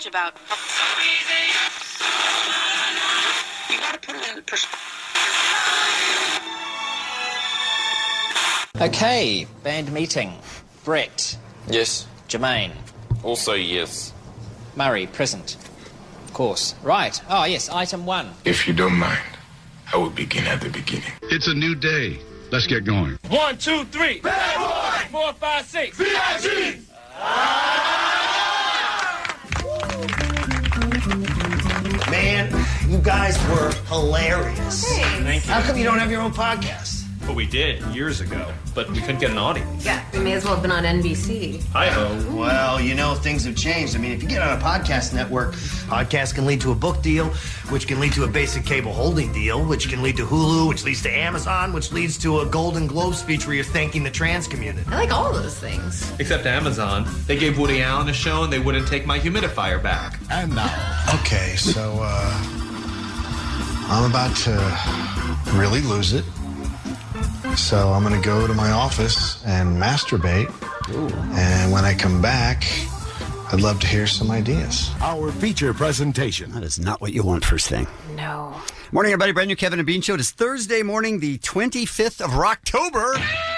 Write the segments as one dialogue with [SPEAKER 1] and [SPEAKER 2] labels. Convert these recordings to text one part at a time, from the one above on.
[SPEAKER 1] much about. You gotta put it in perspective.
[SPEAKER 2] Okay, band meeting. Brett.
[SPEAKER 3] Yes.
[SPEAKER 2] Jermaine.
[SPEAKER 3] Also yes.
[SPEAKER 2] Murray, present. Of course. Right. Oh, yes, item 1.
[SPEAKER 4] If you don't mind, I will begin at the beginning.
[SPEAKER 5] It's a new day. Let's get going.
[SPEAKER 6] 1, 2, 3. Bad boy. 4, 5, 6. VIG.
[SPEAKER 7] Man, you guys were hilarious.
[SPEAKER 8] Thank you.
[SPEAKER 7] How come you don't have your own podcast?
[SPEAKER 8] Well, we did years ago, but we couldn't get an audience.
[SPEAKER 9] Yeah, we may as well have been on NBC.
[SPEAKER 8] Hi-ho.
[SPEAKER 7] Well, you know, things have changed. I mean, if you get on a podcast network, podcast can lead to a book deal, which can lead to a basic cable holding deal, which can lead to Hulu, which leads to Amazon, which leads to a Golden Globe speech where you're thanking the trans community.
[SPEAKER 9] I like all those things.
[SPEAKER 8] Except Amazon. They gave Woody Allen a show and they wouldn't take my humidifier back.
[SPEAKER 10] And now. Okay, so, I'm about to really lose it. So I'm going to go to my office and masturbate. Ooh. And when I come back, I'd love to hear some ideas.
[SPEAKER 11] Our feature presentation.
[SPEAKER 12] That is not what you want first thing.
[SPEAKER 9] No.
[SPEAKER 12] Morning, everybody. Brand new Kevin and Bean Show. It is Thursday morning, the 25th of October.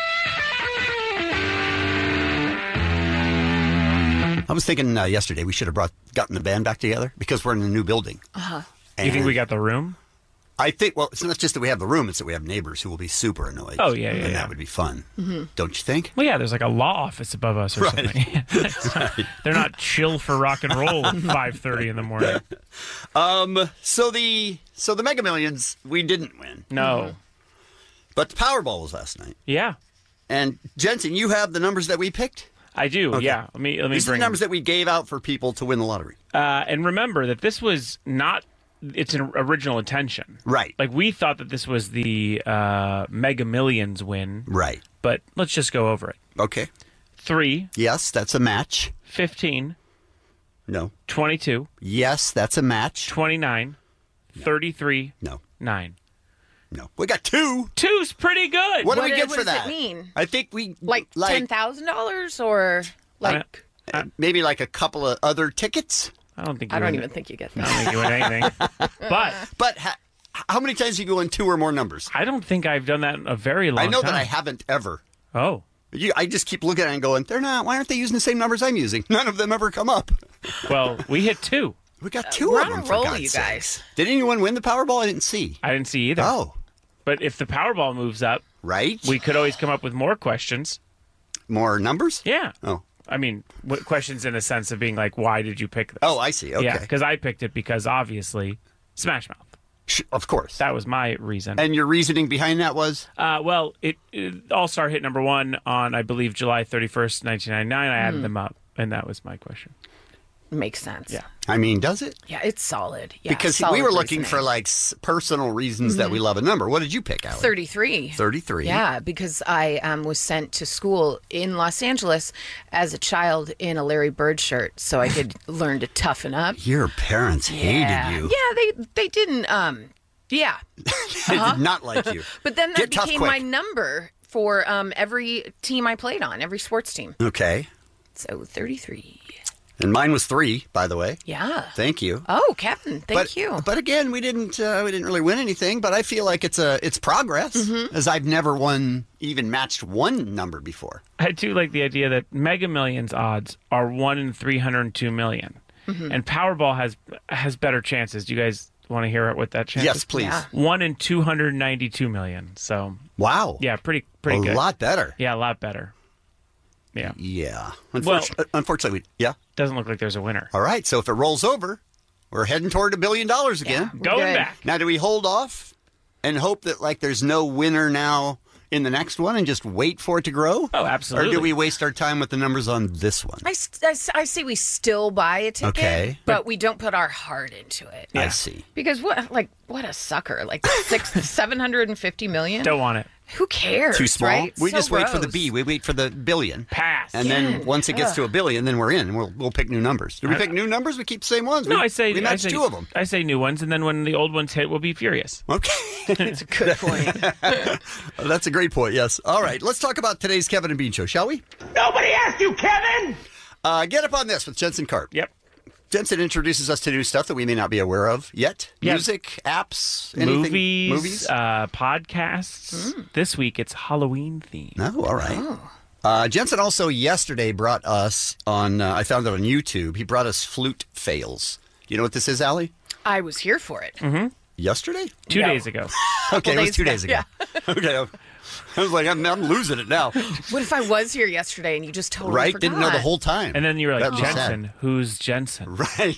[SPEAKER 12] I was thinking yesterday we should have gotten the band back together because we're in a new building.
[SPEAKER 9] Uh-huh.
[SPEAKER 13] You think we got the room?
[SPEAKER 12] I think, well, it's not just that we have the room, it's that we have neighbors who will be super annoyed.
[SPEAKER 13] Oh, yeah.
[SPEAKER 12] And that would be fun. Mm-hmm. Don't you think?
[SPEAKER 13] Well, yeah, there's like a law office above us or something. Right. They're not chill for rock and roll at 5:30 in the morning.
[SPEAKER 12] So the Mega Millions, we didn't win.
[SPEAKER 13] No.
[SPEAKER 12] But the Powerball was last night.
[SPEAKER 13] Yeah.
[SPEAKER 12] And Jensen, you have the numbers that we picked?
[SPEAKER 13] I do,
[SPEAKER 12] okay.
[SPEAKER 13] Yeah. Let me
[SPEAKER 12] These are the numbers that we gave out for people to win the lottery.
[SPEAKER 13] And remember that this was not... It's an original intention.
[SPEAKER 12] Right.
[SPEAKER 13] Like, we thought that this was the Mega Millions win.
[SPEAKER 12] Right.
[SPEAKER 13] But let's just go over it.
[SPEAKER 12] Okay.
[SPEAKER 13] 3.
[SPEAKER 12] Yes, that's a match.
[SPEAKER 13] 15.
[SPEAKER 12] No.
[SPEAKER 13] 22.
[SPEAKER 12] Yes, that's a match.
[SPEAKER 13] 29. No. 33.
[SPEAKER 12] No.
[SPEAKER 13] 9.
[SPEAKER 12] No. We got 2.
[SPEAKER 13] 2's pretty good.
[SPEAKER 12] What do we get for
[SPEAKER 9] that?
[SPEAKER 12] What
[SPEAKER 9] does it mean?
[SPEAKER 12] I think we...
[SPEAKER 9] Like $10,000 or like...
[SPEAKER 12] maybe like a couple of other tickets?
[SPEAKER 13] I don't
[SPEAKER 9] even think you get that.
[SPEAKER 13] I don't think you win anything.
[SPEAKER 12] But how many times have you won 2 or more numbers?
[SPEAKER 13] I don't think I've done that in a very long time.
[SPEAKER 12] I know that I haven't ever.
[SPEAKER 13] Oh.
[SPEAKER 12] I just keep looking at it and going, they're not. Why aren't they using the same numbers I'm using? None of them ever come up.
[SPEAKER 13] Well, we hit 2.
[SPEAKER 12] We got 2
[SPEAKER 9] we're
[SPEAKER 12] of them,
[SPEAKER 9] on a roll,
[SPEAKER 12] for God's
[SPEAKER 9] you
[SPEAKER 12] sakes.
[SPEAKER 9] guys.
[SPEAKER 12] Did anyone win the Powerball? I didn't see.
[SPEAKER 13] I didn't see either.
[SPEAKER 12] Oh.
[SPEAKER 13] But if the Powerball moves up,
[SPEAKER 12] right,
[SPEAKER 13] we could always come up with more questions.
[SPEAKER 12] More numbers?
[SPEAKER 13] Yeah.
[SPEAKER 12] Oh.
[SPEAKER 13] I mean, questions in a sense of being like, why did you pick this?
[SPEAKER 12] Oh, I see. Okay.
[SPEAKER 13] Yeah, because I picked it because, obviously, Smash Mouth.
[SPEAKER 12] Of course.
[SPEAKER 13] That was my reason.
[SPEAKER 12] And your reasoning behind that was?
[SPEAKER 13] Well, it All-Star hit number 1 on, I believe, July 31st, 1999. I added them up, and that was my question.
[SPEAKER 9] Makes sense.
[SPEAKER 13] Yeah.
[SPEAKER 12] I mean, does it?
[SPEAKER 9] Yeah, it's solid. Yeah,
[SPEAKER 12] because
[SPEAKER 9] solid
[SPEAKER 12] we were looking
[SPEAKER 9] reasoning.
[SPEAKER 12] for like personal reasons that we love a number. What did you pick, Allie?
[SPEAKER 9] 33.
[SPEAKER 12] 33.
[SPEAKER 9] Yeah, because I was sent to school in Los Angeles as a child in a Larry Bird shirt, so I could learn to toughen up.
[SPEAKER 12] Your parents hated you.
[SPEAKER 9] Yeah, they didn't. Yeah,
[SPEAKER 12] They did not like you.
[SPEAKER 9] But then that
[SPEAKER 12] Get tough
[SPEAKER 9] became
[SPEAKER 12] quick.
[SPEAKER 9] my number for every team I played on, every sports team.
[SPEAKER 12] Okay.
[SPEAKER 9] So 33.
[SPEAKER 12] And mine was 3, by the way.
[SPEAKER 9] Yeah.
[SPEAKER 12] Thank you.
[SPEAKER 9] Oh, Kevin, thank you.
[SPEAKER 12] But again, we didn't really win anything. But I feel like it's progress, as I've never even matched one number before.
[SPEAKER 13] I do like the idea that Mega Millions odds are 1 in 302 million, and Powerball has better chances. Do you guys want to hear what that chance
[SPEAKER 12] Yes,
[SPEAKER 13] is?
[SPEAKER 12] please.
[SPEAKER 9] Yeah.
[SPEAKER 13] 1 in 292 million. So
[SPEAKER 12] wow.
[SPEAKER 13] Yeah, pretty good.
[SPEAKER 12] A lot better.
[SPEAKER 13] Yeah, a lot better. Yeah.
[SPEAKER 12] Yeah.
[SPEAKER 13] Well,
[SPEAKER 12] Unfortunately, yeah.
[SPEAKER 13] Doesn't look like there's a winner.
[SPEAKER 12] All right. So if it rolls over, we're heading toward $1 billion again.
[SPEAKER 9] Yeah,
[SPEAKER 13] Going back.
[SPEAKER 12] Now, do we hold off and hope that like there's no winner now in the next one and just wait for it to grow?
[SPEAKER 13] Oh, absolutely.
[SPEAKER 12] Or do we waste our time with the numbers on this one?
[SPEAKER 9] I say we still buy a ticket,
[SPEAKER 12] Okay.
[SPEAKER 9] but we don't put our heart into it.
[SPEAKER 12] I see.
[SPEAKER 9] Because what a sucker! Like 750 million.
[SPEAKER 13] Don't want it.
[SPEAKER 9] Who cares?
[SPEAKER 12] Too small?
[SPEAKER 9] Right?
[SPEAKER 12] We
[SPEAKER 9] So
[SPEAKER 12] just wait for the
[SPEAKER 9] gross.
[SPEAKER 12] B. We wait for the billion.
[SPEAKER 13] Pass.
[SPEAKER 12] And then once it gets to $1 billion, then we're in. We'll pick new numbers. Do we pick new numbers? We keep the same ones.
[SPEAKER 13] No,
[SPEAKER 12] we
[SPEAKER 13] I say
[SPEAKER 12] match 2 of them.
[SPEAKER 13] I say new ones, and then when the old ones hit, we'll be furious.
[SPEAKER 12] Okay.
[SPEAKER 9] That's a good point.
[SPEAKER 12] That's a great point, yes. All right, let's talk about today's Kevin and Bean Show, shall we?
[SPEAKER 6] Nobody asked you, Kevin!
[SPEAKER 12] Get up on this with Jensen Karp.
[SPEAKER 13] Yep.
[SPEAKER 12] Jensen introduces us to new stuff that we may not be aware of yet.
[SPEAKER 13] Yeah.
[SPEAKER 12] Music, apps, anything?
[SPEAKER 13] Movies? Podcasts. This week it's Halloween themed.
[SPEAKER 12] Oh, all right. Jensen also yesterday brought us on, I found it on YouTube, he brought us flute fails. You know what this is, Allie?
[SPEAKER 9] I was here for it.
[SPEAKER 13] Mm-hmm.
[SPEAKER 12] Yesterday?
[SPEAKER 13] 2 days ago.
[SPEAKER 12] Okay, it was 2 days ago.
[SPEAKER 9] Yeah.
[SPEAKER 12] Okay. I was like, I'm losing it now.
[SPEAKER 9] What if I was here yesterday and you just totally
[SPEAKER 12] Right?
[SPEAKER 9] forgot?
[SPEAKER 12] Didn't know the whole time.
[SPEAKER 13] And then you were like,
[SPEAKER 12] That'd be
[SPEAKER 13] Jensen,
[SPEAKER 12] sad.
[SPEAKER 13] who's Jensen?
[SPEAKER 12] Right.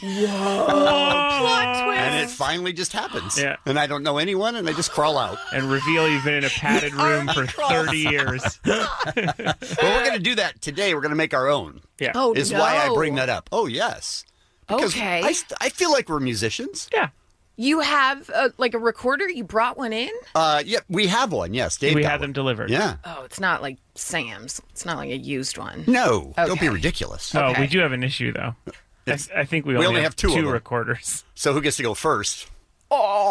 [SPEAKER 9] Plot twist.
[SPEAKER 12] And it finally just happens.
[SPEAKER 13] Yeah.
[SPEAKER 12] And I don't know anyone, and I just crawl out.
[SPEAKER 13] And reveal you've been in a padded room for 30 years.
[SPEAKER 12] Well, we're going to do that today. We're going to make our own.
[SPEAKER 13] Yeah.
[SPEAKER 9] Oh,
[SPEAKER 12] Is
[SPEAKER 9] no.
[SPEAKER 12] why I bring that up. Oh, yes. Because
[SPEAKER 9] Okay.
[SPEAKER 12] I feel like we're musicians.
[SPEAKER 13] Yeah.
[SPEAKER 9] You have like a recorder? You brought one in?
[SPEAKER 12] Yeah, we have one. Yes, Dave.
[SPEAKER 13] We
[SPEAKER 12] got
[SPEAKER 13] had them
[SPEAKER 12] one.
[SPEAKER 13] delivered.
[SPEAKER 12] Yeah.
[SPEAKER 9] Oh, it's not like Sam's. It's not like a used one.
[SPEAKER 12] No, don't be
[SPEAKER 9] Okay.
[SPEAKER 12] ridiculous.
[SPEAKER 13] Oh,
[SPEAKER 9] Okay.
[SPEAKER 13] we do have an issue, though. I think we only have
[SPEAKER 12] two of them.
[SPEAKER 13] recorders.
[SPEAKER 12] So who gets to go first?
[SPEAKER 9] Oh,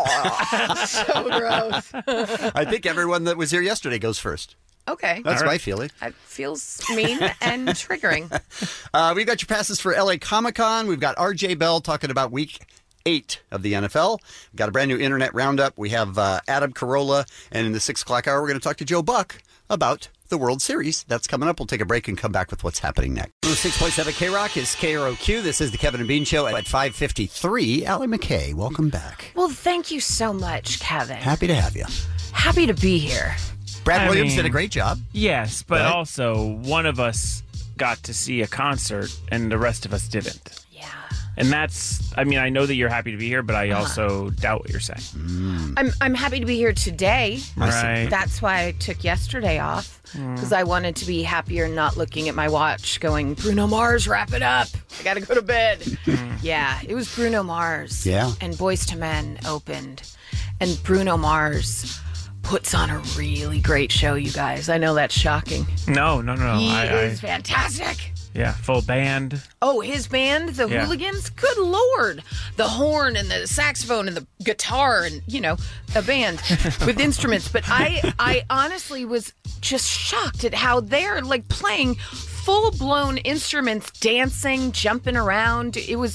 [SPEAKER 9] so gross.
[SPEAKER 12] I think everyone that was here yesterday goes first.
[SPEAKER 9] Okay.
[SPEAKER 12] That's my feeling.
[SPEAKER 9] It feels mean and triggering.
[SPEAKER 12] We've got your passes for LA Comic-Con. We've got RJ Bell talking about week 8 of the NFL. We've got a brand new internet roundup. We have Adam Carolla. And in the 6 o'clock hour, we're going to talk to Joe Buck about the World Series. That's coming up. We'll take a break and come back with what's happening next. 6.7 K-Rock is KROQ. This is the Kevin and Bean Show at 5:53. Allie McKay, welcome back.
[SPEAKER 9] Well, thank you so much, Kevin.
[SPEAKER 12] Happy to have you.
[SPEAKER 9] Happy to be here.
[SPEAKER 12] Brad
[SPEAKER 13] I
[SPEAKER 12] Williams
[SPEAKER 13] mean,
[SPEAKER 12] did a great job.
[SPEAKER 13] Yes, but
[SPEAKER 12] Right.
[SPEAKER 13] also one of us got to see a concert and the rest of us didn't.
[SPEAKER 9] Yeah.
[SPEAKER 13] And that's, I mean, I know that you're happy to be here, but I also doubt what you're saying.
[SPEAKER 9] I'm happy to be here today.
[SPEAKER 13] Right.
[SPEAKER 9] That's why I took yesterday off, because I wanted to be happier, not looking at my watch going, Bruno Mars, wrap it up. I got to go to bed. Yeah, it was Bruno Mars.
[SPEAKER 12] Yeah.
[SPEAKER 9] And Boyz II Men opened. And Bruno Mars puts on a really great show, you guys. I know that's shocking.
[SPEAKER 13] No.
[SPEAKER 9] He is fantastic.
[SPEAKER 13] Yeah, full band.
[SPEAKER 9] Oh, his band, the
[SPEAKER 13] Yeah.
[SPEAKER 9] Hooligans? Good Lord. The horn and the saxophone and the guitar and, a band with instruments. But I honestly was just shocked at how they're like playing full-blown instruments, dancing, jumping around.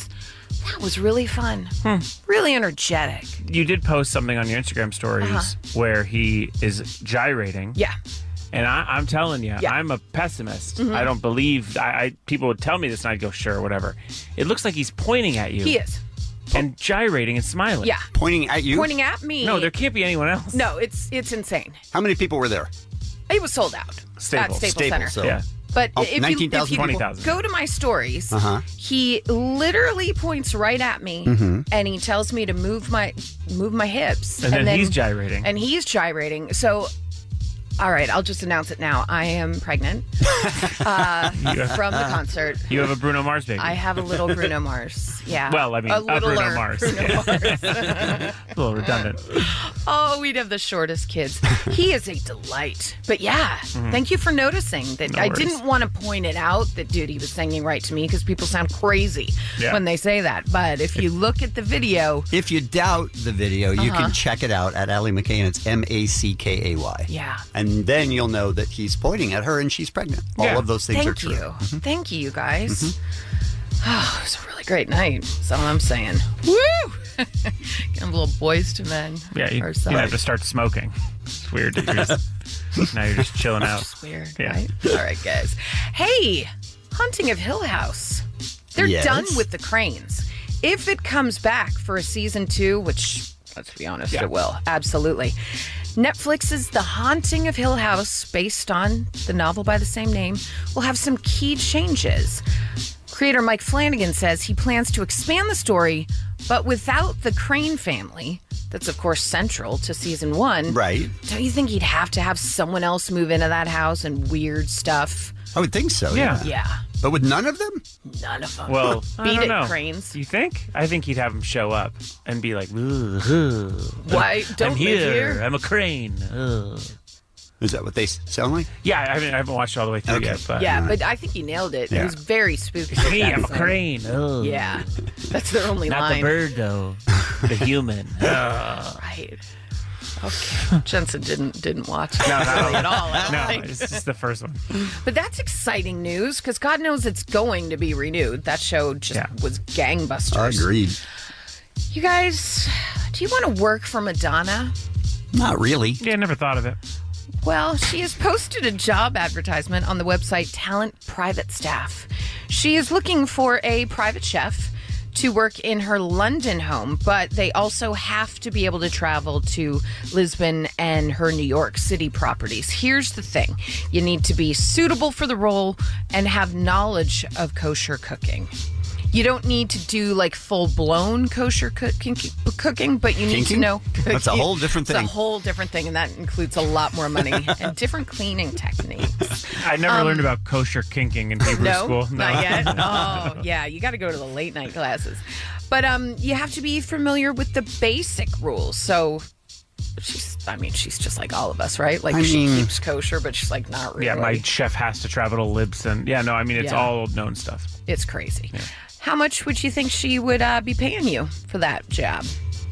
[SPEAKER 9] That was really fun. Really energetic.
[SPEAKER 13] You did post something on your Instagram stories where he is gyrating.
[SPEAKER 9] Yeah.
[SPEAKER 13] And I'm telling you,
[SPEAKER 9] Yeah.
[SPEAKER 13] I'm a pessimist. I don't believe. People would tell me this, and I'd go, sure, whatever. It looks like he's pointing at you.
[SPEAKER 9] He is.
[SPEAKER 13] And gyrating and smiling.
[SPEAKER 9] Yeah.
[SPEAKER 12] Pointing at you?
[SPEAKER 9] Pointing at me.
[SPEAKER 13] No, there can't be anyone else.
[SPEAKER 9] No, it's insane.
[SPEAKER 12] How many people were there?
[SPEAKER 9] It was sold out
[SPEAKER 13] Staples.
[SPEAKER 9] at Staples Center.
[SPEAKER 12] So.
[SPEAKER 13] Yeah.
[SPEAKER 9] But
[SPEAKER 12] Oh,
[SPEAKER 9] if
[SPEAKER 12] 19,000
[SPEAKER 9] you
[SPEAKER 13] 20,000.
[SPEAKER 9] go to my stories,
[SPEAKER 12] Uh-huh.
[SPEAKER 9] he literally points right at me and he tells me to move my hips.
[SPEAKER 13] And then he's gyrating.
[SPEAKER 9] And he's gyrating. So, all right, I'll just announce it now. I am pregnant from the concert.
[SPEAKER 13] You have a Bruno Mars baby.
[SPEAKER 9] I have a little Bruno Mars. Yeah.
[SPEAKER 13] Well, I mean, a Bruno
[SPEAKER 9] littler
[SPEAKER 13] Mars.
[SPEAKER 9] Bruno
[SPEAKER 13] Yeah.
[SPEAKER 9] Mars.
[SPEAKER 13] A little redundant.
[SPEAKER 9] Oh, we'd have the shortest kids. He is a delight. But yeah, thank you for noticing that.
[SPEAKER 13] No
[SPEAKER 9] I
[SPEAKER 13] worries.
[SPEAKER 9] didn't want to point it out that, dude, he was singing right to me because people sound crazy
[SPEAKER 13] Yeah.
[SPEAKER 9] when they say that. But if you look at the video,
[SPEAKER 12] If you doubt the video, you can check it out at Allie McKay, and it's MACKAY.
[SPEAKER 9] yeah.
[SPEAKER 12] And then you'll know that he's pointing at her and she's pregnant. All
[SPEAKER 13] Yeah.
[SPEAKER 12] of those things are
[SPEAKER 9] Thank
[SPEAKER 12] true.
[SPEAKER 9] you. Thank you, you guys. Oh, it was a really great night. That's all I'm saying. Woo! Get a little Boyz II Men.
[SPEAKER 13] Yeah, you
[SPEAKER 9] ourselves.
[SPEAKER 13] have to start smoking. It's weird that you're just, now you're just chilling out.
[SPEAKER 9] Just weird,
[SPEAKER 13] Yeah.
[SPEAKER 9] right? All right, guys. Hey, Haunting of Hill House. They're
[SPEAKER 12] Yes.
[SPEAKER 9] done with the Cranes. If it comes back for a season 2, which, let's be honest, it will. Absolutely. Netflix's The Haunting of Hill House, based on the novel by the same name, will have some key changes. Creator Mike Flanagan says he plans to expand the story, but without the Crane family. That's, of course, central to season 1.
[SPEAKER 12] Right.
[SPEAKER 9] Don't you think he'd have to have someone else move into that house and weird stuff?
[SPEAKER 12] I would think so.
[SPEAKER 13] Yeah.
[SPEAKER 9] Yeah,
[SPEAKER 12] But with none of them?
[SPEAKER 9] none of them.
[SPEAKER 13] Well, I
[SPEAKER 9] Beat
[SPEAKER 13] don't
[SPEAKER 9] it,
[SPEAKER 13] know.
[SPEAKER 9] Cranes.
[SPEAKER 13] You think? I think he'd have him show up and be like,
[SPEAKER 9] Why? Don't
[SPEAKER 13] I'm
[SPEAKER 9] live
[SPEAKER 13] here.
[SPEAKER 9] here.
[SPEAKER 13] I'm a crane. Ugh.
[SPEAKER 12] Is that what they sound like?
[SPEAKER 13] Yeah, I haven't watched it all the way through
[SPEAKER 12] Okay.
[SPEAKER 13] yet. But
[SPEAKER 9] Yeah, but I think he nailed it. It
[SPEAKER 12] Yeah.
[SPEAKER 9] was very spooky.
[SPEAKER 13] me, I'm a
[SPEAKER 9] That's it.
[SPEAKER 13] crane. Ugh.
[SPEAKER 9] Yeah, that's their only
[SPEAKER 13] Not
[SPEAKER 9] line.
[SPEAKER 13] the bird, though. The human. Ugh.
[SPEAKER 9] Right. Okay. Jensen didn't watch it
[SPEAKER 13] No,
[SPEAKER 9] really at all. I don't
[SPEAKER 13] No,
[SPEAKER 9] think.
[SPEAKER 13] it's just the first one.
[SPEAKER 9] But that's exciting news because God knows it's going to be renewed. That show just was gangbusters.
[SPEAKER 12] Agreed.
[SPEAKER 9] You guys, do you want to work for Madonna?
[SPEAKER 12] Not really.
[SPEAKER 13] Yeah, I never thought of it.
[SPEAKER 9] Well, she has posted a job advertisement on the website Talent Private Staff. She is looking for a private chef to work in her London home, but they also have to be able to travel to Lisbon and her New York City properties. Here's the thing. You need to be suitable for the role and have knowledge of kosher cooking. You don't need to do like full-blown kosher cooking, but you need to know.
[SPEAKER 12] That's a whole different thing.
[SPEAKER 9] It's a whole different thing, and that includes a lot more money and different cleaning techniques.
[SPEAKER 13] I never learned about kosher kinking in Hebrew school. No,
[SPEAKER 9] not yet. Oh, yeah, you got to go to the late night classes. But you have to be familiar with the basic rules. So she's just like all of us, right? Like she keeps kosher, but she's like not really.
[SPEAKER 13] Yeah, my chef has to travel to Libsyn. Yeah, no, I mean it's all known stuff.
[SPEAKER 9] It's crazy.
[SPEAKER 13] Yeah.
[SPEAKER 9] How much would you think she would be paying you for that job?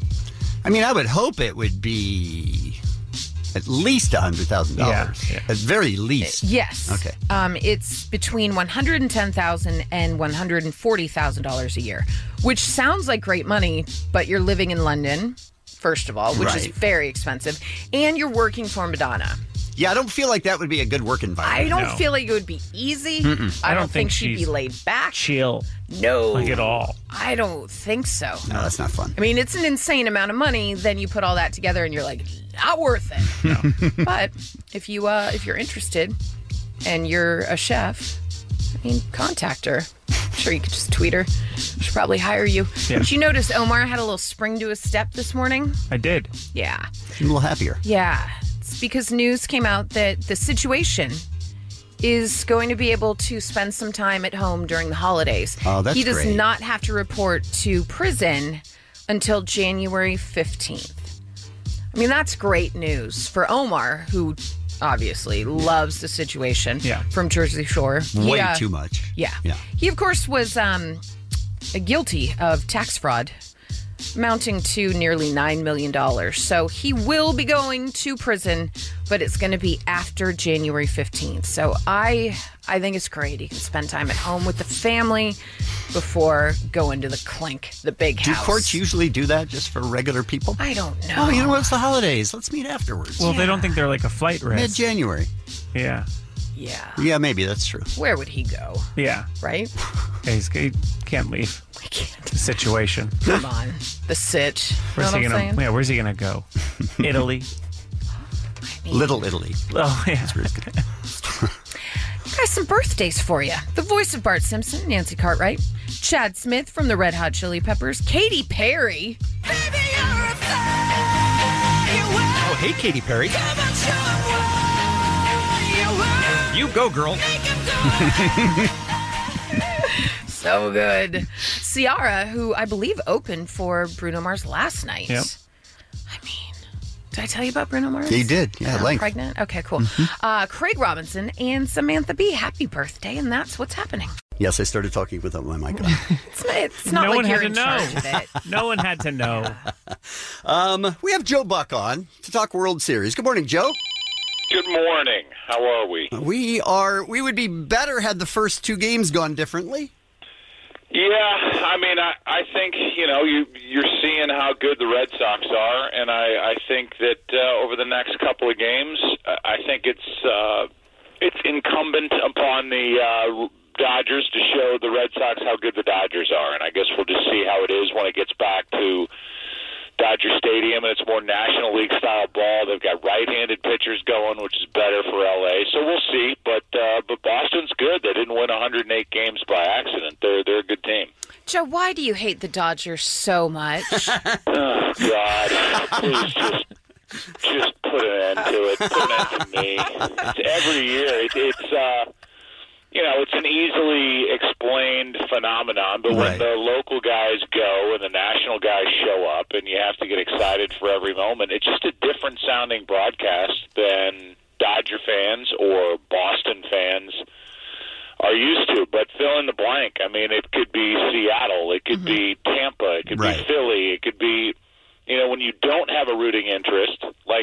[SPEAKER 12] I mean, I would hope it would be at least $100,000.
[SPEAKER 13] Yeah.
[SPEAKER 12] At very least.
[SPEAKER 9] Yes.
[SPEAKER 12] Okay.
[SPEAKER 9] It's between $110,000 and $140,000 a year, which sounds like great money, but you're living in London, first of all, which is very expensive, and you're working for Madonna.
[SPEAKER 12] Yeah, I don't feel like that would be a good work environment.
[SPEAKER 9] I don't feel like it would be easy. I don't think she'd be laid back.
[SPEAKER 13] Chill.
[SPEAKER 9] No.
[SPEAKER 13] Like at all.
[SPEAKER 9] I don't think so.
[SPEAKER 12] No, that's not fun.
[SPEAKER 9] I mean, it's an insane amount of money. Then you put all that together and you're like, not worth it. No. But if you're interested and you're a chef, I mean, contact her. I'm sure you could just tweet her. She'll probably hire you.
[SPEAKER 13] Yeah.
[SPEAKER 9] Did you notice Omar had a little spring to his step this morning?
[SPEAKER 13] I did.
[SPEAKER 9] Yeah.
[SPEAKER 12] She's a little happier.
[SPEAKER 9] Yeah. It's because news came out that the situation is going to be able to spend some time at home during the holidays.
[SPEAKER 12] Oh, that's
[SPEAKER 9] He does
[SPEAKER 12] great.
[SPEAKER 9] not have to report to prison until January 15th. I mean, that's great news for Omar, who obviously loves the situation from Jersey Shore.
[SPEAKER 12] Way too much.
[SPEAKER 9] Yeah. He, of course, was guilty of tax fraud, amounting to nearly $9 million. So he will be going to prison, but it's going to be after January 15th. So I think it's great. He can spend time at home with the family before going to the clink, the big house.
[SPEAKER 12] Do courts usually do that just for regular people?
[SPEAKER 9] I don't know.
[SPEAKER 12] Oh, you know what? It's the holidays. Let's meet afterwards.
[SPEAKER 13] Well, they don't think they're like a flight risk.
[SPEAKER 12] Mid-January.
[SPEAKER 13] Yeah.
[SPEAKER 9] Yeah.
[SPEAKER 12] Yeah, maybe. That's true.
[SPEAKER 9] Where would he go?
[SPEAKER 13] Yeah.
[SPEAKER 9] Right?
[SPEAKER 13] Yeah, he can't leave.
[SPEAKER 9] I can't.
[SPEAKER 13] The situation.
[SPEAKER 9] Come on. The sitch.
[SPEAKER 13] Where's he gonna? Yeah, where's he gonna go? Italy.
[SPEAKER 12] Little Italy.
[SPEAKER 13] Oh yeah.
[SPEAKER 12] That's really good.
[SPEAKER 9] Guys, some birthdays for you. The voice of Bart Simpson, Nancy Cartwright, Chad Smith from the Red Hot Chili Peppers, Katy Perry.
[SPEAKER 12] Oh, hey, Katy Perry. You go, girl.
[SPEAKER 9] So good. Ciara, who I believe opened for Bruno Mars last night.
[SPEAKER 13] Yep.
[SPEAKER 9] I mean, did I tell you about Bruno Mars?
[SPEAKER 12] You did, yeah,
[SPEAKER 9] I'm
[SPEAKER 12] length.
[SPEAKER 9] pregnant? Okay, cool. Craig Robinson and Samantha Bee, happy birthday, and that's what's happening.
[SPEAKER 12] Yes, I started talking without my mic on.
[SPEAKER 9] It's not
[SPEAKER 13] No
[SPEAKER 9] like
[SPEAKER 13] one
[SPEAKER 9] you're
[SPEAKER 13] had
[SPEAKER 9] in
[SPEAKER 13] to
[SPEAKER 9] charge
[SPEAKER 13] know.
[SPEAKER 9] of it.
[SPEAKER 13] No one had to know.
[SPEAKER 12] We have Joe Buck on to talk World Series. Good morning, Joe.
[SPEAKER 3] Good morning. How are we?
[SPEAKER 12] We would be better had the first two games gone differently.
[SPEAKER 3] Yeah, I mean, I think, you're seeing how good the Red Sox are, and I think that over the next couple of games, I think it's incumbent upon the Dodgers to show the Red Sox how good the Dodgers are, and I guess we'll just see how it is when it gets back to Dodger Stadium, and it's more National League style ball. They've got right-handed pitchers going, which is better for LA. So we'll see. But Boston's good. They didn't win 108 games by accident. They're a good team.
[SPEAKER 9] Joe, why do you hate the Dodgers so much?
[SPEAKER 3] Oh God! Please just put an end to it. Put an end to me. It's every year. It's an easily explained phenomenon, but when the local guys go and the national guys show up and you have to get excited for every moment, it's just a different sounding broadcast than Dodger fans or Boston fans are used to. But fill in the blank. I mean, it could be Seattle, it could be Tampa, it could be Philly, it could be, when you don't have a rooting interest, like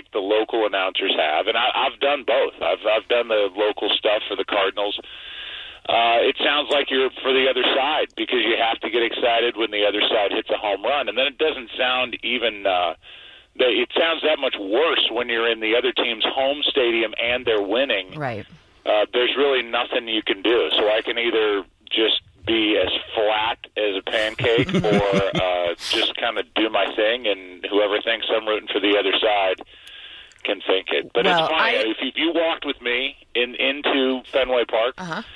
[SPEAKER 3] local announcers have, and I've done both. I've done the local stuff for the Cardinals. It sounds like you're for the other side because you have to get excited when the other side hits a home run, and then it doesn't sound even. It sounds that much worse when you're in the other team's home stadium and they're winning.
[SPEAKER 9] Right.
[SPEAKER 3] There's really nothing you can do. So I can either just be as flat as a pancake or just kind of do my thing, and whoever thinks I'm rooting for the other side can think it. But it's funny. If you walked with me into Fenway Park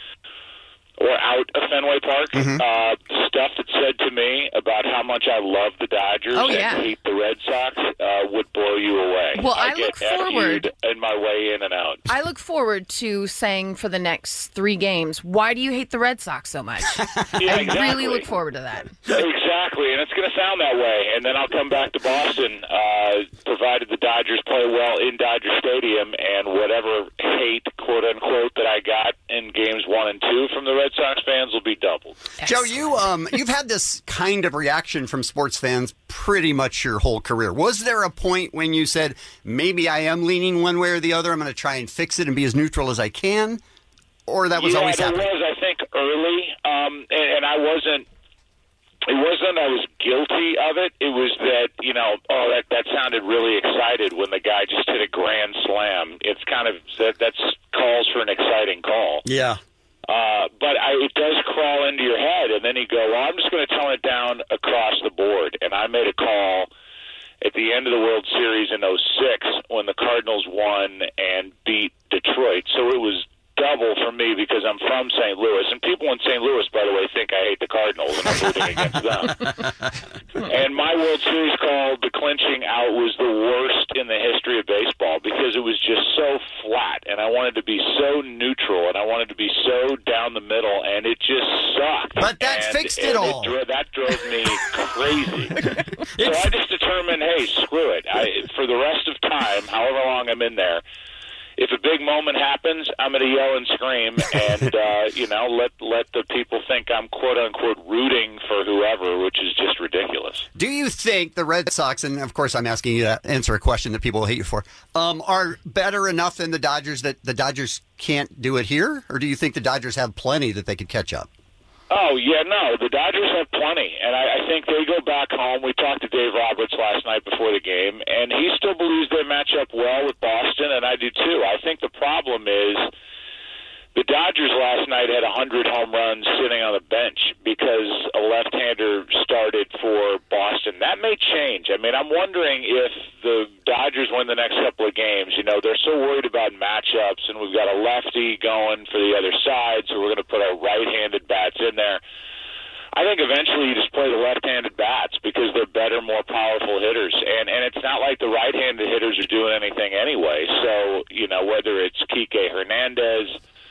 [SPEAKER 3] or out of Fenway Park, stuff that said to me about how much I love the Dodgers and hate the Red Sox would blow you away.
[SPEAKER 9] Well, I
[SPEAKER 3] get
[SPEAKER 9] look forward
[SPEAKER 3] in my way in and out.
[SPEAKER 9] I look forward to saying for the next 3 games, why do you hate the Red Sox so much? I really look forward to that.
[SPEAKER 3] Exactly, and it's going to sound that way. And then I'll come back to Boston, provided the Dodgers play well in Dodger Stadium, and whatever hate, quote unquote, that I got in games 1 and 2 from the Red Sox fans will be doubled.
[SPEAKER 12] Joe, you've had this kind of reaction from sports fans pretty much your whole career. Was there a point when you said, maybe I am leaning one way or the other, I'm going to try and fix it and be as neutral as I can? Or that was always happening?
[SPEAKER 3] Yeah, it was, I think, early, and I wasn't. It wasn't I was guilty of it. It was that, that sounded really excited when the guy just hit a grand slam. It's kind of, that's calls for an exciting call.
[SPEAKER 12] Yeah.
[SPEAKER 3] But it does crawl into your head, and then you go, well, I'm just going to tone it down across the board. And I made a call at the end of the World Series in 2006 when the Cardinals won and beat Detroit. So it was double for me because I'm from St. Louis. And people in St. Louis, by the way, think I hate the Cardinals and I'm rooting against them. And my World Series call, the clinching out, was the worst in the history of baseball because it was just so flat. And I wanted to be so neutral and I wanted to be so down the middle, and it just sucked.
[SPEAKER 12] But that fixed it all.
[SPEAKER 3] That drove me crazy. So I just determined, hey, screw it. For the rest of time, however long I'm in there, if a big moment happens, I'm going to yell and scream and, let the people think I'm, quote-unquote, rooting for whoever, which is just ridiculous.
[SPEAKER 12] Do you think the Red Sox, and of course I'm asking you to answer a question that people hate you for, are better enough than the Dodgers that the Dodgers can't do it here? Or do you think the Dodgers have plenty that they could catch up?
[SPEAKER 3] Oh, yeah, no, the Dodgers have plenty, and I think they go back home. We talked to Dave Roberts last night before the game, and he still believes they match up well with Boston, and I do too. I think the problem is the Dodgers last night had 100 home runs sitting on the bench because a left-hander started for Boston. That may change. I mean, I'm wondering if the Dodgers win the next couple of games. They're so worried about matchups, and we've got a lefty going for the other side, so we're going to put our right-handed bats in there. I think eventually you just play the left-handed bats because they're better, more powerful hitters. And it's not like the right-handed hitters are doing anything anyway. So, whether it's Kike Hernandez,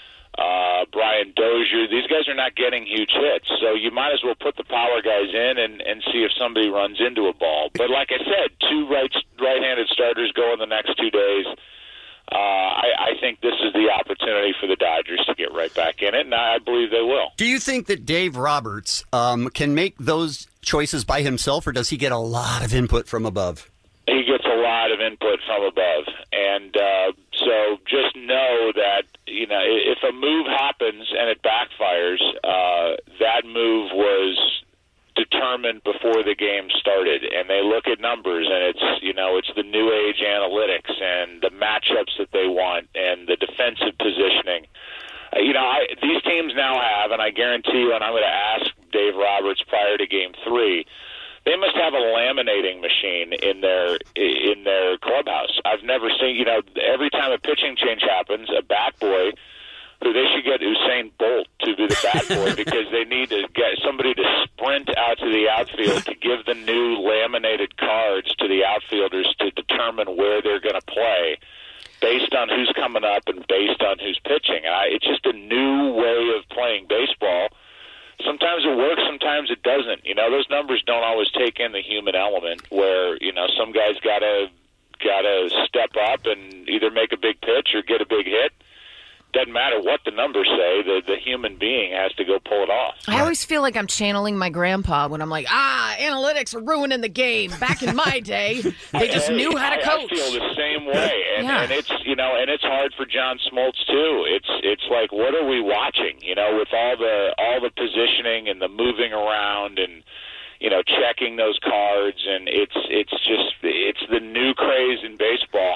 [SPEAKER 3] Brian Dozier, these guys are not getting huge hits. So you might as well put the power guys in and see if somebody runs into a ball. But like I said, 2 right-handed starters go in the next 2 days. I think this is the opportunity for the Dodgers to get right back in it, and I believe they will.
[SPEAKER 12] Do you think that Dave Roberts can make those choices by himself, or does he get a lot of input from above?
[SPEAKER 3] He gets a lot of input from above, and so just know that if a move happens and it backfires, that move was determined before the game started, and they look at numbers, and it's the new age analytics and the matchups that they want and the defensive positioning. These teams now have, and I guarantee you, and I'm going to ask Dave Roberts prior to Game 3. They must have a laminating machine in their clubhouse. I've never seen, every time a pitching change happens, a bat boy, who they should get Usain Bolt to be the bat boy because they need to get somebody to sprint out to the outfield to give the new laminated cards to the outfielders to determine where they're going to play based on who's coming up and based on who's pitching. It's just a new way of playing baseball. Sometimes it works, sometimes it doesn't. Those numbers don't always take in the human element where, some guys gotta step up and either make a big pitch or get a big hit. doesn't matter what the numbers say, the human being has to go pull it off.
[SPEAKER 9] I always feel like I'm channeling my grandpa when I'm like, analytics are ruining the game. Back in my day, they just knew how to coach.
[SPEAKER 3] I feel the same way, and it's and it's hard for John Smoltz too. It's like, what are we watching? With all the positioning and the moving around and checking those cards, and it's the new craze in baseball.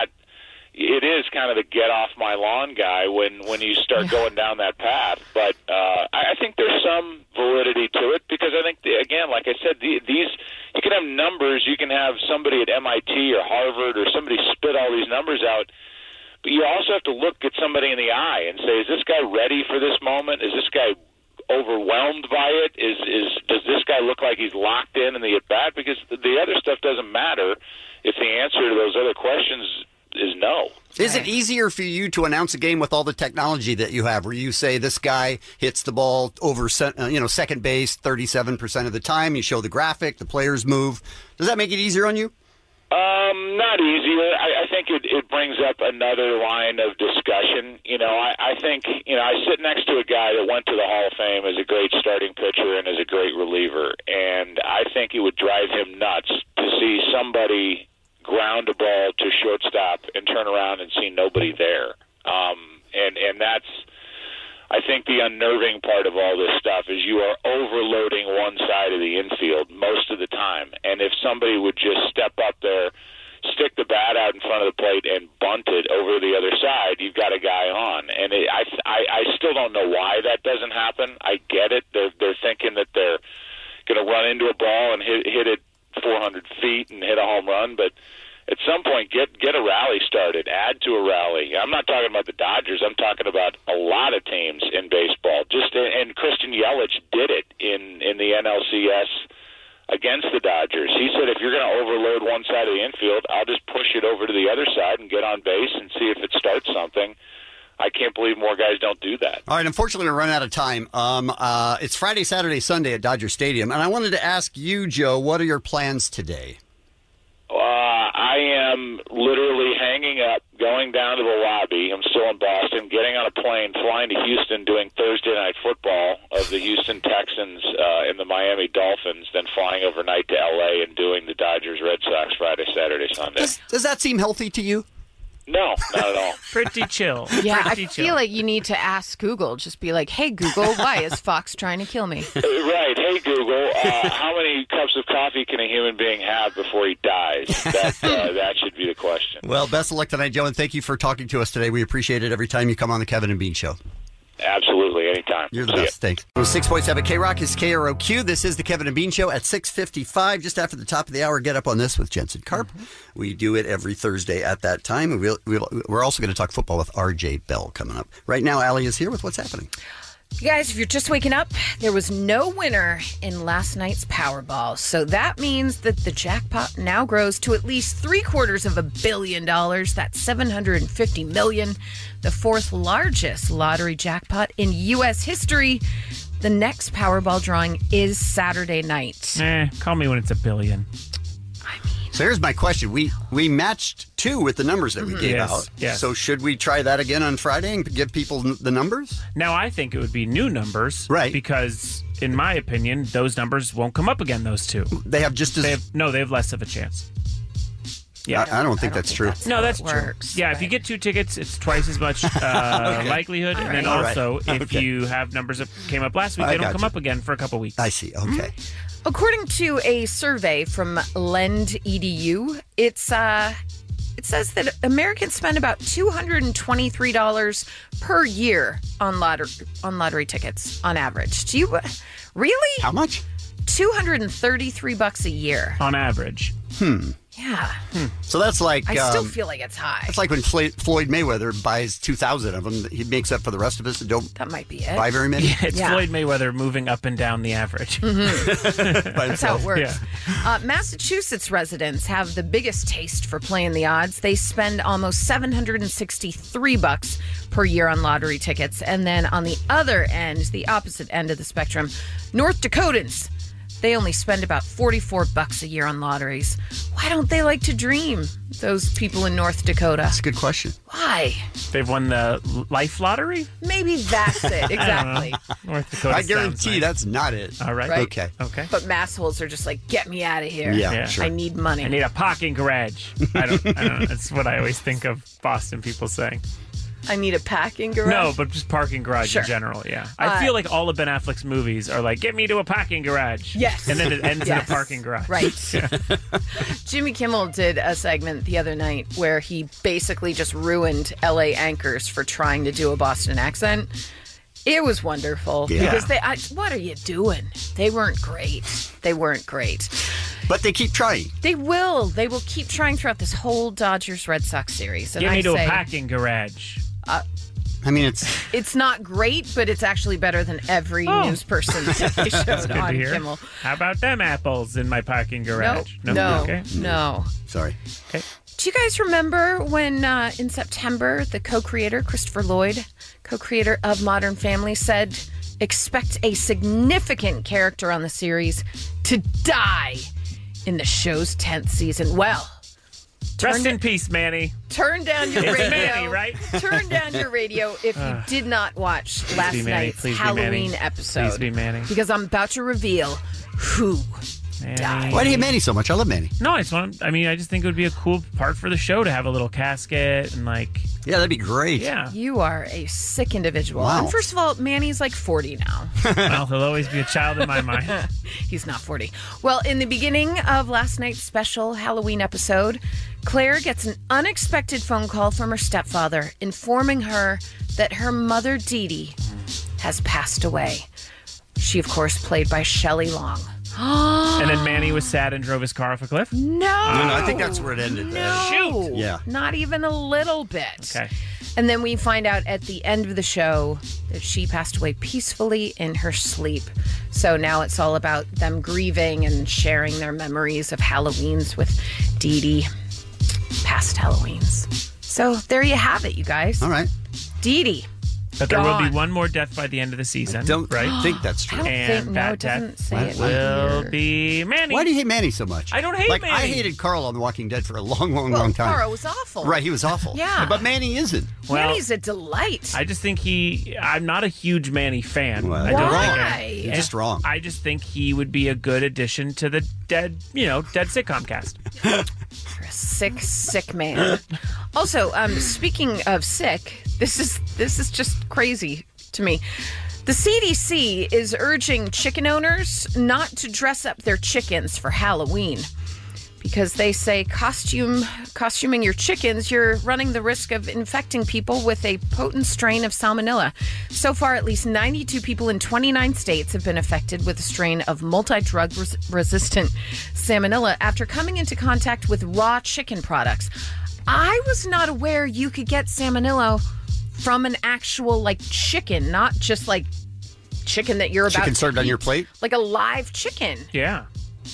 [SPEAKER 3] It is kind of the get off my lawn guy when you start going down that path. But I think there's some validity to it because I think, again, like I said, these you can have numbers. You can have somebody at MIT or Harvard or somebody spit all these numbers out. But you also have to look at somebody in the eye and say, is this guy ready for this moment? Is this guy overwhelmed by it? Does this guy look like he's locked in the at-bat? Because the other stuff doesn't matter if the answer to those other questions is no.
[SPEAKER 12] Is it easier for you to announce a game with all the technology that you have, where you say this guy hits the ball over second base 37% of the time, you show the graphic, the players move? Does that make it easier on you?
[SPEAKER 3] Not easier. I think it brings up another line of discussion. I think, I sit next to a guy that went to the Hall of Fame as a great starting pitcher and as a great reliever, and I think it would drive him nuts to see somebody ground a ball to shortstop and turn around and see nobody there. And that's, I think, the unnerving part of all this stuff is you are overloading one side of the infield most of the time. And if somebody would just step up there, stick the bat out in front of the plate and bunt it over the other side, you've got a guy on. And I still don't know why that doesn't happen. I get it. They're thinking that they're going to run into a ball and hit it 400 feet and hit a home run, but at some point get a rally started, add to a rally. I'm not talking about the Dodgers. I'm talking about a lot of teams in baseball. And Christian Yelich did it in the NLCS against the Dodgers. He said, if you're going to overload one side of the infield, I'll just push it over to the other side and get on base and see if it starts something. I can't believe more guys don't do that.
[SPEAKER 12] All right, unfortunately, we're running out of time. It's Friday, Saturday, Sunday at Dodger Stadium, and I wanted to ask you, Joe, what are your plans today?
[SPEAKER 3] I am literally hanging up, going down to the lobby. I'm still in Boston, getting on a plane, flying to Houston, doing Thursday night football of the Houston Texans and the Miami Dolphins, then flying overnight to L.A. and doing the Dodgers Red Sox Friday, Saturday, Sunday.
[SPEAKER 12] Does that seem healthy to you?
[SPEAKER 3] No, not at all.
[SPEAKER 13] Pretty chill.
[SPEAKER 9] Yeah,
[SPEAKER 13] Pretty
[SPEAKER 9] I feel like you need to ask Google. Just be like, hey, Google, why is Fox trying to kill me?
[SPEAKER 3] Right. Hey, Google, how many cups of coffee can a human being have before he dies? That should be the question.
[SPEAKER 12] Well, best of luck tonight, Joe, and thank you for talking to us today. We appreciate it every time you come on the Kevin and Bean Show.
[SPEAKER 3] Absolutely, anytime.
[SPEAKER 12] You're the best. Thanks. 6.7 K-Rock is KROQ. This is the Kevin and Bean Show at 6:55, just after the top of the hour. Get up on this with Jensen Karp. We do it every Thursday at that time. We're also going to talk football with RJ Bell coming up. Right now, Allie is here with what's happening.
[SPEAKER 9] You guys, if you're just waking up, there was no winner in last night's Powerball. So that means that the jackpot now grows to at least $750 million. That's $750 million, the fourth largest lottery jackpot in U.S. history. The next Powerball drawing is Saturday night.
[SPEAKER 13] Call me when it's $1 billion.
[SPEAKER 12] So here's my question. We matched two with the numbers that we gave out.
[SPEAKER 13] Yes.
[SPEAKER 12] So should we try that again on Friday and give people the numbers?
[SPEAKER 13] Now, I think it would be new numbers.
[SPEAKER 12] Right.
[SPEAKER 13] Because, in my opinion, those numbers won't come up again, those two.
[SPEAKER 12] They have just as...
[SPEAKER 13] They have less of a chance. Yeah,
[SPEAKER 12] I don't think that's true.
[SPEAKER 13] No, that's true. Yeah, if you get two tickets, it's twice as much likelihood. And then also, if you have numbers that came up last week, they don't come up again for a couple weeks.
[SPEAKER 12] I see. Okay.
[SPEAKER 9] According to a survey from Lend.edu, it says that Americans spend about $223 per year on lottery tickets on average. Do you really?
[SPEAKER 12] How much?
[SPEAKER 9] $233 a year
[SPEAKER 13] on average.
[SPEAKER 9] Yeah.
[SPEAKER 12] So that's like...
[SPEAKER 9] I still feel like it's high.
[SPEAKER 12] It's like when Floyd Mayweather buys 2,000 of them. He makes up for the rest of us that don't
[SPEAKER 9] that might be it.
[SPEAKER 12] buy very many.
[SPEAKER 13] Yeah, it's Floyd Mayweather moving up and down the average.
[SPEAKER 9] That's how it works. Yeah. Massachusetts residents have the biggest taste for playing the odds. They spend almost $763 per year on lottery tickets. And then on the other end, the opposite end of the spectrum, North Dakotans, They only spend about $44 a year on lotteries. Why don't they like to dream, those people in North Dakota?
[SPEAKER 12] That's a good question.
[SPEAKER 9] Why?
[SPEAKER 13] They've won the life lottery?
[SPEAKER 9] Maybe that's it. Exactly.
[SPEAKER 13] North Dakota.
[SPEAKER 12] I guarantee that's not it.
[SPEAKER 13] All right.
[SPEAKER 9] Right.
[SPEAKER 12] Okay.
[SPEAKER 9] But massholes are just like, get me out of here.
[SPEAKER 12] Yeah, sure.
[SPEAKER 9] I need money.
[SPEAKER 13] I need a parking garage. I don't know. That's what I always think of Boston people saying.
[SPEAKER 9] I need a packing garage.
[SPEAKER 13] No, but just parking garage
[SPEAKER 9] Sure.
[SPEAKER 13] in general, yeah. I feel like all of Ben Affleck's movies are like, get me to a parking garage.
[SPEAKER 9] Yes.
[SPEAKER 13] And then it ends in a parking garage.
[SPEAKER 9] Right. Jimmy Kimmel did a segment the other night where he basically just ruined LA anchors for trying to do a Boston accent. It was wonderful.
[SPEAKER 12] Yeah.
[SPEAKER 9] Because what are you doing? They weren't great.
[SPEAKER 12] But they keep trying.
[SPEAKER 9] They will keep trying throughout this whole Dodgers-Red Sox series. And
[SPEAKER 13] Get me to
[SPEAKER 9] say,
[SPEAKER 13] a parking garage.
[SPEAKER 12] I mean,
[SPEAKER 9] it's not great, but it's actually better than every news person that they showed
[SPEAKER 13] Good to
[SPEAKER 9] on
[SPEAKER 13] hear.
[SPEAKER 9] Kimmel.
[SPEAKER 13] How about them apples in my parking garage?
[SPEAKER 9] No.
[SPEAKER 13] Okay.
[SPEAKER 9] No.
[SPEAKER 12] Sorry.
[SPEAKER 13] Okay.
[SPEAKER 9] Do you guys remember when in September the co-creator, Christopher Lloyd, co-creator of Modern Family, said, expect a significant character on the series to die in the show's 10th season? Well,
[SPEAKER 13] rest in peace, Manny.
[SPEAKER 9] Turn down your
[SPEAKER 13] It's
[SPEAKER 9] radio.
[SPEAKER 13] Manny, right?
[SPEAKER 9] Turn down your radio if you did not watch
[SPEAKER 13] Please
[SPEAKER 9] last
[SPEAKER 13] be Manny.
[SPEAKER 9] night's
[SPEAKER 13] Please be
[SPEAKER 9] Halloween
[SPEAKER 13] Manny.
[SPEAKER 9] episode.
[SPEAKER 13] Please be Manny.
[SPEAKER 9] Because I'm about to reveal who died.
[SPEAKER 12] Why do you hate Manny so much? I love Manny.
[SPEAKER 13] No, I just think it would be a cool part for the show to have a little casket and like.
[SPEAKER 12] Yeah, that'd be great.
[SPEAKER 13] Yeah.
[SPEAKER 9] You are a sick individual.
[SPEAKER 12] Wow.
[SPEAKER 9] And first of all, Manny's like 40 now.
[SPEAKER 13] Well, he'll always be a child in my mind.
[SPEAKER 9] He's not 40. Well, in the beginning of last night's special Halloween episode, Claire gets an unexpected phone call from her stepfather informing her that her mother, Dee Dee, has passed away. She, of course, played by Shelley Long.
[SPEAKER 13] And then Manny was sad and drove his car off a cliff?
[SPEAKER 9] No.
[SPEAKER 12] I think that's where it ended.
[SPEAKER 9] No.
[SPEAKER 13] Shoot.
[SPEAKER 12] Yeah.
[SPEAKER 9] Not even a little bit.
[SPEAKER 13] Okay.
[SPEAKER 9] And then we find out at the end of the show that she passed away peacefully in her sleep. So now it's all about them grieving and sharing their memories of Halloweens with Dee Dee. Past Halloweens. So there you have it, you guys.
[SPEAKER 12] All right.
[SPEAKER 9] Dee Dee.
[SPEAKER 13] But there will be
[SPEAKER 9] Gone.
[SPEAKER 13] one more death by the end of the season.
[SPEAKER 12] I don't
[SPEAKER 13] right?
[SPEAKER 12] think that's true.
[SPEAKER 9] I don't
[SPEAKER 13] And
[SPEAKER 9] think, no,
[SPEAKER 13] that
[SPEAKER 9] it doesn't
[SPEAKER 13] death
[SPEAKER 9] say it
[SPEAKER 13] will
[SPEAKER 9] here.
[SPEAKER 13] be Manny.
[SPEAKER 12] Why do you hate Manny so much?
[SPEAKER 13] I don't hate
[SPEAKER 12] Manny. I
[SPEAKER 13] Manny.
[SPEAKER 12] hated Carl on The Walking Dead for a long
[SPEAKER 9] Well,
[SPEAKER 12] time.
[SPEAKER 9] Carl was awful.
[SPEAKER 12] Right, he was awful.
[SPEAKER 9] Yeah.
[SPEAKER 12] But Manny isn't.
[SPEAKER 13] Well,
[SPEAKER 9] Manny's a delight.
[SPEAKER 13] I just think I'm not a huge Manny fan.
[SPEAKER 12] Well,
[SPEAKER 13] I don't
[SPEAKER 12] why?
[SPEAKER 13] think
[SPEAKER 9] You're
[SPEAKER 12] just wrong.
[SPEAKER 13] I just think he would be a good addition to the dead sitcom cast.
[SPEAKER 9] You're a sick man. Also, speaking of sick, this is just crazy to me. The CDC is urging chicken owners not to dress up their chickens for Halloween because they say costuming your chickens, you're running the risk of infecting people with a potent strain of salmonella. So far, at least 92 people in 29 states have been affected with a strain of multi-drug resistant salmonella after coming into contact with raw chicken products. I was not aware you could get salmonella from an actual chicken, not just chicken that you're about
[SPEAKER 12] Chicken
[SPEAKER 9] to
[SPEAKER 12] served on
[SPEAKER 9] eat.
[SPEAKER 12] your plate?
[SPEAKER 9] Like a live chicken.
[SPEAKER 13] Yeah.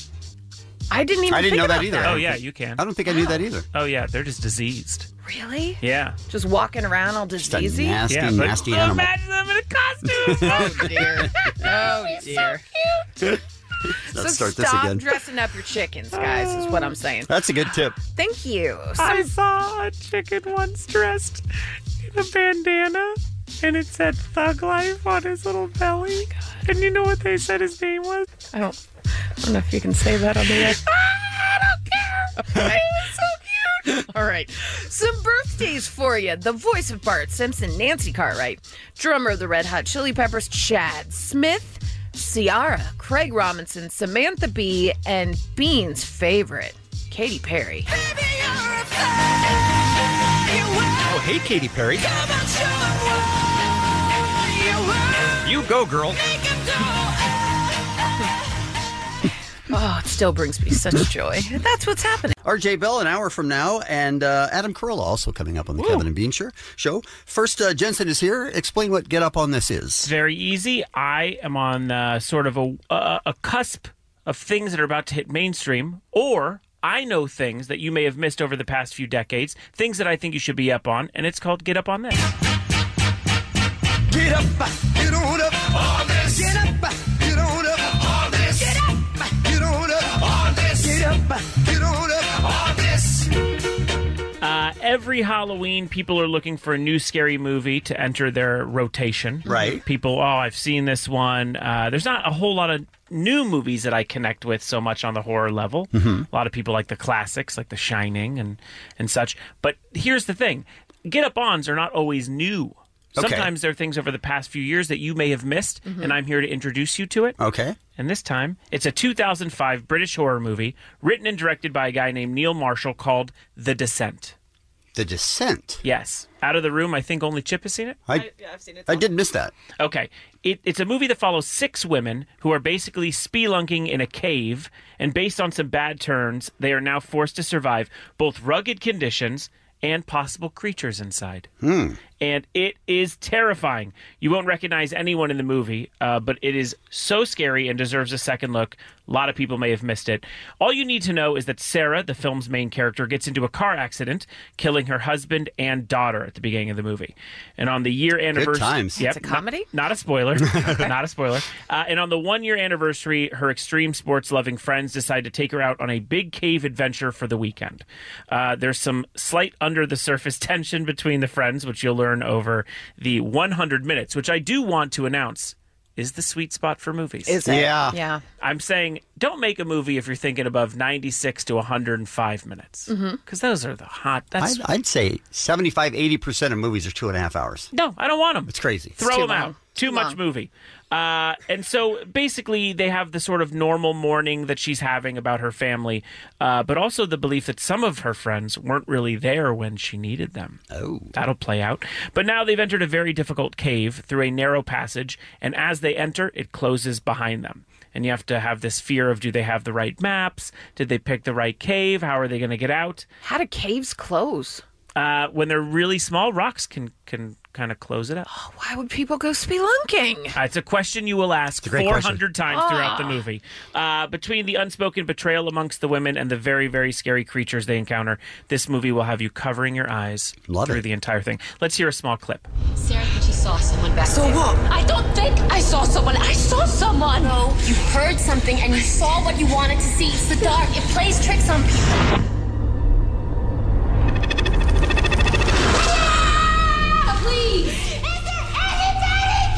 [SPEAKER 9] I didn't even think
[SPEAKER 12] know
[SPEAKER 9] about
[SPEAKER 12] that either.
[SPEAKER 13] Oh, yeah, you can.
[SPEAKER 12] I don't think I knew that either.
[SPEAKER 13] Oh, yeah, they're just diseased.
[SPEAKER 9] Really?
[SPEAKER 13] Yeah.
[SPEAKER 9] Just walking around all
[SPEAKER 12] Just a
[SPEAKER 9] diseasy?
[SPEAKER 12] nasty,
[SPEAKER 13] Yeah, but
[SPEAKER 12] nasty animal.
[SPEAKER 13] imagine them in a costume.
[SPEAKER 9] Oh, dear. Oh, dear.
[SPEAKER 12] Let's
[SPEAKER 9] So
[SPEAKER 12] start this
[SPEAKER 9] stop
[SPEAKER 12] again.
[SPEAKER 9] dressing up your chickens, guys, is what I'm saying.
[SPEAKER 12] That's a good tip.
[SPEAKER 9] Thank you.
[SPEAKER 13] I saw a chicken once dressed in a bandana, and it said Thug Life on his little belly. And you know what they said his name was?
[SPEAKER 9] I don't know if you can say that on the air.
[SPEAKER 13] I don't care.
[SPEAKER 9] Okay. It was so cute. All right. Some birthdays for you. The voice of Bart Simpson, Nancy Cartwright. Drummer of the Red Hot Chili Peppers, Chad Smith. Ciara, Craig Robinson, Samantha Bee, and Bean's favorite, Katy Perry.
[SPEAKER 12] Oh, hey, Katy Perry. You go, girl.
[SPEAKER 9] Oh, it still brings me such joy. That's what's happening.
[SPEAKER 12] RJ Bell, an hour from now, and Adam Carolla also coming up on the Kevin and Bean Show. First, Jensen is here. Explain what Get Up on This is.
[SPEAKER 13] It's very easy. I am on sort of a cusp of things that are about to hit mainstream, or I know things that you may have missed over the past few decades, things that I think you should be up on, and it's called Get Up on This.
[SPEAKER 6] Get up, get on up on this. Get up, get on up on this. Get up,
[SPEAKER 13] every Halloween, people are looking for a new scary movie to enter their rotation.
[SPEAKER 12] Right.
[SPEAKER 13] People, I've seen this one. There's not a whole lot of new movies that I connect with so much on the horror level. A lot of people like the classics, like The Shining and such. But here's the thing. Get-up-ons are not always new. Sometimes there are things over the past few years that you may have missed, and I'm here to introduce you to it.
[SPEAKER 12] Okay.
[SPEAKER 13] And this time, it's a 2005 British horror movie written and directed by a guy named Neil Marshall called The Descent.
[SPEAKER 12] The Descent?
[SPEAKER 13] Yes. Out of the room, I think only Chip has seen it?
[SPEAKER 12] I've seen it. I did miss that.
[SPEAKER 13] Okay. It's a movie that follows 6 women who are basically spelunking in a cave, and based on some bad turns, they are now forced to survive both rugged conditions and possible creatures inside. And it is terrifying. You won't recognize anyone in the movie, but it is so scary and deserves a second look. A lot of people may have missed it. All you need to know is that Sarah, the film's main character, gets into a car accident, killing her husband and daughter at the beginning of the movie. And on the year anniversary...
[SPEAKER 12] Good times.
[SPEAKER 13] Yep,
[SPEAKER 9] It's a comedy?
[SPEAKER 13] Not a spoiler. Not a spoiler. And on the 1-year anniversary, her extreme sports-loving friends decide to take her out on a big cave adventure for the weekend. There's some slight under-the-surface tension between the friends, which you'll learn over the 100 minutes, which I do want to announce is the sweet spot for movies.
[SPEAKER 9] Is it?
[SPEAKER 12] Yeah.
[SPEAKER 9] Yeah.
[SPEAKER 13] I'm saying don't make a movie if you're thinking above 96 to 105 minutes. Because those are the hot...
[SPEAKER 12] I'd say 75, 80% of movies are 2.5 hours.
[SPEAKER 13] No, I don't want them.
[SPEAKER 12] It's crazy.
[SPEAKER 13] Throw
[SPEAKER 9] too
[SPEAKER 13] them out.
[SPEAKER 9] long.
[SPEAKER 13] Too much movie. And so basically they have the sort of normal mourning that she's having about her family, but also the belief that some of her friends weren't really there when she needed them.
[SPEAKER 12] Oh.
[SPEAKER 13] That'll play out. But now they've entered a very difficult cave through a narrow passage, and as they enter, it closes behind them. And you have to have this fear of, do they have the right maps? Did they pick the right cave? How are they going to get out?
[SPEAKER 9] How do caves close?
[SPEAKER 13] When they're really small, rocks can kind of close it up.
[SPEAKER 9] Why would people go spelunking?
[SPEAKER 13] It's a question you will ask 400 times throughout the movie. Between the unspoken betrayal amongst the women and the very, very scary creatures they encounter, this movie will have you covering your eyes through the entire thing. Let's hear a small clip.
[SPEAKER 14] Sarah thinks she saw someone back there.
[SPEAKER 15] what?
[SPEAKER 14] I don't think I saw someone. I saw someone. No, you heard something and you saw what you wanted to see. It's the dark. It plays tricks on people. Please! Is there anything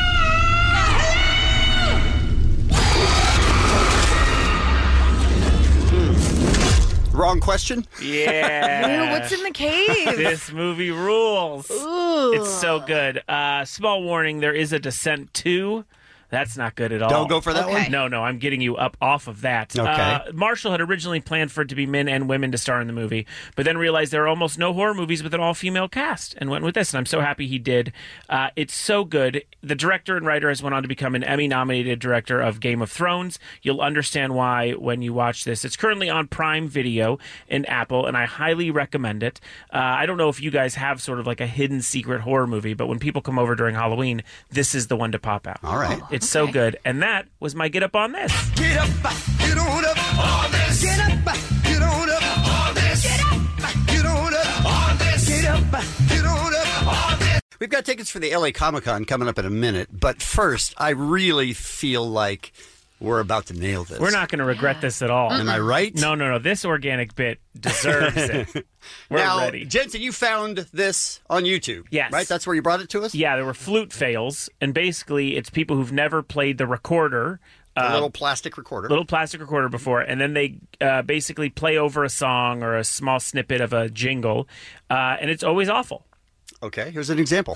[SPEAKER 14] there?
[SPEAKER 12] Wrong question?
[SPEAKER 13] Yeah.
[SPEAKER 9] Ew, what's in the cave?
[SPEAKER 13] This movie rules.
[SPEAKER 9] Ooh.
[SPEAKER 13] It's so good. Small warning, there is a Descent 2. That's not good at all.
[SPEAKER 12] Don't go for that one?
[SPEAKER 13] No, I'm getting you up off of that.
[SPEAKER 12] Okay.
[SPEAKER 13] Marshall had originally planned for it to be men and women to star in the movie, but then realized there are almost no horror movies with an all-female cast and went with this, and I'm so happy he did. It's so good. The director and writer has went on to become an Emmy-nominated director of Game of Thrones. You'll understand why when you watch this. It's currently on Prime Video in Apple, and I highly recommend it. I don't know if you guys have sort of like a hidden secret horror movie, but when people come over during Halloween, this is the one to pop out.
[SPEAKER 12] All right.
[SPEAKER 13] It's so good. And that was my Get Up on This.
[SPEAKER 6] Get up, get on up on this. Get up, get on up on this. Get up, get on up on this. Get up, get on up on this.
[SPEAKER 12] We've got tickets for the LA Comic-Con coming up in a minute, but first, I really feel like we're about to nail this.
[SPEAKER 13] We're not going to regret this at all.
[SPEAKER 12] Am I right?
[SPEAKER 13] No. This organic bit deserves it. We're
[SPEAKER 12] now,
[SPEAKER 13] ready.
[SPEAKER 12] Jensen, you found this on YouTube.
[SPEAKER 13] Yes.
[SPEAKER 12] Right? That's where you brought it to us?
[SPEAKER 13] Yeah, there were flute fails, and basically it's people who've never played the recorder.
[SPEAKER 12] A little plastic recorder.
[SPEAKER 13] Little plastic recorder before, and then they basically play over a song or a small snippet of a jingle, and it's always awful.
[SPEAKER 12] Okay, here's an example.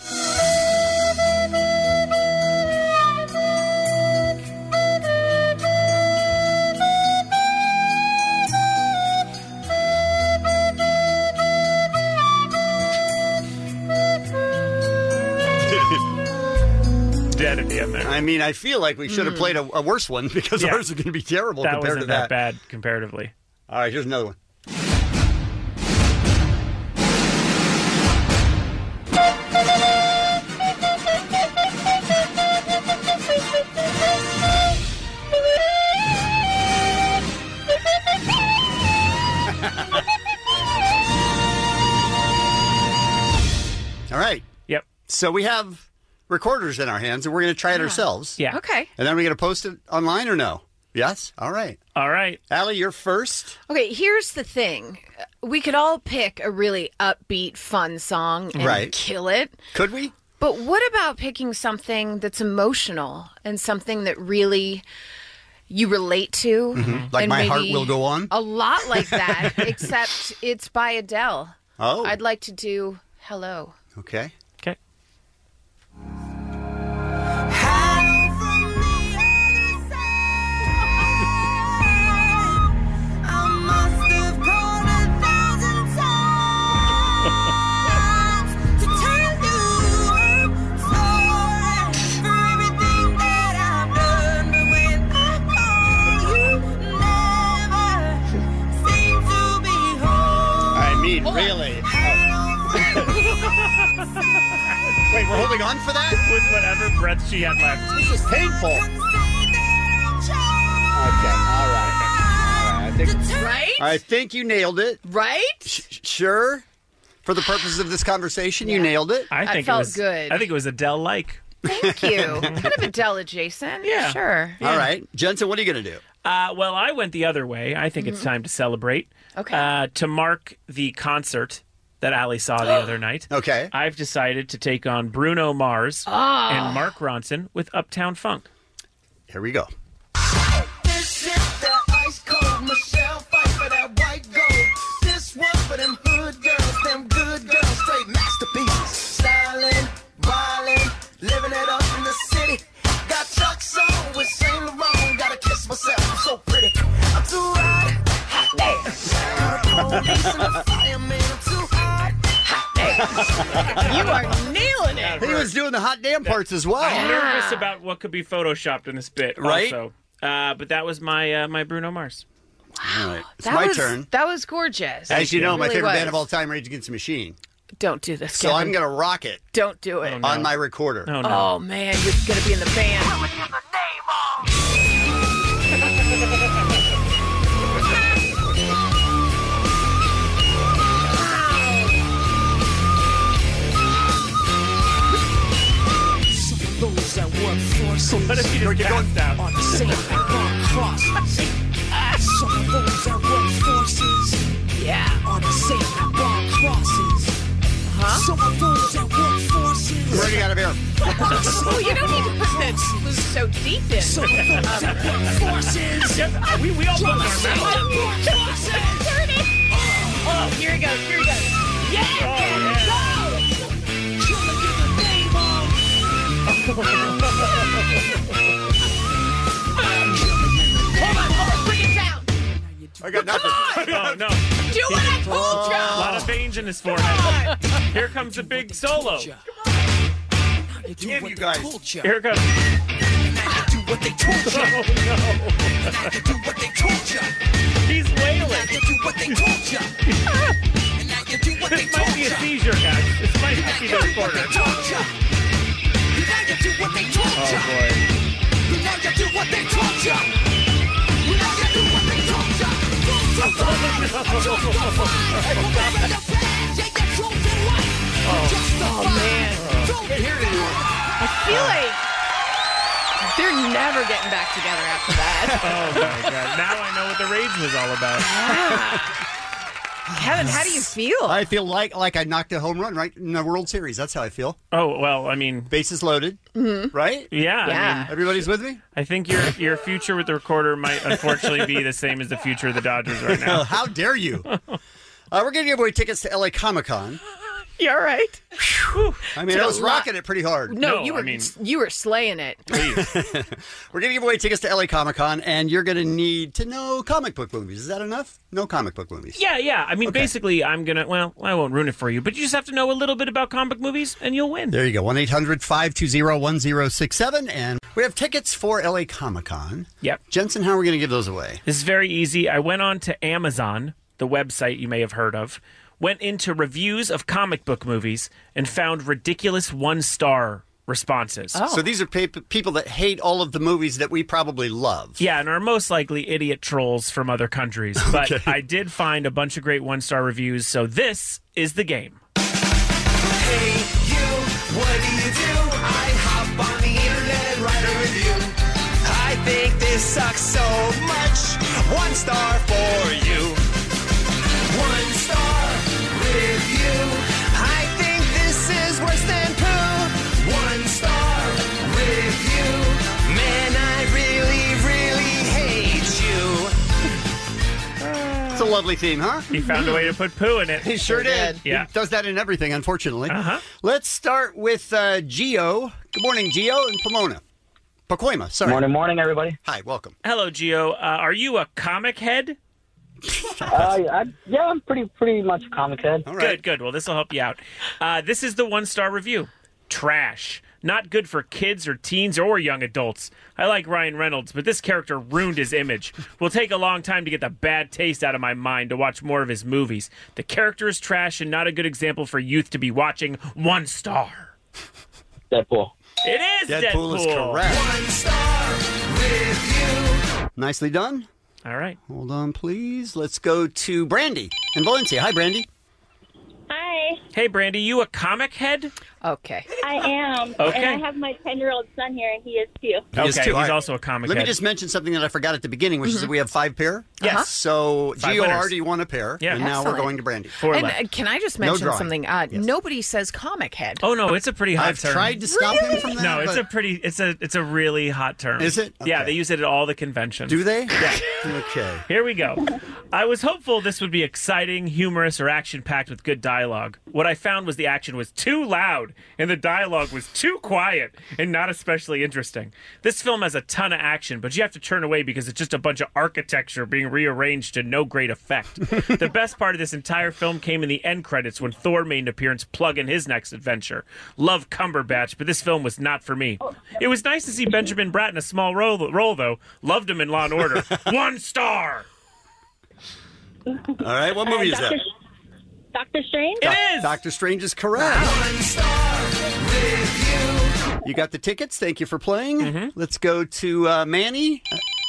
[SPEAKER 13] Dead at the end there.
[SPEAKER 12] I mean, I feel like we should have played a worse one because ours is going to be terrible
[SPEAKER 13] that
[SPEAKER 12] compared to
[SPEAKER 13] wasn't that bad comparatively.
[SPEAKER 12] All right, here's another one. All right.
[SPEAKER 13] Yep.
[SPEAKER 12] So we have recorders in our hands, and we're going to try it ourselves.
[SPEAKER 13] Yeah.
[SPEAKER 9] Okay.
[SPEAKER 12] And then we're going to post it online or no? Yes? All right.
[SPEAKER 13] All right.
[SPEAKER 12] Allie, you're first.
[SPEAKER 9] Okay, here's the thing. We could all pick a really upbeat, fun song and kill it.
[SPEAKER 12] Could we?
[SPEAKER 9] But what about picking something that's emotional and something that really you relate to?
[SPEAKER 12] Mm-hmm. Like
[SPEAKER 9] and
[SPEAKER 12] My Heart
[SPEAKER 9] maybe
[SPEAKER 12] Will Go On?
[SPEAKER 9] A lot like that, except it's by Adele.
[SPEAKER 12] Oh.
[SPEAKER 9] I'd like to do Hello.
[SPEAKER 12] Okay.
[SPEAKER 13] Okay.
[SPEAKER 12] Really? Wait, we're holding on for that?
[SPEAKER 13] With whatever breath she had left.
[SPEAKER 12] This is painful. Okay, all right. I think you nailed it.
[SPEAKER 9] Right?
[SPEAKER 12] Sure. For the purposes of this conversation, you nailed it.
[SPEAKER 13] I think
[SPEAKER 9] felt
[SPEAKER 13] it was
[SPEAKER 9] good.
[SPEAKER 13] I think it was Adele-like.
[SPEAKER 9] Thank you. Kind of Adele adjacent.
[SPEAKER 13] Yeah.
[SPEAKER 9] Sure.
[SPEAKER 12] All right. Jensen, what are you going to do?
[SPEAKER 13] Well, I went the other way. I think it's time to celebrate.
[SPEAKER 9] Okay.
[SPEAKER 13] To mark the concert that Allie saw the other night.
[SPEAKER 12] Okay.
[SPEAKER 13] I've decided to take on Bruno Mars and Mark Ronson with Uptown Funk.
[SPEAKER 12] Here we go.
[SPEAKER 6] This is the ice cold Michelle fight for that white gold. This one for them hood girls, them good girls, straight masterpieces. Styling, wildin', living it up in the city. Got Chuck's on with Saint Laurent. Gotta kiss myself, I'm so pretty. I'm too hot, hot dance. Police and the fireman, I'm too hot, hot dance.
[SPEAKER 9] You are nailing it.
[SPEAKER 12] He was doing the hot damn parts as well.
[SPEAKER 13] I'm nervous about what could be photoshopped in this bit.
[SPEAKER 12] Right?
[SPEAKER 13] Also. But that was my my Bruno Mars.
[SPEAKER 12] All right. It's my turn.
[SPEAKER 9] That was gorgeous.
[SPEAKER 12] As you know,
[SPEAKER 9] It
[SPEAKER 12] my
[SPEAKER 9] really
[SPEAKER 12] favorite
[SPEAKER 9] was.
[SPEAKER 12] band of all time, Rage Against the Machine.
[SPEAKER 9] Don't do this,
[SPEAKER 12] So
[SPEAKER 9] Kevin.
[SPEAKER 12] I'm going to rock it
[SPEAKER 9] Don't do it.
[SPEAKER 12] on my recorder.
[SPEAKER 13] Oh, no.
[SPEAKER 9] Oh, man, you're going to be in the band.
[SPEAKER 6] Those that work forces.
[SPEAKER 13] What if you just passed out?
[SPEAKER 6] On the same crosses. Some of those that work forces.
[SPEAKER 9] Yeah.
[SPEAKER 6] On the same crosses. Some of those that work forces.
[SPEAKER 12] We're running out of air.
[SPEAKER 9] Oh, you don't need to put that so deep in.
[SPEAKER 6] Some of those that work forces.
[SPEAKER 13] We all put our mouth.
[SPEAKER 9] Turn it. Oh, here he goes. Here he goes. Yeah. Go. Hold on, bring it down.
[SPEAKER 12] I got nothing.
[SPEAKER 13] Oh, no.
[SPEAKER 9] Do what I told you.
[SPEAKER 13] A lot of veins in his forehead. Here comes the big solo.
[SPEAKER 12] Damn you guys.
[SPEAKER 13] Here it comes.
[SPEAKER 6] Do what they told you.
[SPEAKER 13] Oh, no.
[SPEAKER 6] Do what they told you.
[SPEAKER 13] He's wailing.
[SPEAKER 6] Do what they told you. And now you do what they
[SPEAKER 13] This might
[SPEAKER 6] told
[SPEAKER 13] be a
[SPEAKER 6] you.
[SPEAKER 13] seizure, guys. This might not be the recorder.
[SPEAKER 6] Now you do what they told
[SPEAKER 13] Oh,
[SPEAKER 6] you.
[SPEAKER 13] boy.
[SPEAKER 6] Now you do what they told you. Now you do what they told you.
[SPEAKER 9] Oh, man. I feel like they're never getting back together after that.
[SPEAKER 13] Oh, my God. Now I know what the rage was all about.
[SPEAKER 9] Kevin, how do you feel?
[SPEAKER 12] I feel like I knocked a home run right in the World Series. That's how I feel.
[SPEAKER 13] Oh, well, I mean...
[SPEAKER 12] Bases loaded, right?
[SPEAKER 13] Yeah. I mean,
[SPEAKER 12] Everybody's with me?
[SPEAKER 13] I think your future with the recorder might unfortunately be the same as the future of the Dodgers right now.
[SPEAKER 12] How dare you? We're going to give away tickets to LA Comic-Con.
[SPEAKER 9] You all right?
[SPEAKER 12] I mean, I was rocking it pretty hard.
[SPEAKER 9] No, you were slaying it.
[SPEAKER 12] We're going to give away tickets to LA Comic-Con, and you're going to need to know comic book movies. Is that enough? No comic book movies.
[SPEAKER 13] Yeah. I mean, basically, I'm going to... Well, I won't ruin it for you, but you just have to know a little bit about comic movies, and you'll win.
[SPEAKER 12] There you go. 1-800-520-1067. And we have tickets for LA Comic-Con.
[SPEAKER 13] Yep.
[SPEAKER 12] Jensen, how are we going to give those away?
[SPEAKER 13] This is very easy. I went on to Amazon, the website you may have heard of, went into reviews of comic book movies, and found ridiculous one-star responses.
[SPEAKER 12] So these are people that hate all of the movies that we probably love.
[SPEAKER 13] Yeah, and are most likely idiot trolls from other countries. But
[SPEAKER 12] Okay.
[SPEAKER 13] I did find a bunch of great one-star reviews, so this is the game.
[SPEAKER 6] Hey, you, what do? I hop on the internet, write a review. I think this this sucks so much. 1 star for you. 1 star review. I think this is worse than poo. 1 star review. Man, I really hate you.
[SPEAKER 12] It's a lovely theme, huh?
[SPEAKER 13] He found a way to put poo in it.
[SPEAKER 12] He sure did.
[SPEAKER 13] Yeah.
[SPEAKER 12] He does that in everything, unfortunately. Let's start with Gio. Good morning, Gio in Pomona. Pacoima, sorry.
[SPEAKER 15] Morning, everybody.
[SPEAKER 12] Hi, welcome.
[SPEAKER 13] Hello, Gio. Are you a comic head?
[SPEAKER 15] Yeah, I'm pretty much a comic head.
[SPEAKER 13] Good. Well, this will help you out. This is the 1-star review. Trash. Not good for kids or teens or young adults. I like Ryan Reynolds, but this character ruined his image. Will take a long time to get the bad taste out of my mind to watch more of his movies. The character is trash and not a good example for youth to be watching. 1 star.
[SPEAKER 15] Deadpool.
[SPEAKER 13] It is Deadpool.
[SPEAKER 12] Deadpool is correct.
[SPEAKER 6] 1 star review.
[SPEAKER 12] Nicely done.
[SPEAKER 13] All right.
[SPEAKER 12] Hold on, please. Let's go to Brandy in Valencia. Hi, Brandy.
[SPEAKER 16] Hi.
[SPEAKER 13] Hey, Brandy, you a comic head?
[SPEAKER 9] Okay.
[SPEAKER 16] I am.
[SPEAKER 13] Okay.
[SPEAKER 16] And I have my 10-year-old son here, and he is too.
[SPEAKER 12] He is too.
[SPEAKER 13] He's
[SPEAKER 12] All right.
[SPEAKER 13] also a comic
[SPEAKER 12] Let
[SPEAKER 13] head.
[SPEAKER 12] me just mention something that I forgot at the beginning, which is that we have 5 pair.
[SPEAKER 13] Yes.
[SPEAKER 12] So
[SPEAKER 13] 5
[SPEAKER 12] Gio
[SPEAKER 13] winners.
[SPEAKER 12] already won a pair,
[SPEAKER 13] Yeah.
[SPEAKER 12] and now we're
[SPEAKER 9] Excellent.
[SPEAKER 12] going to Brandy.
[SPEAKER 13] 4
[SPEAKER 9] And
[SPEAKER 13] left.
[SPEAKER 9] can I just
[SPEAKER 12] No
[SPEAKER 9] mention
[SPEAKER 12] drawing.
[SPEAKER 9] something? Nobody says comic head.
[SPEAKER 13] Oh no, it's a pretty hot
[SPEAKER 12] I've
[SPEAKER 13] term.
[SPEAKER 12] tried to stop him from that.
[SPEAKER 13] No, it's
[SPEAKER 12] but-
[SPEAKER 13] a pretty. It's a really hot term.
[SPEAKER 12] Is it?
[SPEAKER 13] Yeah,
[SPEAKER 12] Okay.
[SPEAKER 13] they use it at all the conventions.
[SPEAKER 12] Do they?
[SPEAKER 13] Yeah.
[SPEAKER 12] Okay.
[SPEAKER 13] Here we go. I was hopeful this would be exciting, humorous, or action-packed with good dialogue. What I found was the action was too loud and the dialogue was too quiet and not especially interesting. This film has a ton of action, but you have to turn away because it's just a bunch of architecture being rearranged to no great effect. The best part of this entire film came in the end credits when Thor made an appearance plugging his next adventure. Love Cumberbatch, but this film was not for me. It was nice to see Benjamin Bratt in a small role though. Loved him in Law & Order. 1 star!
[SPEAKER 12] All right, what movie is that?
[SPEAKER 16] Doctor Strange?
[SPEAKER 13] It is!
[SPEAKER 12] Doctor Strange is correct.
[SPEAKER 6] 1 star review.
[SPEAKER 12] You got the tickets. Thank you for playing. Let's go to Manny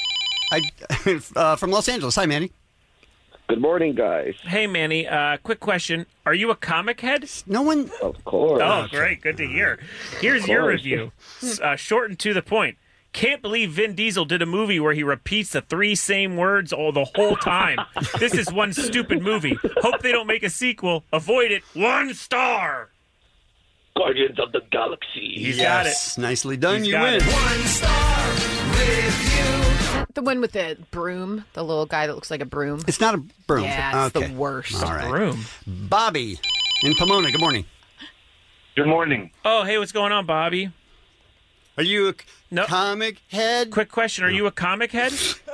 [SPEAKER 12] from Los Angeles. Hi, Manny.
[SPEAKER 17] Good morning, guys.
[SPEAKER 13] Hey, Manny, quick question. Are you a comic head?
[SPEAKER 12] No one...
[SPEAKER 17] Of course.
[SPEAKER 13] Oh, great. Good to hear. Here's your review. Short and to the point. Can't believe Vin Diesel did a movie where he repeats the 3 same words the whole time. This is one stupid movie. Hope they don't make a sequel. Avoid it. 1 star.
[SPEAKER 17] Guardians of the Galaxy.
[SPEAKER 13] He's got it.
[SPEAKER 12] Nicely done.
[SPEAKER 13] He's
[SPEAKER 12] You
[SPEAKER 13] got
[SPEAKER 12] win.
[SPEAKER 13] it.
[SPEAKER 6] 1 star review.
[SPEAKER 9] The one with the broom, the little guy that looks like a broom.
[SPEAKER 12] It's not a broom.
[SPEAKER 9] Yeah, it's
[SPEAKER 12] Okay.
[SPEAKER 9] the worst.
[SPEAKER 12] All right.
[SPEAKER 13] Broom.
[SPEAKER 12] Bobby in Pomona. Good morning.
[SPEAKER 17] Good morning.
[SPEAKER 13] Oh, hey, what's going on, Bobby?
[SPEAKER 12] Are you a comic head?
[SPEAKER 13] Quick question. Are you a comic head?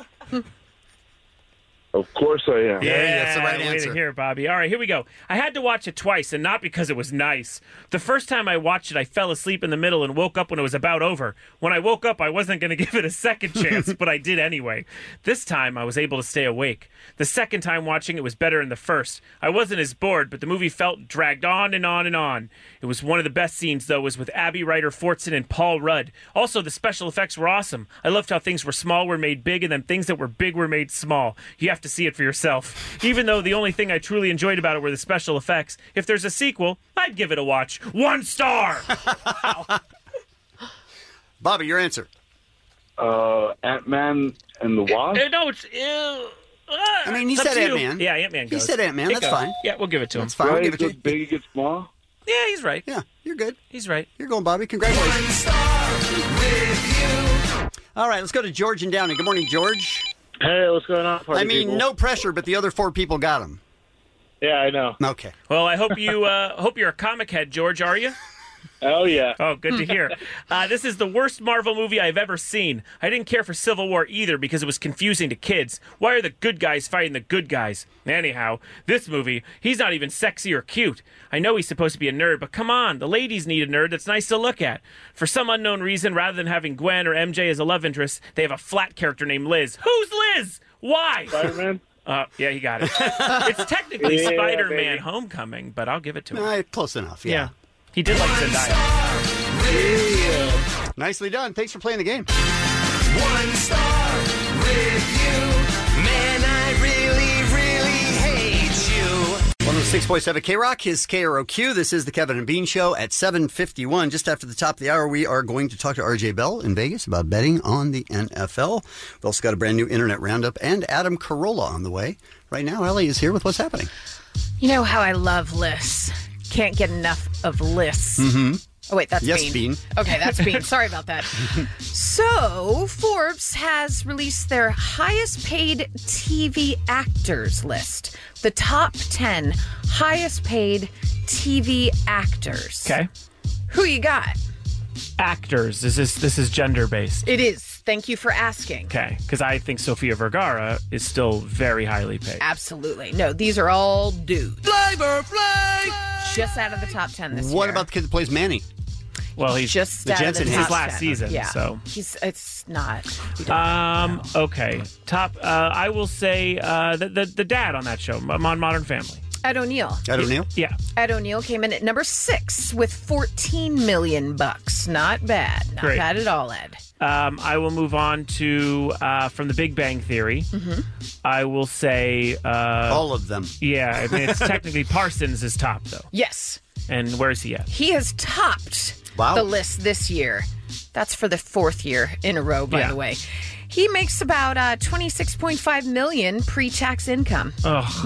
[SPEAKER 17] Of course I am.
[SPEAKER 13] Yeah,
[SPEAKER 12] that's the right
[SPEAKER 13] way
[SPEAKER 12] answer.
[SPEAKER 13] to hear, Bobby. All right, here we go. I had to watch it twice, and not because it was nice. The first time I watched it, I fell asleep in the middle and woke up when it was about over. When I woke up, I wasn't going to give it a second chance, but I did anyway. This time, I was able to stay awake. The second time watching it was better than the first. I wasn't as bored, but the movie felt dragged on and on and on. It was one of the best scenes, though, was with Abby Ryder-Fortson and Paul Rudd. Also, the special effects were awesome. I loved how things were small were made big, and then things that were big were made small. You have to see it for yourself. Even though the only thing I truly enjoyed about it were the special effects, if there's a sequel, I'd give it a watch. 1 star!
[SPEAKER 12] Bobby, your answer.
[SPEAKER 17] Ant-Man and the Wasp?
[SPEAKER 13] No, it's...
[SPEAKER 12] I mean, he
[SPEAKER 13] it's up
[SPEAKER 12] said
[SPEAKER 13] to you.
[SPEAKER 12] Ant-Man.
[SPEAKER 13] Yeah, Ant-Man goes.
[SPEAKER 12] He said Ant-Man.
[SPEAKER 13] It
[SPEAKER 12] That's
[SPEAKER 13] goes.
[SPEAKER 12] fine.
[SPEAKER 13] Yeah, we'll give it to him.
[SPEAKER 12] That's fine. We'll give it to you.
[SPEAKER 17] Big against small?
[SPEAKER 13] Yeah, he's right.
[SPEAKER 12] Yeah, you're good.
[SPEAKER 13] He's right.
[SPEAKER 12] You're going, Bobby. Congratulations. All right, let's go to George and Downey. Good morning, George.
[SPEAKER 17] Hey, what's going on, party
[SPEAKER 12] I mean,
[SPEAKER 17] people?
[SPEAKER 12] no pressure, but the other 4 people got him.
[SPEAKER 17] Yeah, I know.
[SPEAKER 12] Okay.
[SPEAKER 13] Well, I hope you hope you're a comic head, George. Are you?
[SPEAKER 17] Oh, yeah.
[SPEAKER 13] Oh, good to hear. This is the worst Marvel movie I've ever seen. I didn't care for Civil War either because it was confusing to kids. Why are the good guys fighting the good guys? Anyhow, this movie, he's not even sexy or cute. I know he's supposed to be a nerd, but come on, the ladies need a nerd that's nice to look at. For some unknown reason, rather than having Gwen or MJ as a love interest, they have a flat character named Liz. Who's Liz? Why?
[SPEAKER 17] Spider-Man?
[SPEAKER 13] Yeah, he got it. It's technically
[SPEAKER 17] Yeah,
[SPEAKER 13] Spider-Man
[SPEAKER 17] baby.
[SPEAKER 13] Homecoming, but I'll give it to him.
[SPEAKER 12] Close enough, yeah.
[SPEAKER 13] He did like Zendaya.
[SPEAKER 12] Nicely done. Thanks for playing the game.
[SPEAKER 6] 1 star review. Man, I really hate you.
[SPEAKER 12] 106.7 K-Rock, his KROQ. This is the Kevin and Bean Show at 7:51. Just after the top of the hour, we are going to talk to RJ Bell in Vegas about betting on the NFL. We've also got a brand new Internet Roundup and Adam Carolla on the way. Right now, Ellie is here with what's happening.
[SPEAKER 9] You know how I love lists. Can't get enough of lists.
[SPEAKER 12] Mm-hmm.
[SPEAKER 9] Oh, wait, that's
[SPEAKER 12] yes,
[SPEAKER 9] Bean.
[SPEAKER 12] Bean.
[SPEAKER 9] Okay, that's Bean. Sorry about that. So, Forbes has released their highest paid TV actors list. The top 10 highest paid TV actors.
[SPEAKER 13] Okay.
[SPEAKER 9] Who you got?
[SPEAKER 13] Actors. This is gender based.
[SPEAKER 9] It is. Thank you for asking.
[SPEAKER 13] Okay, because I think Sofia Vergara is still very highly paid.
[SPEAKER 9] Absolutely. No, these are all dudes.
[SPEAKER 12] Flavor Flav!
[SPEAKER 9] Just out of the top 10 this year.
[SPEAKER 12] What about the kid that plays Manny?
[SPEAKER 13] Well, he's
[SPEAKER 9] just
[SPEAKER 12] the
[SPEAKER 9] out
[SPEAKER 12] Jensen
[SPEAKER 9] of the
[SPEAKER 12] his
[SPEAKER 9] top
[SPEAKER 13] last
[SPEAKER 9] 10.
[SPEAKER 13] season,
[SPEAKER 9] Yeah.
[SPEAKER 13] so
[SPEAKER 9] it's not. We don't
[SPEAKER 13] okay. Top. I will say the dad on that show, on Modern Family.
[SPEAKER 9] Ed O'Neill.
[SPEAKER 12] Ed O'Neill?
[SPEAKER 13] Yeah.
[SPEAKER 9] Ed O'Neill came in at number 6 with $14 million. Not bad. Not
[SPEAKER 13] Great.
[SPEAKER 9] bad at all, Ed.
[SPEAKER 13] I will move on to from The Big Bang Theory.
[SPEAKER 9] Mm-hmm.
[SPEAKER 13] I will say
[SPEAKER 12] all of them.
[SPEAKER 13] Yeah, I mean, it's technically Parsons is top though.
[SPEAKER 9] Yes.
[SPEAKER 13] And where's he at?
[SPEAKER 9] He has topped the list this year. That's for the 4th year in a row, by the way. He makes about $26.5 million pre-tax income.
[SPEAKER 13] Ugh.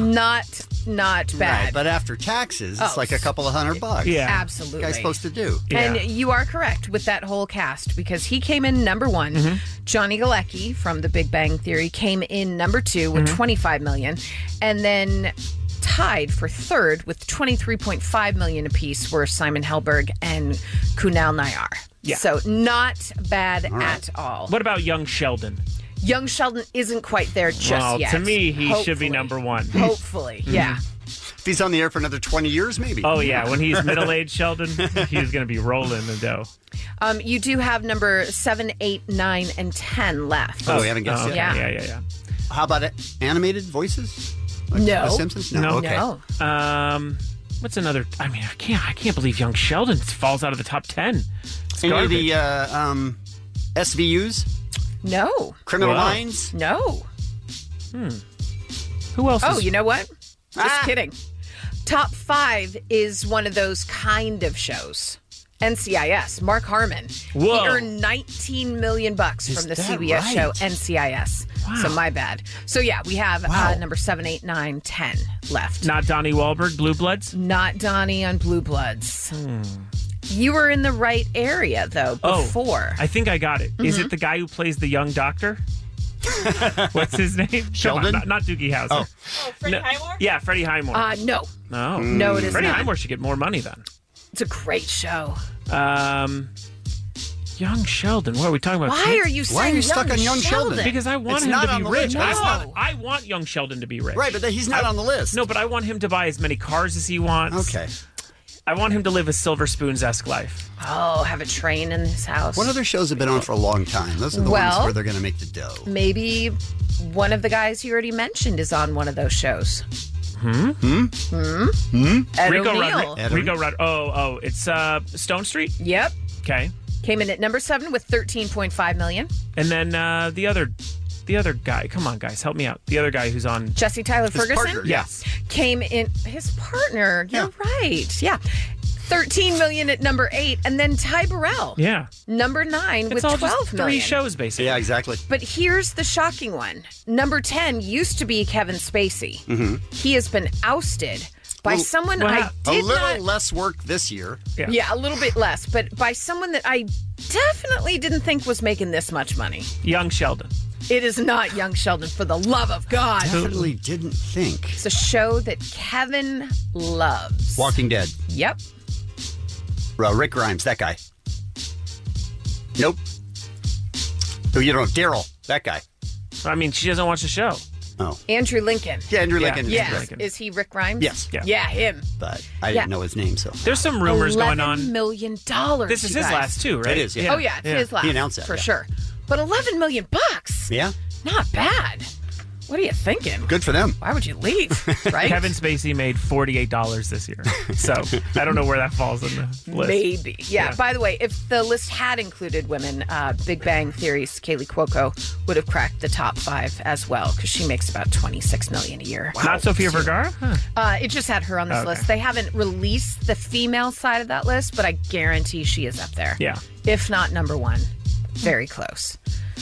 [SPEAKER 9] Not bad.
[SPEAKER 12] Right, but after taxes, it's like a couple of $100.
[SPEAKER 13] Yeah.
[SPEAKER 9] Absolutely.
[SPEAKER 12] What the guy's supposed to do.
[SPEAKER 9] And you are correct with that whole cast because he came in number 1.
[SPEAKER 12] Mm-hmm.
[SPEAKER 9] Johnny Galecki from The Big Bang Theory came in number 2 with $25 million. And then tied for 3rd with $23.5 million apiece were Simon Helberg and Kunal Nayyar.
[SPEAKER 13] Yeah.
[SPEAKER 9] So not bad at all.
[SPEAKER 13] What about young Sheldon?
[SPEAKER 9] Young Sheldon isn't quite there just
[SPEAKER 13] well,
[SPEAKER 9] yet.
[SPEAKER 13] to me, he should be
[SPEAKER 9] Hopefully.
[SPEAKER 13] number 1.
[SPEAKER 9] Hopefully, yeah.
[SPEAKER 12] If he's on the air for another 20 years, maybe.
[SPEAKER 13] Oh, yeah. When he's middle-aged Sheldon, he's going to be rolling the dough.
[SPEAKER 9] You do have number 7, 8, 9, and 10 left.
[SPEAKER 12] Oh, we haven't guessed
[SPEAKER 9] yet.
[SPEAKER 12] yet.
[SPEAKER 13] Yeah.
[SPEAKER 12] How about animated voices? Like
[SPEAKER 9] No.
[SPEAKER 12] The Simpsons?
[SPEAKER 13] No.
[SPEAKER 12] Okay.
[SPEAKER 9] No.
[SPEAKER 13] What's another? I mean, I can't believe young Sheldon falls out of the top 10. It's
[SPEAKER 12] Any
[SPEAKER 13] garbage.
[SPEAKER 12] of the SVUs?
[SPEAKER 9] No.
[SPEAKER 12] Criminal
[SPEAKER 13] Wow.
[SPEAKER 12] Minds?
[SPEAKER 9] No.
[SPEAKER 13] Who else?
[SPEAKER 9] Oh,
[SPEAKER 13] is...
[SPEAKER 9] you know what? Just kidding. Top 5 is one of those kind of shows. NCIS. Mark Harmon.
[SPEAKER 13] Whoa.
[SPEAKER 9] He earned $19 million from the
[SPEAKER 12] that
[SPEAKER 9] CBS
[SPEAKER 12] right?
[SPEAKER 9] show NCIS.
[SPEAKER 13] Wow.
[SPEAKER 9] So my bad. So yeah, we have number 7, 8, 9, 10 left.
[SPEAKER 13] Not Donnie Wahlberg, Blue Bloods?
[SPEAKER 9] Not Donnie on Blue Bloods. You were in the right area though before.
[SPEAKER 13] I think I got it. Is it the guy who plays the young doctor? What's his name? Come
[SPEAKER 12] Sheldon?
[SPEAKER 13] on, not Doogie Howser.
[SPEAKER 1] Oh, Freddie Highmore?
[SPEAKER 13] Yeah, Freddie Highmore.
[SPEAKER 9] No.
[SPEAKER 13] No.
[SPEAKER 9] No, it is
[SPEAKER 13] Freddie
[SPEAKER 9] not.
[SPEAKER 13] Highmore should get more money then.
[SPEAKER 9] It's a great show.
[SPEAKER 13] Young Sheldon. What are we talking about?
[SPEAKER 9] Why are you saying
[SPEAKER 12] Why are you stuck on young Sheldon?
[SPEAKER 13] Because I want
[SPEAKER 12] It's
[SPEAKER 13] him
[SPEAKER 12] not
[SPEAKER 13] to
[SPEAKER 12] on
[SPEAKER 13] be
[SPEAKER 12] the
[SPEAKER 13] rich.
[SPEAKER 12] list.
[SPEAKER 13] I want young Sheldon to be rich.
[SPEAKER 12] Right, but he's not on the list.
[SPEAKER 13] No, but I want him to buy as many cars as he wants.
[SPEAKER 12] Okay.
[SPEAKER 13] I want him to live a Silver Spoons-esque life.
[SPEAKER 9] Oh, have a train in his house.
[SPEAKER 12] What other shows have been on for a long time? Those are the ones where they're going to make the dough.
[SPEAKER 9] Maybe one of the guys you already mentioned is on one of those shows. Ed
[SPEAKER 13] Rico
[SPEAKER 9] O'Neill.
[SPEAKER 13] Oh, it's Stone Street?
[SPEAKER 9] Yep.
[SPEAKER 13] Okay.
[SPEAKER 9] Came in at number 7 with $13.5 million.
[SPEAKER 13] And then the other guy. Come on, guys, help me out. The other guy who's on
[SPEAKER 9] Jesse Tyler Ferguson.
[SPEAKER 12] partner,
[SPEAKER 13] Yes.
[SPEAKER 9] Came in his partner. You're right. Yeah. $13 million at number 8, and then Ty Burrell.
[SPEAKER 13] Yeah.
[SPEAKER 9] Number 9
[SPEAKER 13] It's
[SPEAKER 9] with
[SPEAKER 13] all
[SPEAKER 9] $12
[SPEAKER 13] just
[SPEAKER 9] million.
[SPEAKER 13] 3 shows, basically.
[SPEAKER 12] Yeah, exactly.
[SPEAKER 9] But here's the shocking one. Number 10 used to be Kevin Spacey. He has been ousted by someone I
[SPEAKER 12] A
[SPEAKER 9] did
[SPEAKER 12] little
[SPEAKER 9] not...
[SPEAKER 12] less work this year.
[SPEAKER 9] Yeah, a little bit less, but by someone that I definitely didn't think was making this much money.
[SPEAKER 13] Young Sheldon.
[SPEAKER 9] It is not Young Sheldon, for the love of God.
[SPEAKER 12] Definitely didn't think.
[SPEAKER 9] It's a show that Kevin loves.
[SPEAKER 12] Walking Dead.
[SPEAKER 9] Yep.
[SPEAKER 12] Rick Grimes, that guy. Nope. Oh, you don't know. Daryl, that guy.
[SPEAKER 13] I mean, she doesn't watch the show.
[SPEAKER 12] Oh.
[SPEAKER 9] Andrew Lincoln.
[SPEAKER 12] Yeah, Andrew Lincoln.
[SPEAKER 9] Yes.
[SPEAKER 12] Andrew Lincoln.
[SPEAKER 9] Is he Rick Grimes?
[SPEAKER 12] Yes.
[SPEAKER 9] Yeah, him.
[SPEAKER 12] But I didn't know his name, so.
[SPEAKER 13] There's some rumors going on.
[SPEAKER 9] $11 million.
[SPEAKER 13] This is
[SPEAKER 9] you
[SPEAKER 13] his
[SPEAKER 9] guys.
[SPEAKER 13] last too, right?
[SPEAKER 12] It is, yeah.
[SPEAKER 9] Oh, yeah, it's his last.
[SPEAKER 12] He announced that,
[SPEAKER 9] For
[SPEAKER 12] yeah.
[SPEAKER 9] sure. But $11 million.
[SPEAKER 12] Yeah.
[SPEAKER 9] Not bad. What are you thinking?
[SPEAKER 12] Good for them.
[SPEAKER 9] Why would you leave? Right?
[SPEAKER 13] Kevin Spacey made $48 this year. So I don't know where that falls in the list.
[SPEAKER 9] Maybe. Yeah. By the way, if the list had included women, Big Bang Theory's Kaylee Cuoco would have cracked the top 5 as well because she makes about $26 million a year.
[SPEAKER 13] Wow. Not Sofia Vergara? Huh.
[SPEAKER 9] It just had her on this
[SPEAKER 13] Okay.
[SPEAKER 9] list. They haven't released the female side of that list, but I guarantee she is up there.
[SPEAKER 13] Yeah.
[SPEAKER 9] If not number 1. Very close.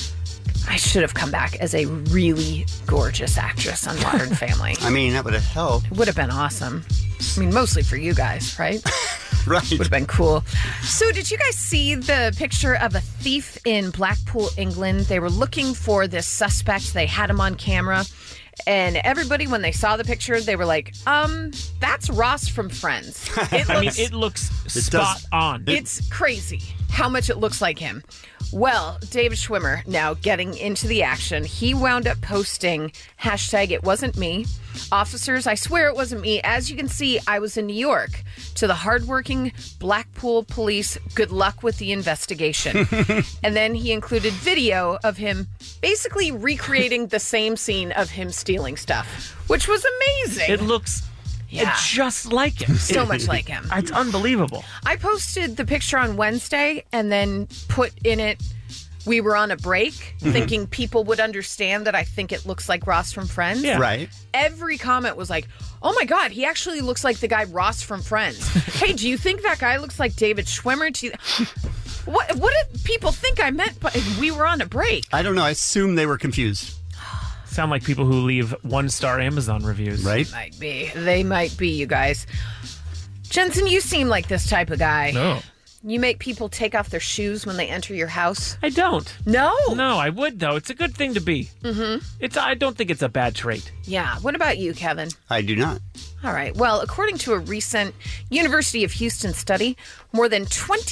[SPEAKER 9] I should have come back as a really gorgeous actress on Modern Family.
[SPEAKER 12] I mean, that would have helped.
[SPEAKER 9] It would have been awesome. I mean, mostly for you guys, right?
[SPEAKER 12] Right.
[SPEAKER 9] Would have been cool. So did you guys see the picture of a thief in Blackpool, England? They were looking for this suspect. They had him on camera. And everybody, when they saw the picture, they were like, that's Ross from Friends.
[SPEAKER 13] It looks spot on.
[SPEAKER 9] It's crazy how much it looks like him. Well, David Schwimmer now getting into the action. He wound up posting #ItWasn't Officers, I swear it wasn't me. As you can see, I was in New York. To the hardworking Blackpool police, good luck with the investigation. And then he included video of him basically recreating the same scene of him stealing stuff, which was amazing.
[SPEAKER 13] It looks just like him.
[SPEAKER 9] So much like him.
[SPEAKER 13] It's unbelievable.
[SPEAKER 9] I posted the picture on Wednesday and then put in it, we were on a break, thinking people would understand that I think it looks like Ross from Friends.
[SPEAKER 12] Yeah. Right.
[SPEAKER 9] Every comment was like, oh my God, he actually looks like the guy Ross from Friends. Hey, do you think that guy looks like David Schwimmer? What did people think I meant by we were on a break?
[SPEAKER 12] I don't know. I assume they were confused.
[SPEAKER 13] Sound like people who leave 1-star Amazon reviews.
[SPEAKER 12] Right?
[SPEAKER 9] Might be. They might be, you guys. Jensen, you seem like this type of guy.
[SPEAKER 13] No.
[SPEAKER 9] You make people take off their shoes when they enter your house?
[SPEAKER 13] I don't.
[SPEAKER 9] No?
[SPEAKER 13] No, I would, though. It's a good thing to be.
[SPEAKER 9] Mm-hmm.
[SPEAKER 13] I don't think it's a bad trait.
[SPEAKER 9] Yeah. What about you, Kevin?
[SPEAKER 12] I do not.
[SPEAKER 9] All right. Well, according to a recent University of Houston study, more than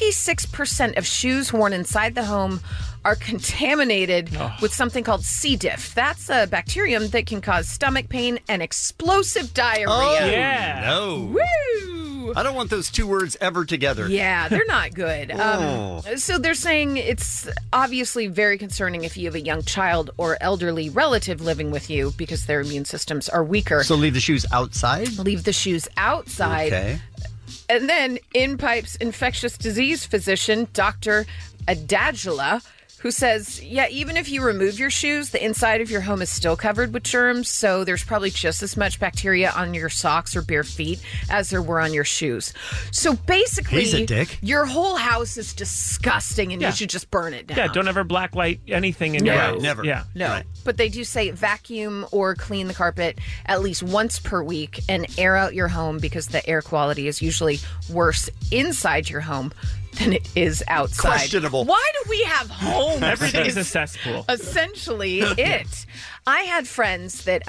[SPEAKER 9] 26% of shoes worn inside the home are contaminated with something called C. diff. That's a bacterium that can cause stomach pain and explosive diarrhea.
[SPEAKER 12] Oh,
[SPEAKER 13] yeah.
[SPEAKER 12] No.
[SPEAKER 9] Woo!
[SPEAKER 12] I don't want those two words ever together.
[SPEAKER 9] Yeah, they're not good. So they're saying it's obviously very concerning if you have a young child or elderly relative living with you because their immune systems are weaker.
[SPEAKER 12] So leave the shoes outside?
[SPEAKER 9] Leave the shoes outside.
[SPEAKER 12] Okay.
[SPEAKER 9] And then in pipes infectious disease physician, Dr. Adagila, who says, yeah, even if you remove your shoes, the inside of your home is still covered with germs, so there's probably just as much bacteria on your socks or bare feet as there were on your shoes. So basically,
[SPEAKER 12] He's a dick.
[SPEAKER 9] Your whole house is disgusting and you should just burn it down.
[SPEAKER 13] Yeah, don't ever blacklight anything in your house.
[SPEAKER 12] Never.
[SPEAKER 13] Yeah.
[SPEAKER 9] No.
[SPEAKER 12] Right.
[SPEAKER 9] But they do say vacuum or clean the carpet at least once per week and air out your home because the air quality is usually worse inside your home than it is outside.
[SPEAKER 12] Questionable.
[SPEAKER 9] Why do we have homes?
[SPEAKER 13] Everything's a
[SPEAKER 9] Is
[SPEAKER 13] cesspool.
[SPEAKER 9] essentially it. I had friends that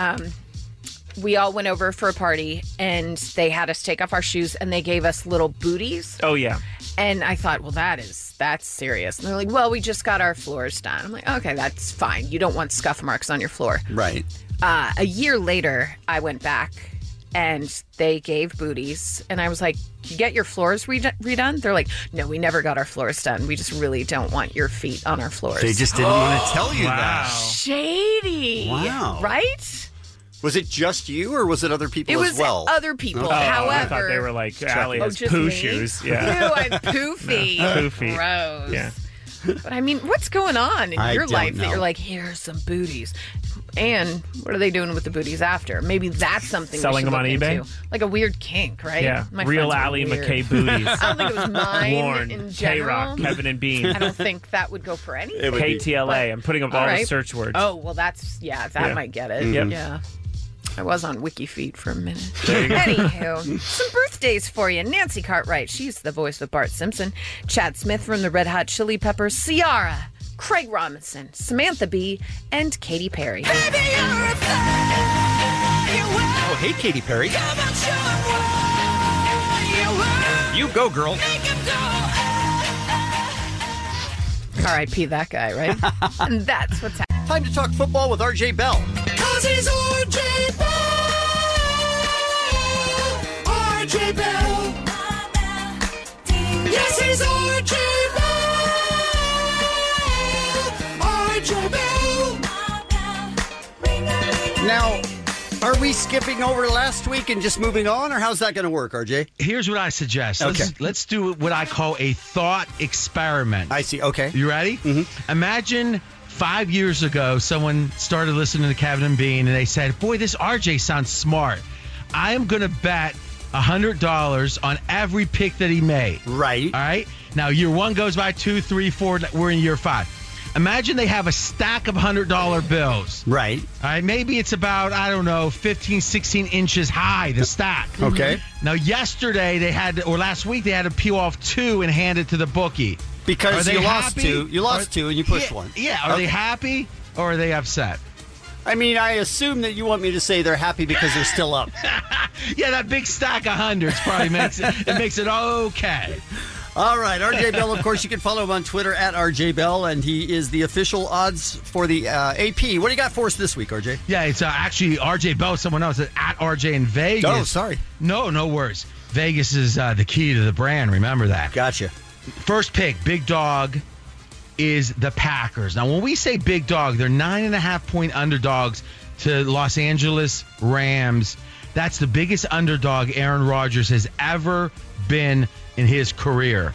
[SPEAKER 9] we all went over for a party and they had us take off our shoes and they gave us little booties.
[SPEAKER 13] Oh, yeah.
[SPEAKER 9] And I thought, well, that's serious. And they're like, well, we just got our floors done. I'm like, okay, that's fine. You don't want scuff marks on your floor.
[SPEAKER 12] Right.
[SPEAKER 9] A year later, I went back and they gave booties. And I was like, you get your floors redone? They're like, no, we never got our floors done. We just really don't want your feet on our floors.
[SPEAKER 12] They just didn't want to tell you that.
[SPEAKER 9] Shady.
[SPEAKER 12] Wow.
[SPEAKER 9] Right?
[SPEAKER 12] Was it just you or was it other people
[SPEAKER 9] It
[SPEAKER 12] as
[SPEAKER 9] was
[SPEAKER 12] well?
[SPEAKER 9] other people.
[SPEAKER 12] Okay.
[SPEAKER 9] However,
[SPEAKER 13] I thought they were like Allie has
[SPEAKER 9] just
[SPEAKER 13] poo
[SPEAKER 9] me?
[SPEAKER 13] shoes.
[SPEAKER 9] Ew,
[SPEAKER 13] Yeah.
[SPEAKER 9] I'm poofy.
[SPEAKER 13] No, poofy.
[SPEAKER 9] Gross.
[SPEAKER 13] Yeah.
[SPEAKER 9] But I mean, what's going on in
[SPEAKER 12] I
[SPEAKER 9] your
[SPEAKER 12] don't
[SPEAKER 9] life
[SPEAKER 12] know.
[SPEAKER 9] that you're like, here's some booties? And what are they doing with the booties after? Maybe that's something
[SPEAKER 13] Selling
[SPEAKER 9] we should
[SPEAKER 13] them on
[SPEAKER 9] look
[SPEAKER 13] eBay?
[SPEAKER 9] into. Like a weird kink, right?
[SPEAKER 13] Yeah.
[SPEAKER 9] My
[SPEAKER 13] Real
[SPEAKER 9] friends are
[SPEAKER 13] Allie
[SPEAKER 9] weird.
[SPEAKER 13] McKay booties.
[SPEAKER 9] I don't think it was mine
[SPEAKER 13] Warren,
[SPEAKER 9] in general.
[SPEAKER 13] K-Rock, Kevin and Bean.
[SPEAKER 9] I don't think that would go for anything.
[SPEAKER 13] KTLA. I'm putting up all the search words.
[SPEAKER 9] Oh, well, that
[SPEAKER 13] Yeah.
[SPEAKER 9] might get it.
[SPEAKER 13] Yep.
[SPEAKER 9] Yeah. I was on WikiFeet for a minute.
[SPEAKER 13] There you go.
[SPEAKER 9] Anywho, some birthdays for you. Nancy Cartwright, she's the voice of Bart Simpson. Chad Smith from the Red Hot Chili Peppers. Ciara, Craig Robinson, Samantha Bee, and Katy Perry.
[SPEAKER 12] Oh, hey, Katy Perry. You go, girl.
[SPEAKER 9] R.I.P. that guy, right? And that's what's happening.
[SPEAKER 12] Time to talk football with RJ Bell.
[SPEAKER 6] Cause he's RJ Bell. RJ Bell. Yes, he's RJ Bell. RJ Bell.
[SPEAKER 12] Are we skipping over last week and just moving on, or how's that going to work, RJ?
[SPEAKER 18] Here's what I suggest.
[SPEAKER 12] Okay.
[SPEAKER 18] Let's do what I call a thought experiment.
[SPEAKER 12] I see. Okay.
[SPEAKER 18] You ready? Mm-hmm. Imagine 5 years ago, someone started listening to Kevin and Bean, and they said, boy, this RJ sounds smart. I am going to bet $100 on every pick that he made.
[SPEAKER 12] Right.
[SPEAKER 18] All right? Now, year 1 goes by, 2, 3, 4. We're in year 5. Imagine they have a stack of $100 bills.
[SPEAKER 12] Right.
[SPEAKER 18] All right. Maybe it's about, 15, 16 inches high, the stack.
[SPEAKER 12] Okay.
[SPEAKER 18] Now, last week, they had to peel off 2 and hand it to the bookie.
[SPEAKER 12] Because you lost 2. You lost 2 and you pushed 1.
[SPEAKER 18] Yeah. Are they happy or are they upset?
[SPEAKER 12] I mean, I assume that you want me to say they're happy because they're still up.
[SPEAKER 18] Yeah, that big stack of hundreds probably makes it okay.
[SPEAKER 12] All right, RJ Bell, of course, you can follow him on Twitter at RJ Bell, and he is the official odds for the AP. What do you got for us this week, RJ?
[SPEAKER 18] Yeah, it's actually RJ Bell, someone else at RJ in Vegas.
[SPEAKER 12] Oh, sorry.
[SPEAKER 18] No worries. Vegas is the key to the brand. Remember that.
[SPEAKER 12] Gotcha.
[SPEAKER 18] First pick, big dog, is the Packers. Now, when we say big dog, they're 9.5-point underdogs to Los Angeles Rams. That's the biggest underdog Aaron Rodgers has ever been in his career.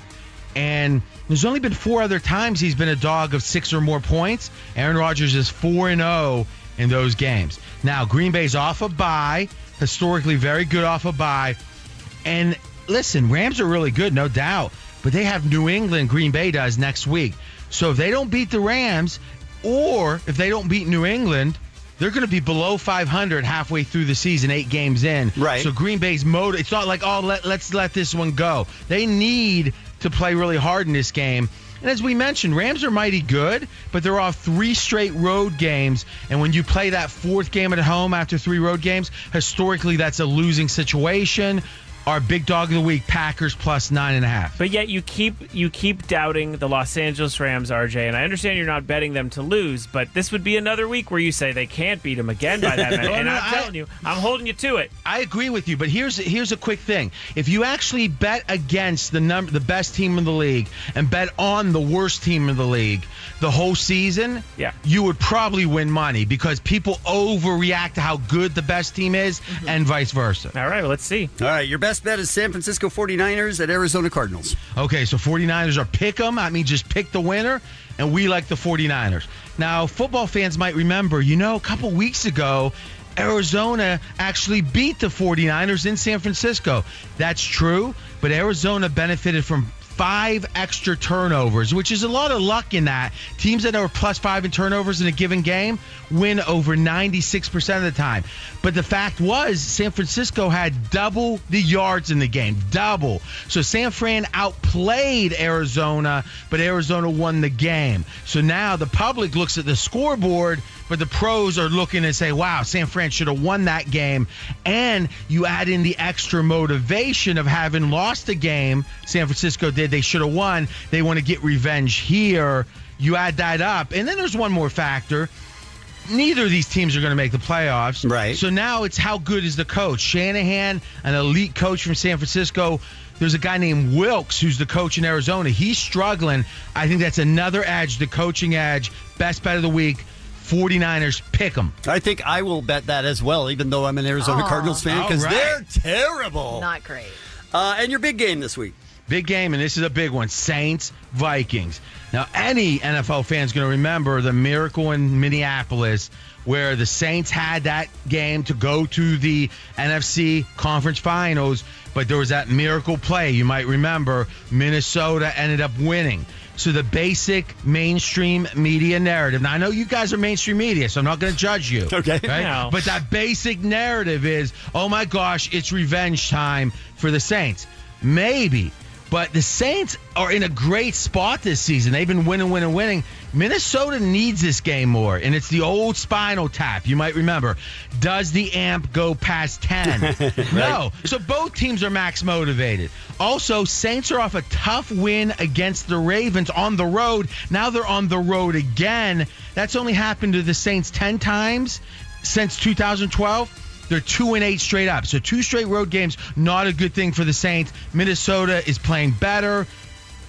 [SPEAKER 18] And there's only been 4 other times he's been a dog of 6 or more points. Aaron Rodgers is 4-0 in those games. Now, Green Bay's off a bye, historically very good off a bye. And listen, Rams are really good, no doubt. But they have New England, Green Bay does, next week. So if they don't beat the Rams, or if they don't beat New England, they're going to be below 500 halfway through the season, 8 games in.
[SPEAKER 12] Right.
[SPEAKER 18] So Green Bay's mode, it's not like, let's let this one go. They need to play really hard in this game. And as we mentioned, Rams are mighty good, but they're off 3 straight road games. And when you play that 4th game at home after 3 road games, historically that's a losing situation. Our big dog of the week, Packers plus 9.5.
[SPEAKER 13] But yet you keep doubting the Los Angeles Rams, RJ, and I understand you're not betting them to lose, but this would be another week where you say they can't beat them again by that many. And I'm telling you, I'm holding you to it.
[SPEAKER 18] I agree with you, but here's a quick thing. If you actually bet against the best team in the league and bet on the worst team in the league the whole season, you would probably win money because people overreact to how good the best team is and vice versa.
[SPEAKER 13] All right, well, let's see.
[SPEAKER 12] All right, your best bet is San Francisco 49ers at Arizona Cardinals.
[SPEAKER 18] Okay, so 49ers are pick them. I mean, just pick the winner, and we like the 49ers. Now, football fans might remember, a couple weeks ago, Arizona actually beat the 49ers in San Francisco. That's true, but Arizona benefited from 5 extra turnovers, which is a lot of luck in that. Teams that are plus 5 in turnovers in a given game win over 96% of the time. But the fact was, San Francisco had double the yards in the game. Double. So San Fran outplayed Arizona, but Arizona won the game. So now the public looks at the scoreboard, but the pros are looking and say, wow, San Fran should have won that game. And you add in the extra motivation of having lost a game, San Francisco did, they should have won. They want to get revenge here. You add that up. And then there's one more factor. Neither of these teams are going to make the playoffs.
[SPEAKER 12] Right.
[SPEAKER 18] So now it's how good is the coach. Shanahan, an elite coach from San Francisco. There's a guy named Wilkes who's the coach in Arizona. He's struggling. I think that's another edge, the coaching edge. Best bet of the week. 49ers, pick them.
[SPEAKER 12] I think I will bet that as well, even though I'm an Arizona Cardinals fan, because they're terrible.
[SPEAKER 9] Not great.
[SPEAKER 12] And your big game this week.
[SPEAKER 18] Big game, and this is a big one. Saints, Vikings. Now, any NFL fan is going to remember the miracle in Minneapolis where the Saints had that game to go to the NFC Conference Finals, but there was that miracle play. You might remember Minnesota ended up winning. So the basic mainstream media narrative. Now, I know you guys are mainstream media, so I'm not going to judge you.
[SPEAKER 12] Okay.
[SPEAKER 18] Right?
[SPEAKER 13] No.
[SPEAKER 18] But that basic narrative is, oh, my gosh, it's revenge time for the Saints. Maybe. But the Saints are in a great spot this season. They've been winning. Minnesota needs this game more, and it's the old Spinal Tap. You might remember. Does the amp go past 10? Right. No. So both teams are max motivated. Also, Saints are off a tough win against the Ravens on the road. Now they're on the road again. That's only happened to the Saints 10 times since 2012. They're 2-8 straight up. So 2 straight road games, not a good thing for the Saints. Minnesota is playing better.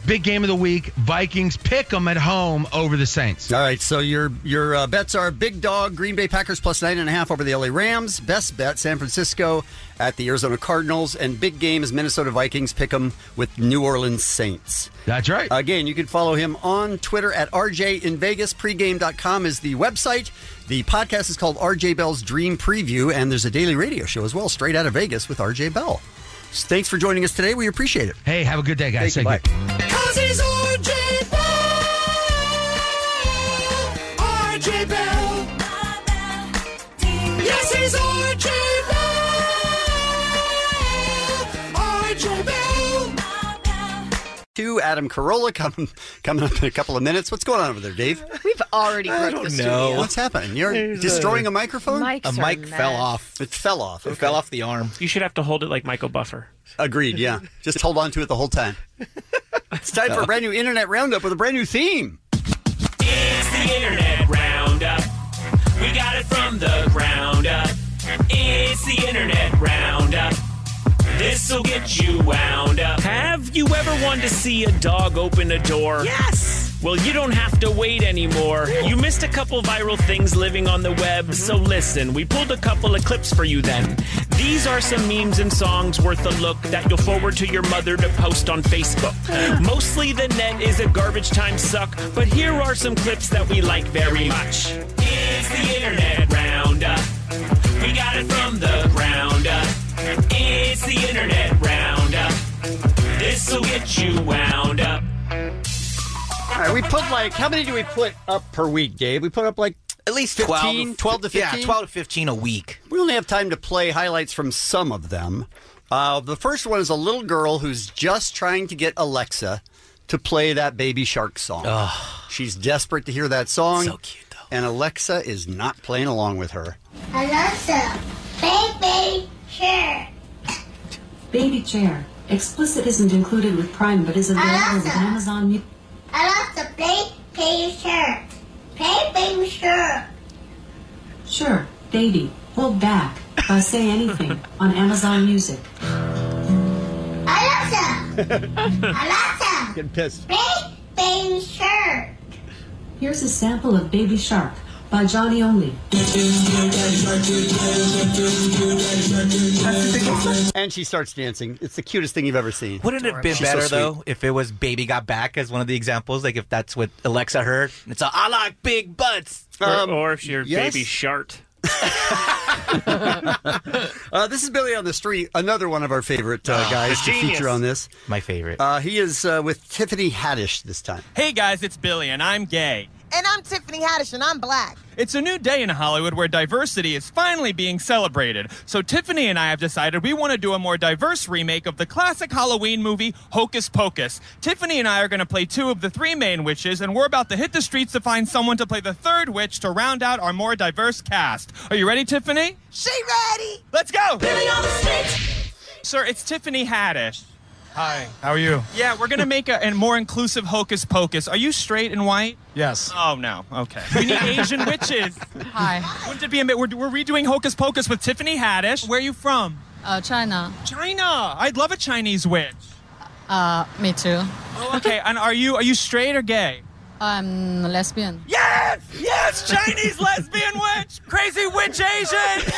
[SPEAKER 18] big game of the week. Vikings pick them at home over the Saints.
[SPEAKER 12] All right, so your bets are big dog, Green Bay Packers plus 9.5 over the LA Rams. Best bet, San Francisco at the Arizona Cardinals. And big game is Minnesota Vikings pick them with New Orleans Saints.
[SPEAKER 18] That's right.
[SPEAKER 12] Again, you can follow him on Twitter at RJ in Vegas. Pregame.com is the website. The podcast is called RJ Bell's Dream Preview, and there's a daily radio show as well, straight out of Vegas with RJ Bell. Thanks for joining us today. We appreciate it.
[SPEAKER 18] Hey, have a good day, guys.
[SPEAKER 12] Thank you. Bye.
[SPEAKER 6] 'Cause he's RJ Bell. RJ Bell. Yes, he's RJ Bell. RJ Bell.
[SPEAKER 12] To Adam Carolla coming up in a couple of minutes. What's going on over there, Dave?
[SPEAKER 9] We've already broke the studio.
[SPEAKER 12] What's happening? You're destroying a microphone?
[SPEAKER 9] Mics
[SPEAKER 8] A
[SPEAKER 9] are
[SPEAKER 8] mic
[SPEAKER 9] mad.
[SPEAKER 8] fell off.
[SPEAKER 12] It fell off.
[SPEAKER 8] It fell off the arm.
[SPEAKER 13] You should have to hold it like Michael Buffer.
[SPEAKER 12] Agreed, yeah. Just hold on to it the whole time. It's time for a brand new Internet Roundup with a brand new theme.
[SPEAKER 19] It's the Internet Roundup. We got it from the ground up. It's the Internet Roundup. This'll get you wound up. Have you ever wanted to see a dog open a door? Yes! Well, you don't have to wait anymore. You missed a couple viral things living on the web, so listen, we pulled a couple of clips for you then. These are some memes and songs worth a look that you'll forward to your mother to post on Facebook. Mostly the net is a garbage time suck, but here are some clips that we like very much. It's the Internet Roundup. We got it from the ground up. It's the Internet Roundup. This'll get you wound up.
[SPEAKER 12] All right, we put how many do we put up per week, Dave? We put up
[SPEAKER 8] at least
[SPEAKER 12] 15, 12 to 15?
[SPEAKER 8] Yeah, 12 to 15 a week.
[SPEAKER 12] We only have time to play highlights from some of them. The first one is a little girl who's just trying to get Alexa to play that Baby Shark song. She's desperate to hear that song.
[SPEAKER 8] So cute, though.
[SPEAKER 12] And Alexa is not playing along with her.
[SPEAKER 20] Alexa, Baby Shark.
[SPEAKER 21] Baby Chair. Explicit isn't included with Prime, but is available with Amazon Music.
[SPEAKER 20] Alexa, play Baby Shark. Play Baby Shark.
[SPEAKER 21] Sure, Baby. Hold back. Say anything on Amazon Music.
[SPEAKER 20] Alexa, Alexa,
[SPEAKER 12] Getting pissed.
[SPEAKER 20] play Baby Shark.
[SPEAKER 21] Here's a sample of Baby Shark by Johnny Only.
[SPEAKER 12] And she starts dancing. It's the cutest thing you've ever seen.
[SPEAKER 8] Wouldn't it have been
[SPEAKER 12] She's so
[SPEAKER 8] better,
[SPEAKER 12] sweet.
[SPEAKER 8] though, if it was Baby Got Back as one of the examples? Like, if that's what Alexa heard. It's I like big butts.
[SPEAKER 13] Or if you're
[SPEAKER 12] yes.
[SPEAKER 13] Baby Shart.
[SPEAKER 12] This is Billy on the Street, another one of our favorite guys to
[SPEAKER 8] genius.
[SPEAKER 12] feature on this.
[SPEAKER 8] My favorite.
[SPEAKER 12] He is with Tiffany Haddish this time.
[SPEAKER 22] Hey guys, it's Billy, and I'm gay.
[SPEAKER 23] And I'm Tiffany Haddish, and I'm black.
[SPEAKER 22] It's a new day in Hollywood where diversity is finally being celebrated. So Tiffany and I have decided we want to do a more diverse remake of the classic Halloween movie, Hocus Pocus. Tiffany and I are going to play 2 of the 3 main witches, and we're about to hit the streets to find someone to play the 3rd witch to round out our more diverse cast. Are you ready, Tiffany?
[SPEAKER 23] She ready.
[SPEAKER 22] Let's go!
[SPEAKER 23] Billy on the street.
[SPEAKER 22] Sir, it's Tiffany Haddish.
[SPEAKER 24] Hi, how are you?
[SPEAKER 22] Yeah, we're going to make a more inclusive Hocus Pocus. Are you straight and white?
[SPEAKER 24] Yes.
[SPEAKER 22] Oh, no. Okay. We need Asian witches.
[SPEAKER 25] Hi.
[SPEAKER 22] Wouldn't it be we're redoing Hocus Pocus with Tiffany Haddish. Where are you from?
[SPEAKER 25] China.
[SPEAKER 22] China. I'd love a Chinese witch.
[SPEAKER 25] Me too.
[SPEAKER 22] Oh, okay. And are you straight or gay?
[SPEAKER 25] I'm lesbian.
[SPEAKER 22] Yes! Yes! Chinese lesbian witch! Crazy witch Asian!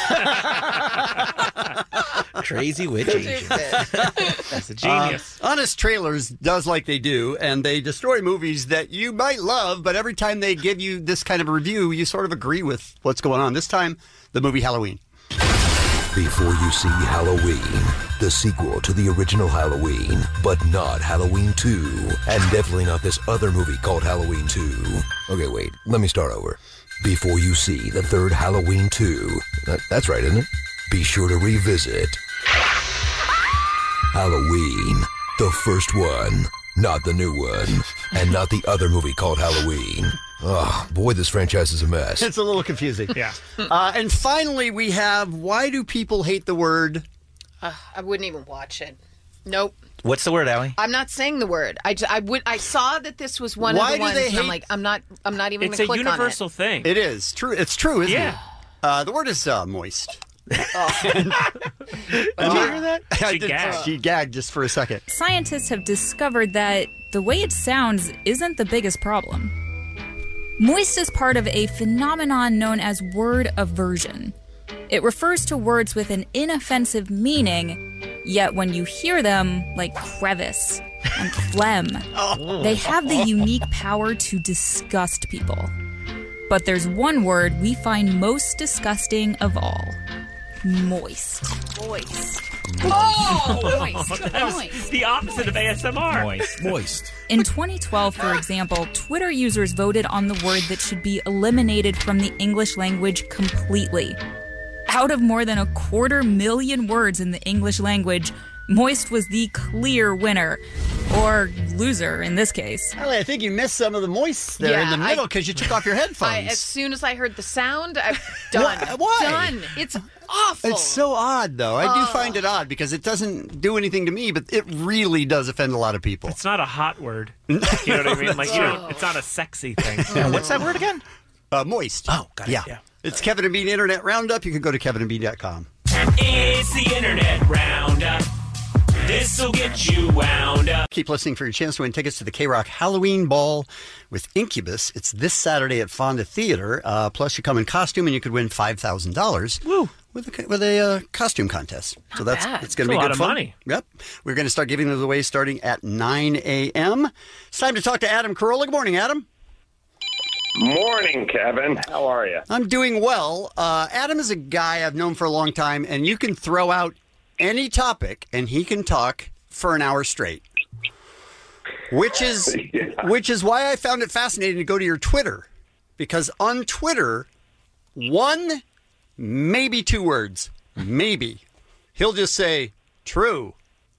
[SPEAKER 8] Crazy witch Asian. That's a genius.
[SPEAKER 12] Honest Trailers does like they do, and they destroy movies that you might love, but every time they give you this kind of a review, you sort of agree with what's going on. This time, the movie Halloween.
[SPEAKER 26] Before you see Halloween, the sequel to the original Halloween, but not Halloween 2, and definitely not this other movie called Halloween 2. Okay, wait, let me start over. Before you see the 3rd Halloween 2, that's right, isn't it? Be sure to revisit Halloween, the first one, not the new one, and not the other movie called Halloween. Oh, boy, this franchise is a mess.
[SPEAKER 12] It's a little confusing.
[SPEAKER 22] Yeah.
[SPEAKER 12] And finally, we have Why Do People Hate the Word?
[SPEAKER 9] I wouldn't even watch it. Nope.
[SPEAKER 8] What's the word, Allie?
[SPEAKER 9] I'm not saying the word. I saw that this was one
[SPEAKER 12] Why
[SPEAKER 9] of the
[SPEAKER 12] do
[SPEAKER 9] ones,
[SPEAKER 12] they
[SPEAKER 9] and I'm
[SPEAKER 12] hate-
[SPEAKER 9] like, I'm not even
[SPEAKER 13] It's
[SPEAKER 9] going to
[SPEAKER 13] a
[SPEAKER 9] click
[SPEAKER 13] universal
[SPEAKER 9] on it.
[SPEAKER 13] thing.
[SPEAKER 12] It is true. It's true, isn't
[SPEAKER 13] Yeah.
[SPEAKER 12] it? The word is moist.
[SPEAKER 9] Oh.
[SPEAKER 12] Did you hear that?
[SPEAKER 13] She gagged.
[SPEAKER 12] She gagged just for a second.
[SPEAKER 27] Scientists have discovered that
[SPEAKER 2] the way it sounds isn't the biggest problem. Moist is part of a phenomenon known as word aversion. It refers to words with an inoffensive meaning, yet when you hear them, like crevice and phlegm, they have the unique power to disgust people. But there's one word we find most disgusting of all. Moist.
[SPEAKER 9] Moist.
[SPEAKER 2] Oh,
[SPEAKER 13] That was the opposite of ASMR.
[SPEAKER 11] Moist.
[SPEAKER 2] In 2012, for example, Twitter users voted on the word that should be eliminated from the English language completely. Out of more than 250,000 words in the English language, moist was the clear winner. Or loser, in this case.
[SPEAKER 12] Ellie, I think you missed some of the moist there in the middle because you took off your headphones.
[SPEAKER 9] As soon as I heard the sound, I'm done.
[SPEAKER 12] Why?
[SPEAKER 9] Done. It's awful.
[SPEAKER 12] It's so odd, though. I do find it odd because it doesn't do anything to me, but it really does offend a lot of people.
[SPEAKER 13] It's not a hot word. You know what I mean? Like, it's not a sexy thing.
[SPEAKER 8] Yeah, what's that word again?
[SPEAKER 12] Moist.
[SPEAKER 8] Oh, got it.
[SPEAKER 12] Yeah. It's Kevin and Bean Internet Roundup. You can go to kevinandbean.com.
[SPEAKER 19] It's the Internet Roundup. This'll get you wound up.
[SPEAKER 12] Keep listening for your chance to win tickets to the K-Rock Halloween Ball with Incubus. It's this Saturday at Fonda Theater. Plus, you come in costume and you could win $5,000 with a costume contest. So it's going to be good fun.
[SPEAKER 13] A lot of money.
[SPEAKER 12] Yep. We're going to start giving those away starting at 9 a.m. It's time to talk to Adam Carolla. Good morning, Adam.
[SPEAKER 4] Morning, Kevin. How are you?
[SPEAKER 12] I'm doing well. Adam is a guy I've known for a long time, and you can throw out any topic, and he can talk for an hour straight. Which is why I found it fascinating to go to your Twitter, because on Twitter, one, maybe two words, maybe, he'll just say true,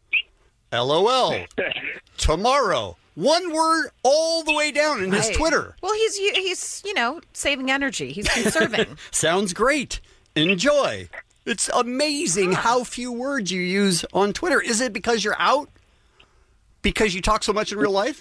[SPEAKER 12] LOL, tomorrow. One word all the way down in his Twitter.
[SPEAKER 9] Well, he's saving energy. He's conserving.
[SPEAKER 12] Sounds great. Enjoy. It's amazing how few words you use on Twitter. Is it because you're out? Because you talk so much in real life?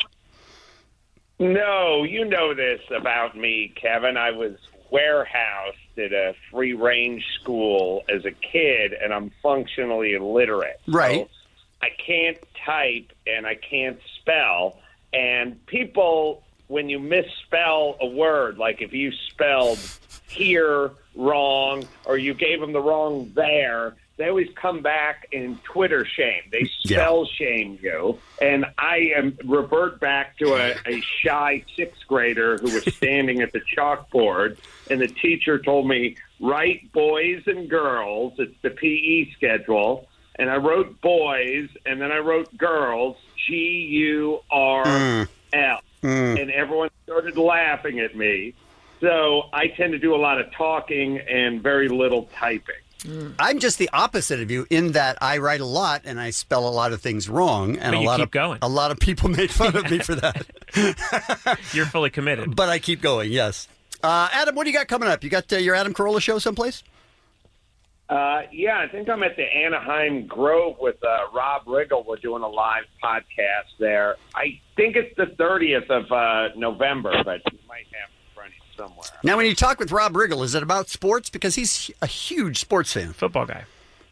[SPEAKER 4] No, you know this about me, Kevin. I was warehoused at a free-range school as a kid, and I'm functionally illiterate.
[SPEAKER 12] Right.
[SPEAKER 4] So I can't type and I can't spell. And people, when you misspell a word, like if you spelled here wrong or you gave them the wrong there, they always come back in Twitter shame. They spell shame you. And I revert back to a shy sixth grader who was standing at the chalkboard, and the teacher told me, write boys and girls. It's the PE schedule. And I wrote boys, and then I wrote girls, GURL. And everyone started laughing at me. So I tend to do a lot of talking and very little typing.
[SPEAKER 12] I'm just the opposite of you in that I write a lot and I spell a lot of things wrong, and a lot of people make fun of me for that.
[SPEAKER 13] You're fully committed.
[SPEAKER 12] But I keep going, yes. Adam, what do you got coming up? You got your Adam Carolla show someplace?
[SPEAKER 4] Yeah, I think I'm at the Anaheim Grove with Rob Riggle. We're doing a live podcast there. I think it's the 30th of November, but you might have it running somewhere.
[SPEAKER 12] Now, when you talk with Rob Riggle, is it about sports? Because he's a huge sports fan.
[SPEAKER 13] Football guy.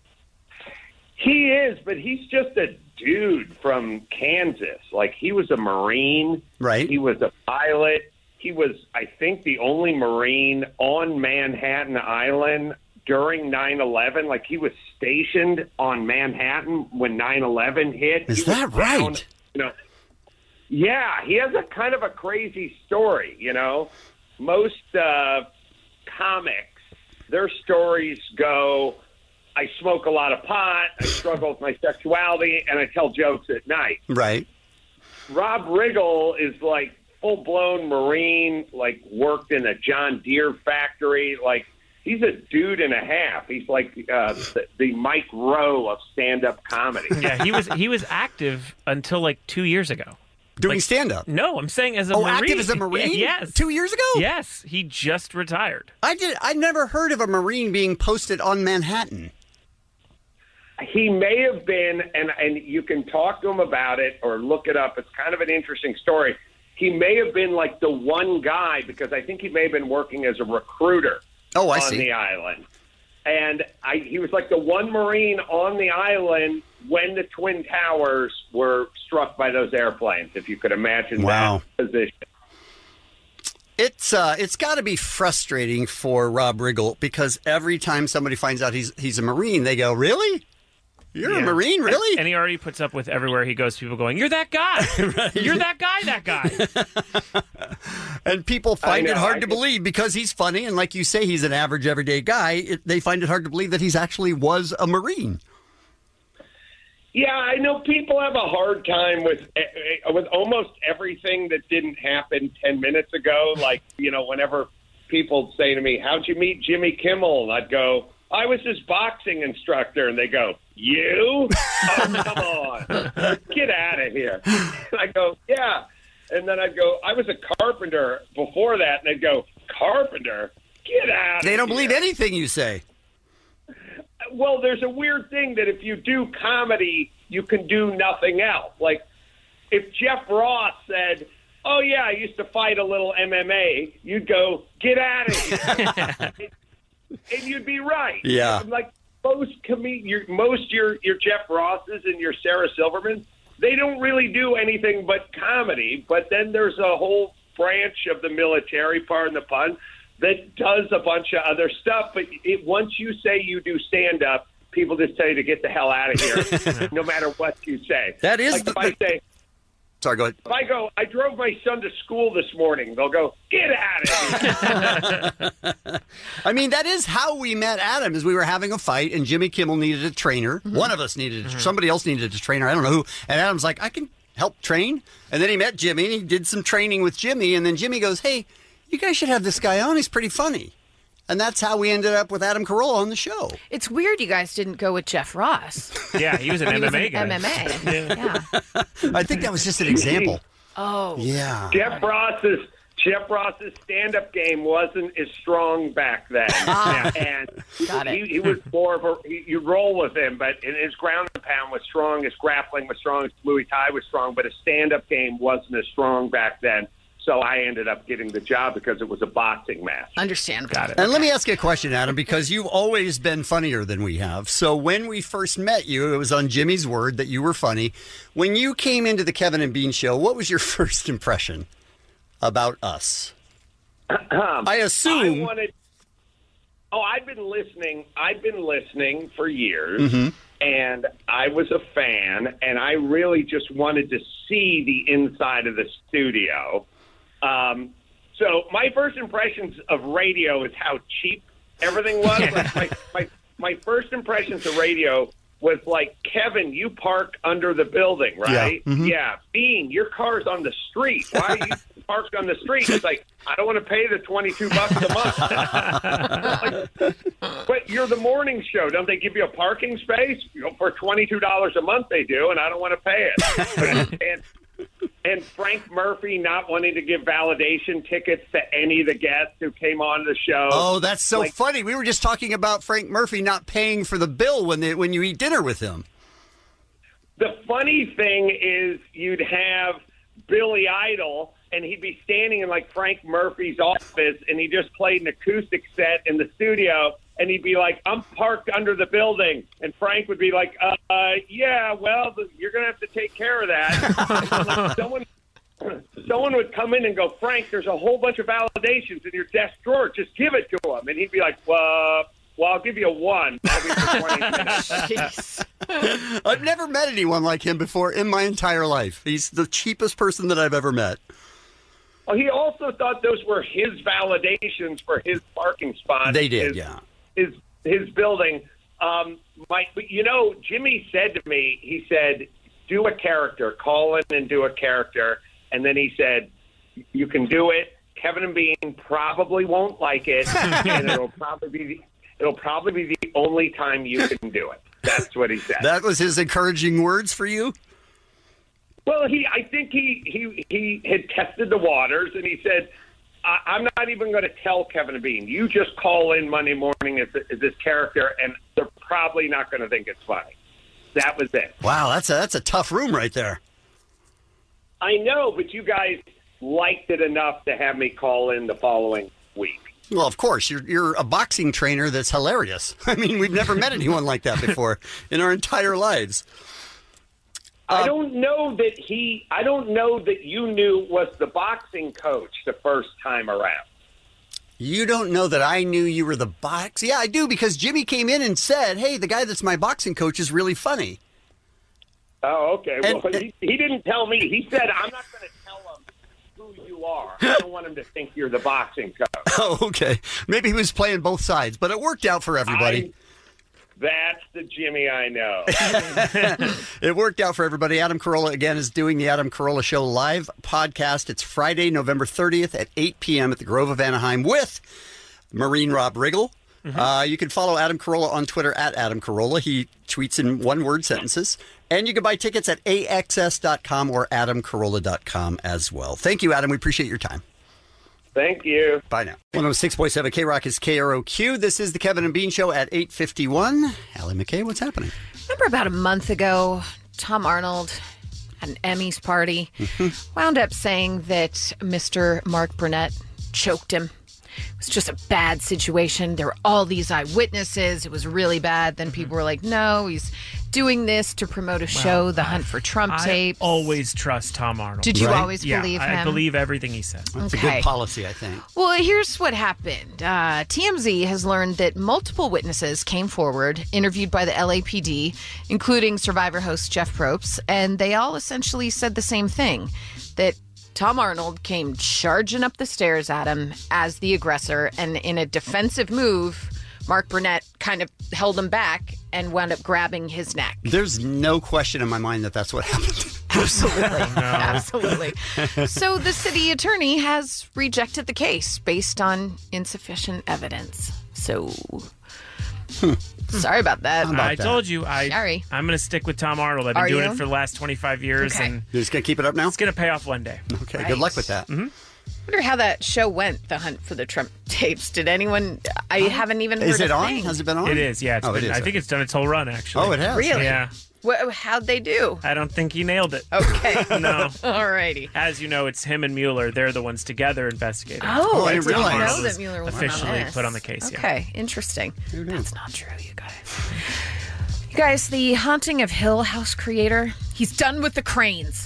[SPEAKER 4] He is, but he's just a dude from Kansas. Like, he was a Marine.
[SPEAKER 12] Right.
[SPEAKER 4] He was a pilot. He was, I think, the only Marine on Manhattan Island during 9/11. Like, he was stationed on Manhattan when 9/11 hit.
[SPEAKER 12] Is that right?
[SPEAKER 4] Yeah, he has a kind of a crazy story, Most comics, their stories go, I smoke a lot of pot, I struggle with my sexuality, and I tell jokes at night.
[SPEAKER 12] Right.
[SPEAKER 4] Rob Riggle is like full-blown Marine, like worked in a John Deere factory, like he's a dude and a half. He's like the Mike Rowe of stand-up comedy.
[SPEAKER 13] Yeah, he was active until like 2 years ago.
[SPEAKER 12] Doing stand-up?
[SPEAKER 13] No, I'm saying as a Marine.
[SPEAKER 12] active as a Marine?
[SPEAKER 13] Yes.
[SPEAKER 12] 2 years ago?
[SPEAKER 13] Yes, he just retired.
[SPEAKER 12] I never heard of a Marine being posted on Manhattan.
[SPEAKER 4] He may have been, and you can talk to him about it or look it up. It's kind of an interesting story. He may have been like the one guy, because I think he may have been working as a recruiter on the island. And he was like the one Marine on the island when the Twin Towers were struck by those airplanes, if you could imagine that position.
[SPEAKER 12] It's got to be frustrating for Rob Riggle because every time somebody finds out he's a Marine, they go, "Really? You're a Marine, really?"
[SPEAKER 13] And he already puts up with everywhere he goes, people going, "You're that guy. You're that guy,
[SPEAKER 12] And people find it hard to believe because he's funny. And like you say, he's an average, everyday guy. They find it hard to believe that he's actually was a Marine.
[SPEAKER 4] Yeah, I know people have a hard time with almost everything that didn't happen 10 minutes ago. Like, whenever people say to me, "How'd you meet Jimmy Kimmel?" And I'd go, "I was his boxing instructor." And they go, "You? Oh, come on. Get out of here." And I go, "Yeah." And then I'd go, "I was a carpenter before that." And they'd go, "Carpenter? Get out of here."
[SPEAKER 12] They don't believe anything you say.
[SPEAKER 4] Well, there's a weird thing that if you do comedy, you can do nothing else. Like, if Jeff Ross said, "Oh, yeah, I used to fight a little MMA," you'd go, "Get out of here." And you'd be right.
[SPEAKER 12] Yeah.
[SPEAKER 4] Like, most your Jeff Rosses and your Sarah Silverman, they don't really do anything but comedy. But then there's a whole branch of the military, pardon the pun, that does a bunch of other stuff. But once you say you do stand-up, people just tell you to get the hell out of here, no matter what you say.
[SPEAKER 12] That is
[SPEAKER 4] like if I say,
[SPEAKER 12] sorry, go ahead.
[SPEAKER 4] If I go, "I drove my son to school this morning," they'll go, "Get out of here."
[SPEAKER 12] I mean, that is how we met Adam, is we were having a fight, and Jimmy Kimmel needed a trainer. One of us needed somebody else needed a trainer. I don't know who. And Adam's like, "I can help train." And then he met Jimmy, and he did some training with Jimmy. And then Jimmy goes, "Hey, you guys should have this guy on. He's pretty funny." And that's how we ended up with Adam Carolla on the show.
[SPEAKER 9] It's weird you guys didn't go with Jeff Ross.
[SPEAKER 13] Yeah, he was an MMA guy.
[SPEAKER 9] MMA. Yeah.
[SPEAKER 12] I think that was just an example.
[SPEAKER 9] Oh.
[SPEAKER 12] Yeah.
[SPEAKER 4] Jeff Ross's stand-up game wasn't as strong back then. And he was more of you roll with him, but his ground and pound was strong, his grappling was strong, his Muay Thai was strong, but his stand-up game wasn't as strong back then. So I ended up getting the job because it was a boxing match.
[SPEAKER 9] Understandable.
[SPEAKER 13] Got it.
[SPEAKER 12] And let me ask you a question, Adam, because you've always been funnier than we have. So when we first met you, it was on Jimmy's word that you were funny. When you came into the Kevin and Bean show, what was your first impression about us? I assume.
[SPEAKER 4] I've been listening for years, and I was a fan, and I really just wanted to see the inside of the studio. So my first impressions of radio is how cheap everything was. Like my first impressions of radio was like, "Kevin, you park under the building, right?"
[SPEAKER 12] Yeah.
[SPEAKER 4] Yeah. "Bean, your car's on the street. Why are you parked on the street?" It's like, "I don't want to pay the $22 a month." But you're the morning show. Don't they give you a parking space? For $22 a month they do, and I don't want to pay it. And Frank Murphy not wanting to give validation tickets to any of the guests who came on the show.
[SPEAKER 12] Oh, that's so funny. We were just talking about Frank Murphy not paying for the bill when you eat dinner with him.
[SPEAKER 4] The funny thing is you'd have Billy Idol, and he'd be standing in like Frank Murphy's office, and he just played an acoustic set in the studio, and he'd be like, "I'm parked under the building," and Frank would be like, "Yeah, well, you're gonna have to take care of that." Like someone would come in and go, "Frank, there's a whole bunch of validations in your desk drawer. Just give it to him," and he'd be like, "Well, I'll give you a 1. I'll be for 20 minutes."
[SPEAKER 12] I've never met anyone like him before in my entire life. He's the cheapest person that I've ever met.
[SPEAKER 4] Oh, he also thought those were his validations for his parking spot.
[SPEAKER 12] They did, yeah.
[SPEAKER 4] His building. Jimmy said to me, he said, "Do a character, call in and do a character." And then he said, "You can do it. Kevin and Bean probably won't like it, and it'll probably be the only time you can do it." That's what he said.
[SPEAKER 12] That was his encouraging words for you?
[SPEAKER 4] Well, I think he had tested the waters, and he said, "I'm not even going to tell Kevin and Bean. You just call in Monday morning as this character, and they're probably not going to think it's funny." That was it.
[SPEAKER 12] Wow, that's a tough room right there.
[SPEAKER 4] I know, but you guys liked it enough to have me call in the following week.
[SPEAKER 12] Well, of course, you're a boxing trainer that's hilarious. I mean, we've never met anyone like that before in our entire lives.
[SPEAKER 4] I don't know that you knew was the boxing coach the first time around.
[SPEAKER 12] You don't know that I knew you were the box? Yeah, I do, because Jimmy came in and said, hey, the guy that's my boxing coach is really funny.
[SPEAKER 4] Oh, okay. Well, he didn't tell me. He said, I'm not going to tell him who you are. I don't want him to think you're the boxing coach.
[SPEAKER 12] Oh, okay. Maybe he was playing both sides, but it worked out for everybody.
[SPEAKER 4] That's the Jimmy I know.
[SPEAKER 12] It worked out for everybody. Adam Carolla, again, is doing the Adam Carolla Show live podcast. It's Friday, November 30th at 8 p.m. at the Grove of Anaheim with Marine Rob Riggle. You can follow Adam Carolla on Twitter at Adam Carolla. He tweets in one-word sentences. And you can buy tickets at axs.com or adamcarolla.com as well. Thank you, Adam. We appreciate your time.
[SPEAKER 4] Thank you.
[SPEAKER 12] Bye now. 106.7 K-Rock is KROQ. This is the Kevin and Bean Show at 8:51. Allie McKay, what's happening?
[SPEAKER 9] Remember about a month ago, Tom Arnold at an Emmys party wound up saying that Mr. Mark Burnett choked him. It was just a bad situation. There were all these eyewitnesses. It was really bad. Then people were like, no, he's doing this to promote a show, The Hunt for Trump Tapes.
[SPEAKER 13] I always trust Tom Arnold.
[SPEAKER 9] Did you always believe him?
[SPEAKER 13] I believe everything he says.
[SPEAKER 12] That's a good policy, I think.
[SPEAKER 9] Well, here's what happened. TMZ has learned that multiple witnesses came forward, interviewed by the LAPD, including Survivor host Jeff Probst, and they all essentially said the same thing, that Tom Arnold came charging up the stairs at him as the aggressor, and in a defensive move, Mark Burnett kind of held him back and wound up grabbing his neck.
[SPEAKER 12] There's no question in my mind that that's what happened.
[SPEAKER 9] Absolutely. Absolutely. So the city attorney has rejected the case based on insufficient evidence. So sorry about that.
[SPEAKER 13] I told you.
[SPEAKER 9] Sorry.
[SPEAKER 13] I'm going to stick with Tom Arnold. I've been doing it for the last 25 years.
[SPEAKER 9] Okay.
[SPEAKER 13] And
[SPEAKER 12] you're just going to keep it up now?
[SPEAKER 13] It's going to pay off one day.
[SPEAKER 12] Okay.
[SPEAKER 9] Right.
[SPEAKER 12] Good luck with that.
[SPEAKER 13] Mm-hmm.
[SPEAKER 9] I wonder how that show went, The Hunt for the Trump Tapes. Did anyone... I haven't even heard
[SPEAKER 12] Is it
[SPEAKER 9] a
[SPEAKER 12] on?
[SPEAKER 9] thing.
[SPEAKER 12] Has it been on?
[SPEAKER 13] It is, yeah. I think it's done its whole run, actually.
[SPEAKER 12] Oh, it has?
[SPEAKER 9] Really?
[SPEAKER 13] Yeah.
[SPEAKER 9] How'd they do?
[SPEAKER 13] I don't think he nailed it.
[SPEAKER 9] Okay.
[SPEAKER 13] No.
[SPEAKER 9] All righty.
[SPEAKER 13] As you know, it's him and Mueller. They're the ones together investigating.
[SPEAKER 9] Oh,
[SPEAKER 12] I didn't realize.
[SPEAKER 9] know that Mueller was
[SPEAKER 13] officially
[SPEAKER 9] on this.
[SPEAKER 13] put on the case.
[SPEAKER 9] Okay, interesting. That's not true, you guys. You guys, the Haunting of Hill House creator, he's done with the cranes.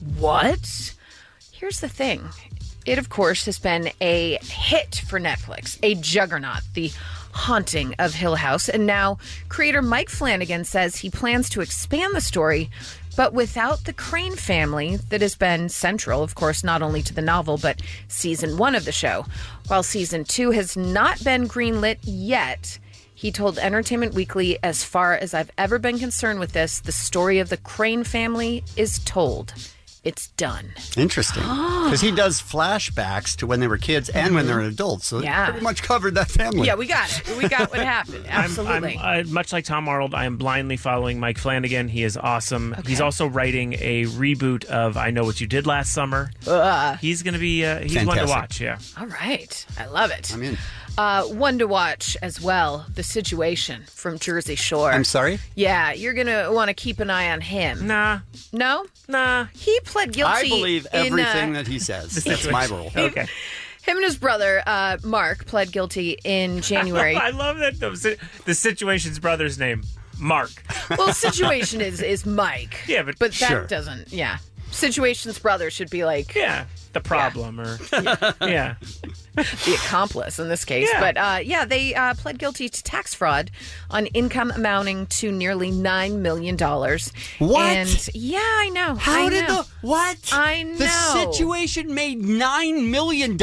[SPEAKER 9] What? Here's the thing. It, of course, has been a hit for Netflix, a juggernaut, The Haunting of Hill House. And now creator Mike Flanagan says he plans to expand the story, but without the Crane family that has been central, of course, not only to the novel, but season 1 of the show. While season 2 has not been greenlit yet, he told Entertainment Weekly, as far as I've ever been concerned with this, the story of the Crane family is told. It's done.
[SPEAKER 12] Interesting. Because he does flashbacks to when they were kids and when they're adults. So
[SPEAKER 9] Yeah.
[SPEAKER 12] it pretty much covered that family.
[SPEAKER 9] Yeah, we got it. We got what happened. Absolutely.
[SPEAKER 13] I'm much like Tom Arnold, I am blindly following Mike Flanagan. He is awesome. He's also writing a reboot of I Know What You Did Last Summer. He's going to be he's one to watch, yeah.
[SPEAKER 9] All right. I love it.
[SPEAKER 12] I'm in.
[SPEAKER 9] One to watch as well, The Situation from Jersey Shore.
[SPEAKER 12] I'm sorry?
[SPEAKER 9] Yeah, you're going to want to keep an eye on him.
[SPEAKER 13] Nah.
[SPEAKER 9] No?
[SPEAKER 13] Nah.
[SPEAKER 9] He pled guilty.
[SPEAKER 12] I believe
[SPEAKER 9] in,
[SPEAKER 12] everything that he says. That's my rule.
[SPEAKER 13] Okay.
[SPEAKER 9] Him and his brother, Mark, pled guilty in January.
[SPEAKER 13] I love that the Situation's brother's name, Mark.
[SPEAKER 9] Well, Situation is Mike.
[SPEAKER 13] Yeah, but
[SPEAKER 9] that
[SPEAKER 13] sure.
[SPEAKER 9] doesn't, yeah. Situation's brother should be like...
[SPEAKER 13] Yeah, the problem or... Yeah.
[SPEAKER 9] The accomplice in this case.
[SPEAKER 13] Yeah.
[SPEAKER 9] But they pled guilty to tax fraud on income amounting to nearly $9 million.
[SPEAKER 12] What?
[SPEAKER 9] And yeah, I know.
[SPEAKER 12] How
[SPEAKER 9] I
[SPEAKER 12] did
[SPEAKER 9] know.
[SPEAKER 12] what?
[SPEAKER 9] I know.
[SPEAKER 12] The Situation made $9 million?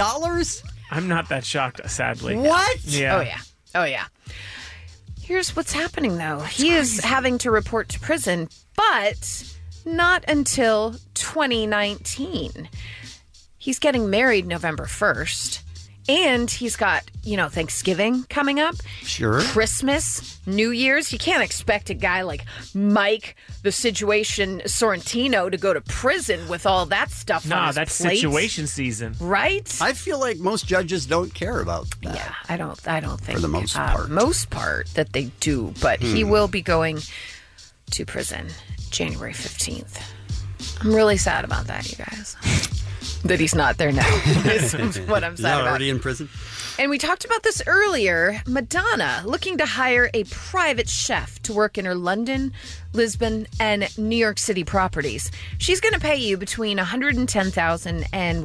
[SPEAKER 13] I'm not that shocked, sadly.
[SPEAKER 12] What?
[SPEAKER 13] Yeah.
[SPEAKER 9] Oh, yeah. Here's what's happening, though. He is having to report to prison, but not until 2019. He's getting married November 1st. And he's got, Thanksgiving coming up.
[SPEAKER 12] Sure.
[SPEAKER 9] Christmas, New Year's. You can't expect a guy like Mike, the Situation Sorrentino, to go to prison with all that stuff on his
[SPEAKER 13] that's
[SPEAKER 9] plate.
[SPEAKER 13] Situation season.
[SPEAKER 9] Right?
[SPEAKER 12] I feel like most judges don't care about that.
[SPEAKER 9] Yeah, I don't think
[SPEAKER 12] for the most part.
[SPEAKER 9] Most part that they do, but he will be going to prison January 15th. I'm really sad about that, you guys. that he's not there now. Is what I'm sad
[SPEAKER 12] Not
[SPEAKER 9] about.
[SPEAKER 12] already in prison?
[SPEAKER 9] And we talked about this earlier. Madonna looking to hire a private chef to work in her London, Lisbon, and New York City properties. She's going to pay you between $110,000 and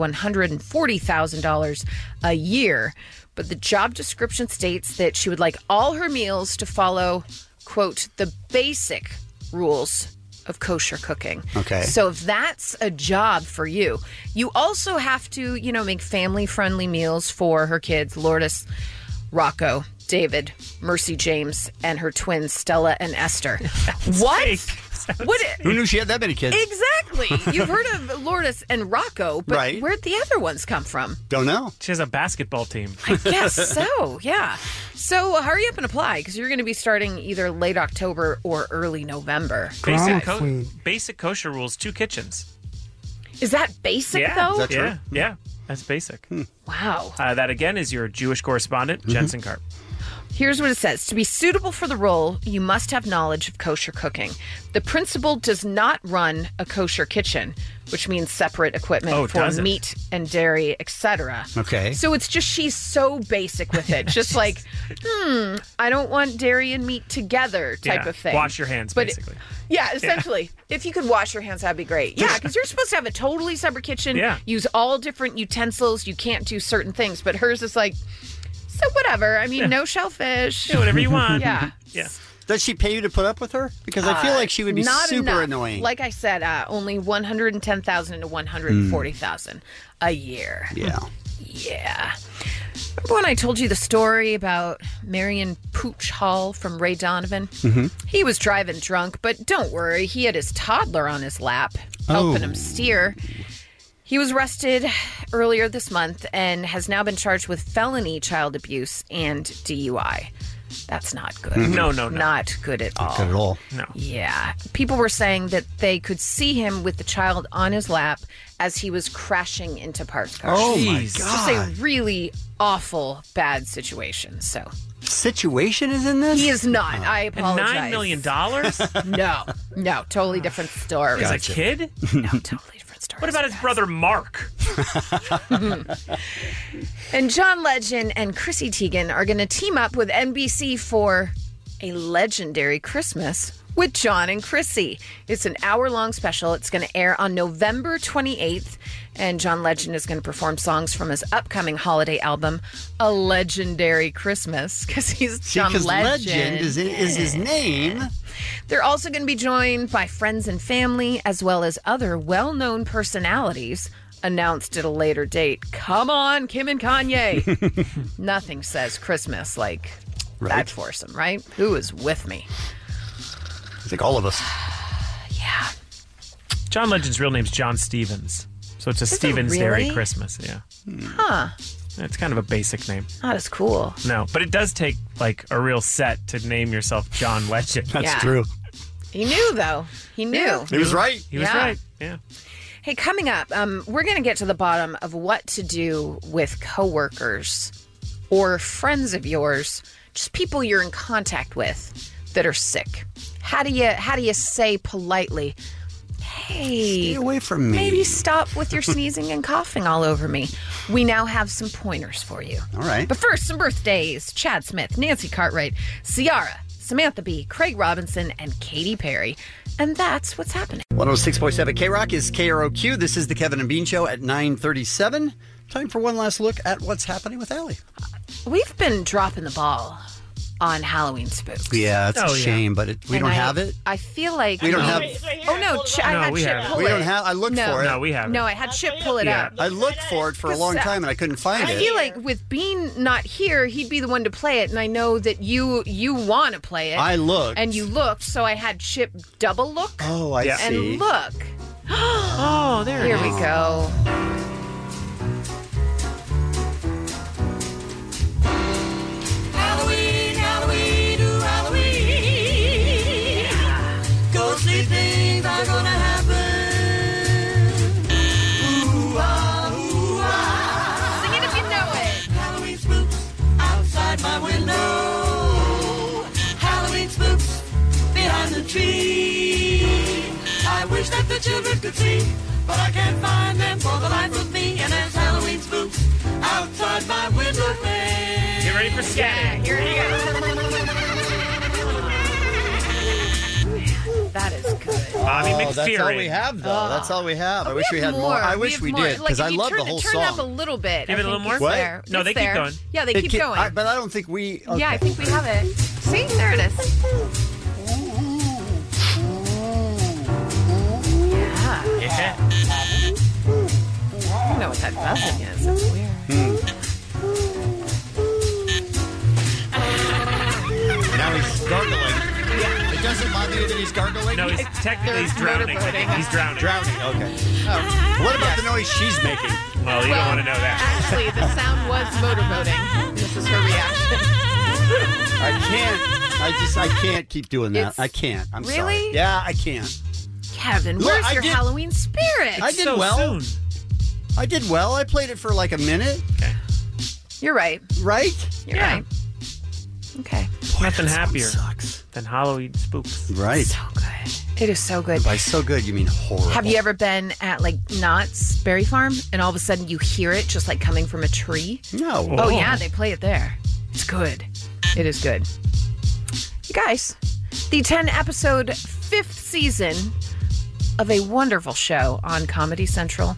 [SPEAKER 9] $140,000 a year. But the job description states that she would like all her meals to follow, quote, the basic rules of kosher cooking.
[SPEAKER 12] Okay.
[SPEAKER 9] So if that's a job for you, you also have to, make family-friendly meals for her kids, Lourdes, Rocco, David, Mercy James, and her twins, Stella and Esther. What? What?
[SPEAKER 12] Who knew she had that many kids?
[SPEAKER 9] Exactly. You've heard of Lourdes and Rocco, but
[SPEAKER 12] Right.
[SPEAKER 9] where'd the other ones come from?
[SPEAKER 12] Don't know.
[SPEAKER 13] She has a basketball team.
[SPEAKER 9] I guess so, yeah. So hurry up and apply because you're going to be starting either late October or early November.
[SPEAKER 13] Basic kosher rules, 2 kitchens.
[SPEAKER 9] Is that basic,
[SPEAKER 13] Yeah.
[SPEAKER 9] though?
[SPEAKER 13] Is that true? Yeah. That's basic.
[SPEAKER 9] Wow.
[SPEAKER 13] That, again, is your Jewish correspondent, Jensen Karp.
[SPEAKER 9] Here's what it says. To be suitable for the role, you must have knowledge of kosher cooking. The principal does not run a kosher kitchen, which means separate equipment for
[SPEAKER 13] doesn't.
[SPEAKER 9] meat and dairy, etc.
[SPEAKER 12] Okay.
[SPEAKER 9] So it's just she's so basic with it. Just like, I don't want dairy and meat together type
[SPEAKER 13] Yeah.
[SPEAKER 9] of thing.
[SPEAKER 13] Wash your hands,
[SPEAKER 9] But
[SPEAKER 13] basically.
[SPEAKER 9] Yeah, essentially. If you could wash your hands, that'd be great. Yeah, because you're supposed to have a totally separate kitchen,
[SPEAKER 13] Yeah.
[SPEAKER 9] use all different utensils. You can't do certain things. But hers is like, so whatever. I mean, no shellfish.
[SPEAKER 13] Do whatever you want.
[SPEAKER 9] Yeah.
[SPEAKER 13] Yeah.
[SPEAKER 12] Does she pay you to put up with her? Because I feel like she would be
[SPEAKER 9] not
[SPEAKER 12] super
[SPEAKER 9] enough.
[SPEAKER 12] annoying.
[SPEAKER 9] Like I said, only $110,000 to $140,000 a year.
[SPEAKER 12] Yeah.
[SPEAKER 9] Yeah. Remember when I told you the story about Marion Pooch Hall from Ray Donovan?
[SPEAKER 12] Mm-hmm.
[SPEAKER 9] He was driving drunk, but don't worry, he had his toddler on his lap, helping him steer. He was arrested earlier this month and has now been charged with felony child abuse and DUI. That's not good.
[SPEAKER 13] No.
[SPEAKER 9] Not good at all.
[SPEAKER 12] Good at all.
[SPEAKER 13] No.
[SPEAKER 9] Yeah. People were saying that they could see him with the child on his lap as he was crashing into parked cars.
[SPEAKER 12] Oh, my
[SPEAKER 9] Just
[SPEAKER 12] God.
[SPEAKER 9] a really awful, bad situation. So
[SPEAKER 12] Situation is in this?
[SPEAKER 9] he is not. I
[SPEAKER 13] And
[SPEAKER 9] apologize.
[SPEAKER 13] $9 million?
[SPEAKER 9] No, totally different story.
[SPEAKER 13] As a kid?
[SPEAKER 9] No, totally different story.
[SPEAKER 13] What about his brother Mark?
[SPEAKER 9] And John Legend and Chrissy Teigen are going to team up with NBC for a legendary Christmas with John and Chrissy. It's an hour-long special. It's going to air on November 28th, and John Legend is going to perform songs from his upcoming holiday album, A Legendary Christmas, because he's John
[SPEAKER 12] Because
[SPEAKER 9] Legend.
[SPEAKER 12] Legend is his name.
[SPEAKER 9] They're also going to be joined by friends and family, as well as other well-known personalities, announced at a later date. Come on, Kim and Kanye. Nothing says Christmas like that foursome, right? Who is with me?
[SPEAKER 12] I think all of us.
[SPEAKER 9] Yeah.
[SPEAKER 13] John Legend's real name's John Stevens. So it's a
[SPEAKER 9] Is it
[SPEAKER 13] Stevens
[SPEAKER 9] really?
[SPEAKER 13] Dairy Christmas, yeah.
[SPEAKER 9] Huh.
[SPEAKER 13] It's kind of a basic name.
[SPEAKER 9] Not as cool.
[SPEAKER 13] No, but it does take like a real set to name yourself John Legend.
[SPEAKER 12] That's
[SPEAKER 9] Yeah.
[SPEAKER 12] true.
[SPEAKER 9] He knew, though. He knew.
[SPEAKER 12] He was right.
[SPEAKER 13] He was
[SPEAKER 9] Yeah.
[SPEAKER 13] right. Yeah.
[SPEAKER 9] Hey, coming up, we're going to get to the bottom of what to do with coworkers or friends of yours, just people you're in contact with that are sick. How do you say politely, hey,
[SPEAKER 12] Stay away from me.
[SPEAKER 9] maybe stop with your sneezing and coughing all over me? We now have some pointers for you.
[SPEAKER 12] All right.
[SPEAKER 9] But first, some birthdays. Chad Smith, Nancy Cartwright, Ciara, Samantha Bee, Craig Robinson, and Katy Perry. And that's what's happening.
[SPEAKER 12] 106.7 K-Rock is KROQ. This is the Kevin and Bean Show at 9:37. Time for one last look at what's happening with Allie.
[SPEAKER 9] We've been dropping the ball on Halloween spooks.
[SPEAKER 12] Yeah, it's a shame, but we
[SPEAKER 9] And
[SPEAKER 12] don't have it.
[SPEAKER 9] I feel like
[SPEAKER 12] We don't have-
[SPEAKER 9] Oh no, I
[SPEAKER 13] No,
[SPEAKER 9] had
[SPEAKER 13] we
[SPEAKER 9] Chip
[SPEAKER 13] have it.
[SPEAKER 9] pull
[SPEAKER 12] We
[SPEAKER 9] it.
[SPEAKER 12] don't have. I looked for it.
[SPEAKER 13] No, we have it.
[SPEAKER 9] No, I had Chip pull it
[SPEAKER 13] Yeah.
[SPEAKER 9] up.
[SPEAKER 12] I looked for it for a long time and I couldn't find
[SPEAKER 9] I
[SPEAKER 12] it.
[SPEAKER 9] feel like with Bean not here, he'd be the one to play it, and I know that you want to play it.
[SPEAKER 12] I looked.
[SPEAKER 9] and you looked, so I had Chip double look.
[SPEAKER 12] Oh, I see.
[SPEAKER 9] And look,
[SPEAKER 13] Oh, there
[SPEAKER 9] here
[SPEAKER 13] it
[SPEAKER 9] we
[SPEAKER 13] is.
[SPEAKER 9] go.
[SPEAKER 6] Halloween, Halloween, ooh, Halloween. Ghostly things are gonna happen. Ooh, ah, ooh, ah.
[SPEAKER 9] Sing it if you know it.
[SPEAKER 6] Halloween spooks outside my window. Halloween spooks behind the tree. I I wish that the children could see, but I can't find them for the life of me. And there's Halloween spooks outside my window pane.
[SPEAKER 13] Get ready for scatting.
[SPEAKER 9] Here you go. That is good.
[SPEAKER 13] Bobby
[SPEAKER 12] That's all
[SPEAKER 13] McFerrin.
[SPEAKER 12] we have, though. That's all we have. I wish we had more. I wish we
[SPEAKER 9] have
[SPEAKER 12] did,
[SPEAKER 9] more.
[SPEAKER 12] because I
[SPEAKER 9] if you
[SPEAKER 12] love
[SPEAKER 9] turn
[SPEAKER 12] the whole
[SPEAKER 9] turn it up a
[SPEAKER 12] song.
[SPEAKER 9] little bit.
[SPEAKER 13] Give
[SPEAKER 9] I
[SPEAKER 13] it a little
[SPEAKER 9] think
[SPEAKER 13] more?
[SPEAKER 9] it's
[SPEAKER 12] What?
[SPEAKER 9] there.
[SPEAKER 13] No,
[SPEAKER 9] It's
[SPEAKER 13] they keep
[SPEAKER 9] there.
[SPEAKER 13] going.
[SPEAKER 9] Yeah, they
[SPEAKER 12] It
[SPEAKER 9] keep
[SPEAKER 12] can-
[SPEAKER 9] going.
[SPEAKER 12] but I don't think we... Okay.
[SPEAKER 9] Yeah, I think we have it. See, there it is. Yeah.
[SPEAKER 13] Yeah.
[SPEAKER 9] I don't know what that buzzing is. That's weird.
[SPEAKER 12] Now he's gargling. It doesn't bother you that he's gargling?
[SPEAKER 13] No, technically he's drowning. I think he's drowning.
[SPEAKER 12] Drowning, okay.
[SPEAKER 9] Oh.
[SPEAKER 12] What about the noise she's making?
[SPEAKER 13] Well, you don't want to know that.
[SPEAKER 9] Actually, the sound was motorboating. This is her reaction.
[SPEAKER 12] I can't keep doing that. I can't. I'm sorry.
[SPEAKER 9] Really?
[SPEAKER 12] Yeah, I can't.
[SPEAKER 9] Kevin,
[SPEAKER 12] Look,
[SPEAKER 9] where's
[SPEAKER 12] I
[SPEAKER 9] your
[SPEAKER 12] did-
[SPEAKER 9] Halloween spirit?
[SPEAKER 12] I did well. I did well. I played it for like a minute.
[SPEAKER 13] Okay.
[SPEAKER 9] You're right.
[SPEAKER 12] Right?
[SPEAKER 9] You're right. Okay.
[SPEAKER 13] Nothing
[SPEAKER 12] that song
[SPEAKER 13] happier
[SPEAKER 12] sucks.
[SPEAKER 13] than Halloween spooks.
[SPEAKER 12] Right.
[SPEAKER 9] So good. It is so good.
[SPEAKER 12] By so good, you mean horrible.
[SPEAKER 9] Have you ever been at like Knott's Berry Farm and all of a sudden you hear it just like coming from a tree?
[SPEAKER 12] No.
[SPEAKER 9] Oh, yeah, they play it there. It's good. It is good. You guys, the 10-episode 5th season of a wonderful show on Comedy Central,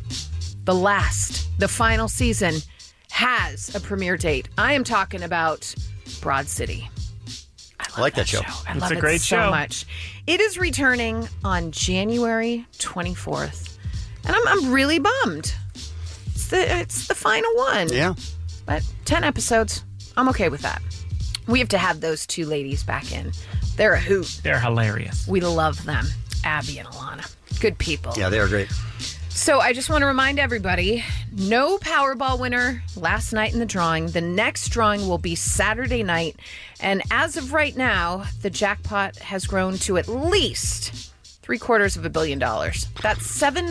[SPEAKER 9] the final season, has a premiere date. I am talking about Broad City.
[SPEAKER 12] I like that show.
[SPEAKER 9] I
[SPEAKER 13] It's
[SPEAKER 9] love
[SPEAKER 13] a
[SPEAKER 9] it
[SPEAKER 13] great
[SPEAKER 9] so
[SPEAKER 13] show.
[SPEAKER 9] much. It is returning on January 24th, and I'm really bummed. It's the final one.
[SPEAKER 12] Yeah.
[SPEAKER 9] But 10 episodes, I'm okay with that. We have to have those two ladies back in. They're a hoot.
[SPEAKER 13] They're hilarious.
[SPEAKER 9] We love them. Abby and Alana. Good people.
[SPEAKER 12] Yeah, they are great.
[SPEAKER 9] So I just want to remind everybody, no Powerball winner last night in the drawing. The next drawing will be Saturday night. And as of right now, the jackpot has grown to at least $750 million. That's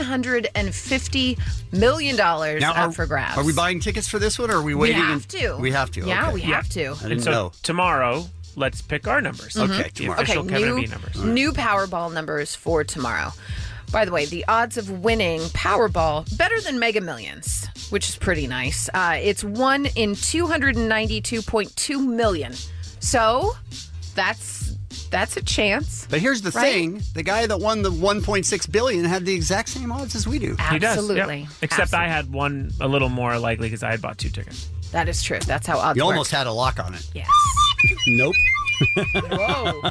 [SPEAKER 9] $750 million up for grabs.
[SPEAKER 12] Are we buying tickets for this one, or are we
[SPEAKER 9] We
[SPEAKER 12] waiting?
[SPEAKER 9] have to.
[SPEAKER 12] We have to.
[SPEAKER 9] Yeah,
[SPEAKER 12] okay.
[SPEAKER 9] we have to.
[SPEAKER 12] I didn't
[SPEAKER 13] And so
[SPEAKER 12] know.
[SPEAKER 13] tomorrow, let's pick our numbers.
[SPEAKER 12] Okay,
[SPEAKER 13] The
[SPEAKER 12] tomorrow.
[SPEAKER 13] official Kevin and
[SPEAKER 9] new,
[SPEAKER 13] B numbers.
[SPEAKER 9] new Powerball numbers for tomorrow. By the way, the odds of winning Powerball better than Mega Millions, which is pretty nice. It's 1 in 292.2 million. So that's a chance.
[SPEAKER 12] But here's the
[SPEAKER 9] Right?
[SPEAKER 12] thing: the guy that won the 1.6 billion had the exact same odds as we do.
[SPEAKER 13] He does,
[SPEAKER 9] Absolutely.
[SPEAKER 13] yep. Except I had one a little more likely because I had bought 2 tickets.
[SPEAKER 9] That is true. That's how odds
[SPEAKER 12] You
[SPEAKER 9] work.
[SPEAKER 12] almost had a lock on it.
[SPEAKER 9] Yes.
[SPEAKER 12] Nope.
[SPEAKER 9] Whoa.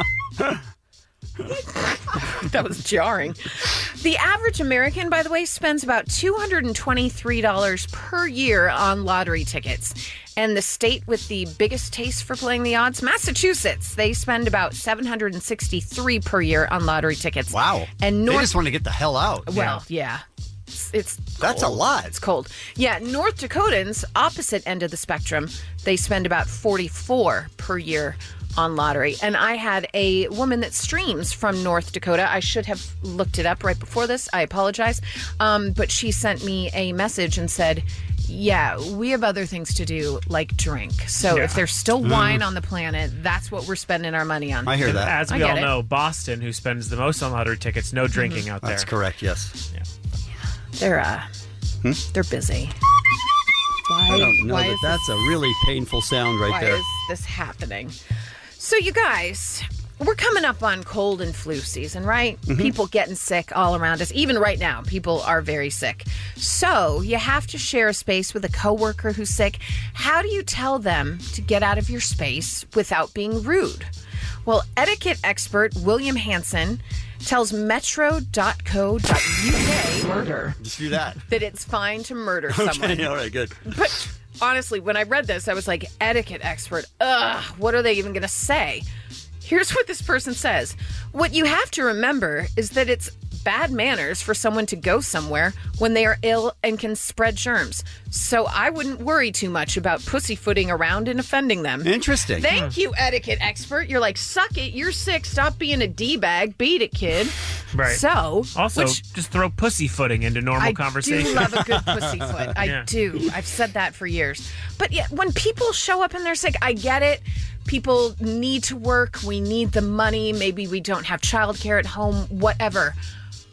[SPEAKER 9] That was jarring. The average American, by the way, spends about $223 per year on lottery tickets. And the state with the biggest taste for playing the odds, Massachusetts, they spend about $763 per year on lottery tickets.
[SPEAKER 12] Wow.
[SPEAKER 9] And
[SPEAKER 12] They just want to get the hell out.
[SPEAKER 9] Well, yeah. It's
[SPEAKER 12] That's a
[SPEAKER 9] cold.
[SPEAKER 12] lot.
[SPEAKER 9] It's cold. Yeah, North Dakotans, opposite end of the spectrum, they spend about $44 per year on lottery. And I had a woman that streams from North Dakota. I should have looked it up right before this. I apologize. But she sent me a message and said, yeah, we have other things to do, like drink. So
[SPEAKER 13] Yeah.
[SPEAKER 9] if there's still wine on the planet, that's what we're spending our money on.
[SPEAKER 12] I hear that.
[SPEAKER 13] As
[SPEAKER 9] I
[SPEAKER 13] we all
[SPEAKER 9] get it.
[SPEAKER 13] know, Boston, who spends the most on lottery tickets, no drinking out there.
[SPEAKER 12] That's correct. Yes.
[SPEAKER 9] They're busy. Why,
[SPEAKER 12] I don't know
[SPEAKER 9] why
[SPEAKER 12] that
[SPEAKER 9] is
[SPEAKER 12] that's a really painful sound right
[SPEAKER 9] why
[SPEAKER 12] there.
[SPEAKER 9] is this happening? So, you guys, we're coming up on cold and flu season, right?
[SPEAKER 12] Mm-hmm.
[SPEAKER 9] People getting sick all around us. Even right now, people are very sick. So, you have to share a space with a coworker who's sick. How do you tell them to get out of your space without being rude? Well, etiquette expert William Hansen tells metro.co.uk murder
[SPEAKER 12] Just do that.
[SPEAKER 9] that it's fine to murder someone.
[SPEAKER 12] Okay. All right. Good.
[SPEAKER 9] But honestly, when I read this, I was like, etiquette expert. Ugh, what are they even going to say? Here's what this person says. What you have to remember is that it's bad manners for someone to go somewhere when they are ill and can spread germs. So I wouldn't worry too much about pussyfooting around and offending them.
[SPEAKER 12] Interesting.
[SPEAKER 9] Thank you, etiquette expert. You're like, suck it. You're sick. Stop being a D-bag. Beat it, kid.
[SPEAKER 13] Right.
[SPEAKER 9] So,
[SPEAKER 13] Also,
[SPEAKER 9] which-
[SPEAKER 13] just throw pussyfooting into normal conversation.
[SPEAKER 9] I do love a good pussyfoot. I
[SPEAKER 13] Yeah.
[SPEAKER 9] do. I've said that for years. But yeah, when people show up and they're sick, I get it. People need to work. We need the money. Maybe we don't have childcare at home, whatever.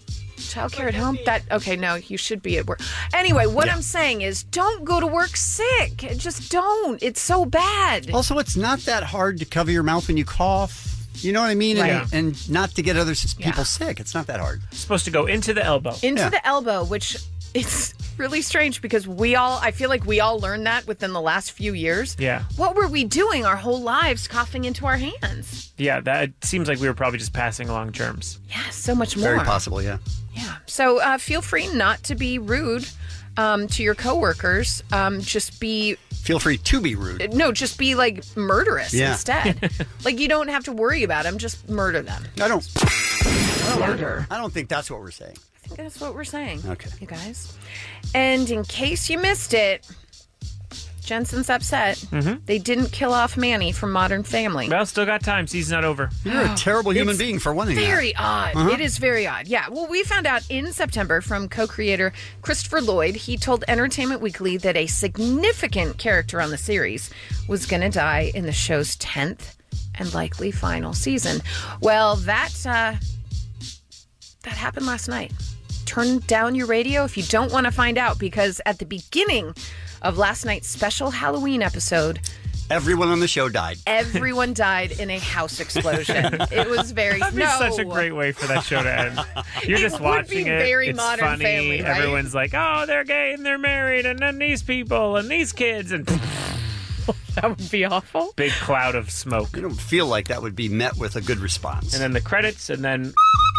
[SPEAKER 9] Childcare at home? Okay, no, you should be at work. Anyway, what I'm saying is don't go to work sick. Just don't. It's so bad.
[SPEAKER 12] Also, it's not that hard to cover your mouth when you cough. You know what I mean?
[SPEAKER 9] Right.
[SPEAKER 12] And not to get other people sick. It's not that hard.
[SPEAKER 13] It's supposed to go into the elbow.
[SPEAKER 9] Into the elbow, which it's really strange because I feel like we all learned that within the last few years.
[SPEAKER 13] Yeah.
[SPEAKER 9] What were we doing our whole lives coughing into our hands?
[SPEAKER 13] Yeah, that seems like we were probably just passing along germs.
[SPEAKER 9] Yeah, so much more.
[SPEAKER 12] Very possible, yeah.
[SPEAKER 9] Yeah. So feel free not to be rude to your coworkers.
[SPEAKER 12] Feel free to be rude.
[SPEAKER 9] No, just be like murderous
[SPEAKER 12] Yeah.
[SPEAKER 9] instead. Like you don't have to worry about them. Just murder them.
[SPEAKER 12] I don't think that's what we're saying.
[SPEAKER 9] I think that's what we're saying.
[SPEAKER 12] Okay.
[SPEAKER 9] You guys. And in case you missed it, Jensen's upset.
[SPEAKER 13] Mm-hmm.
[SPEAKER 9] They didn't kill off Manny from Modern Family.
[SPEAKER 13] Well, still got time. Season's not over.
[SPEAKER 12] You're a terrible human being for wanting that.
[SPEAKER 9] Very odd.
[SPEAKER 12] Uh-huh.
[SPEAKER 9] It is very odd. Yeah. Well, we found out in September from co-creator Christopher Lloyd. He told Entertainment Weekly that a significant character on the series was going to die in the show's 10th and likely final season. Well, that happened last night. Turn down your radio if you don't want to find out, because at the beginning of last night's special Halloween episode,
[SPEAKER 12] everyone on the show died.
[SPEAKER 9] Everyone died in a house explosion. It was very
[SPEAKER 13] That'd be such a great way for that show to end. You're just watching it.
[SPEAKER 9] Very
[SPEAKER 13] it's
[SPEAKER 9] Modern
[SPEAKER 13] funny.
[SPEAKER 9] Family, right?
[SPEAKER 13] Everyone's like, "Oh, they're gay and they're married, and then these people and these kids and."
[SPEAKER 9] That would be awful.
[SPEAKER 13] Big cloud of smoke.
[SPEAKER 12] You don't feel like that would be met with a good response.
[SPEAKER 13] And then the credits, and then.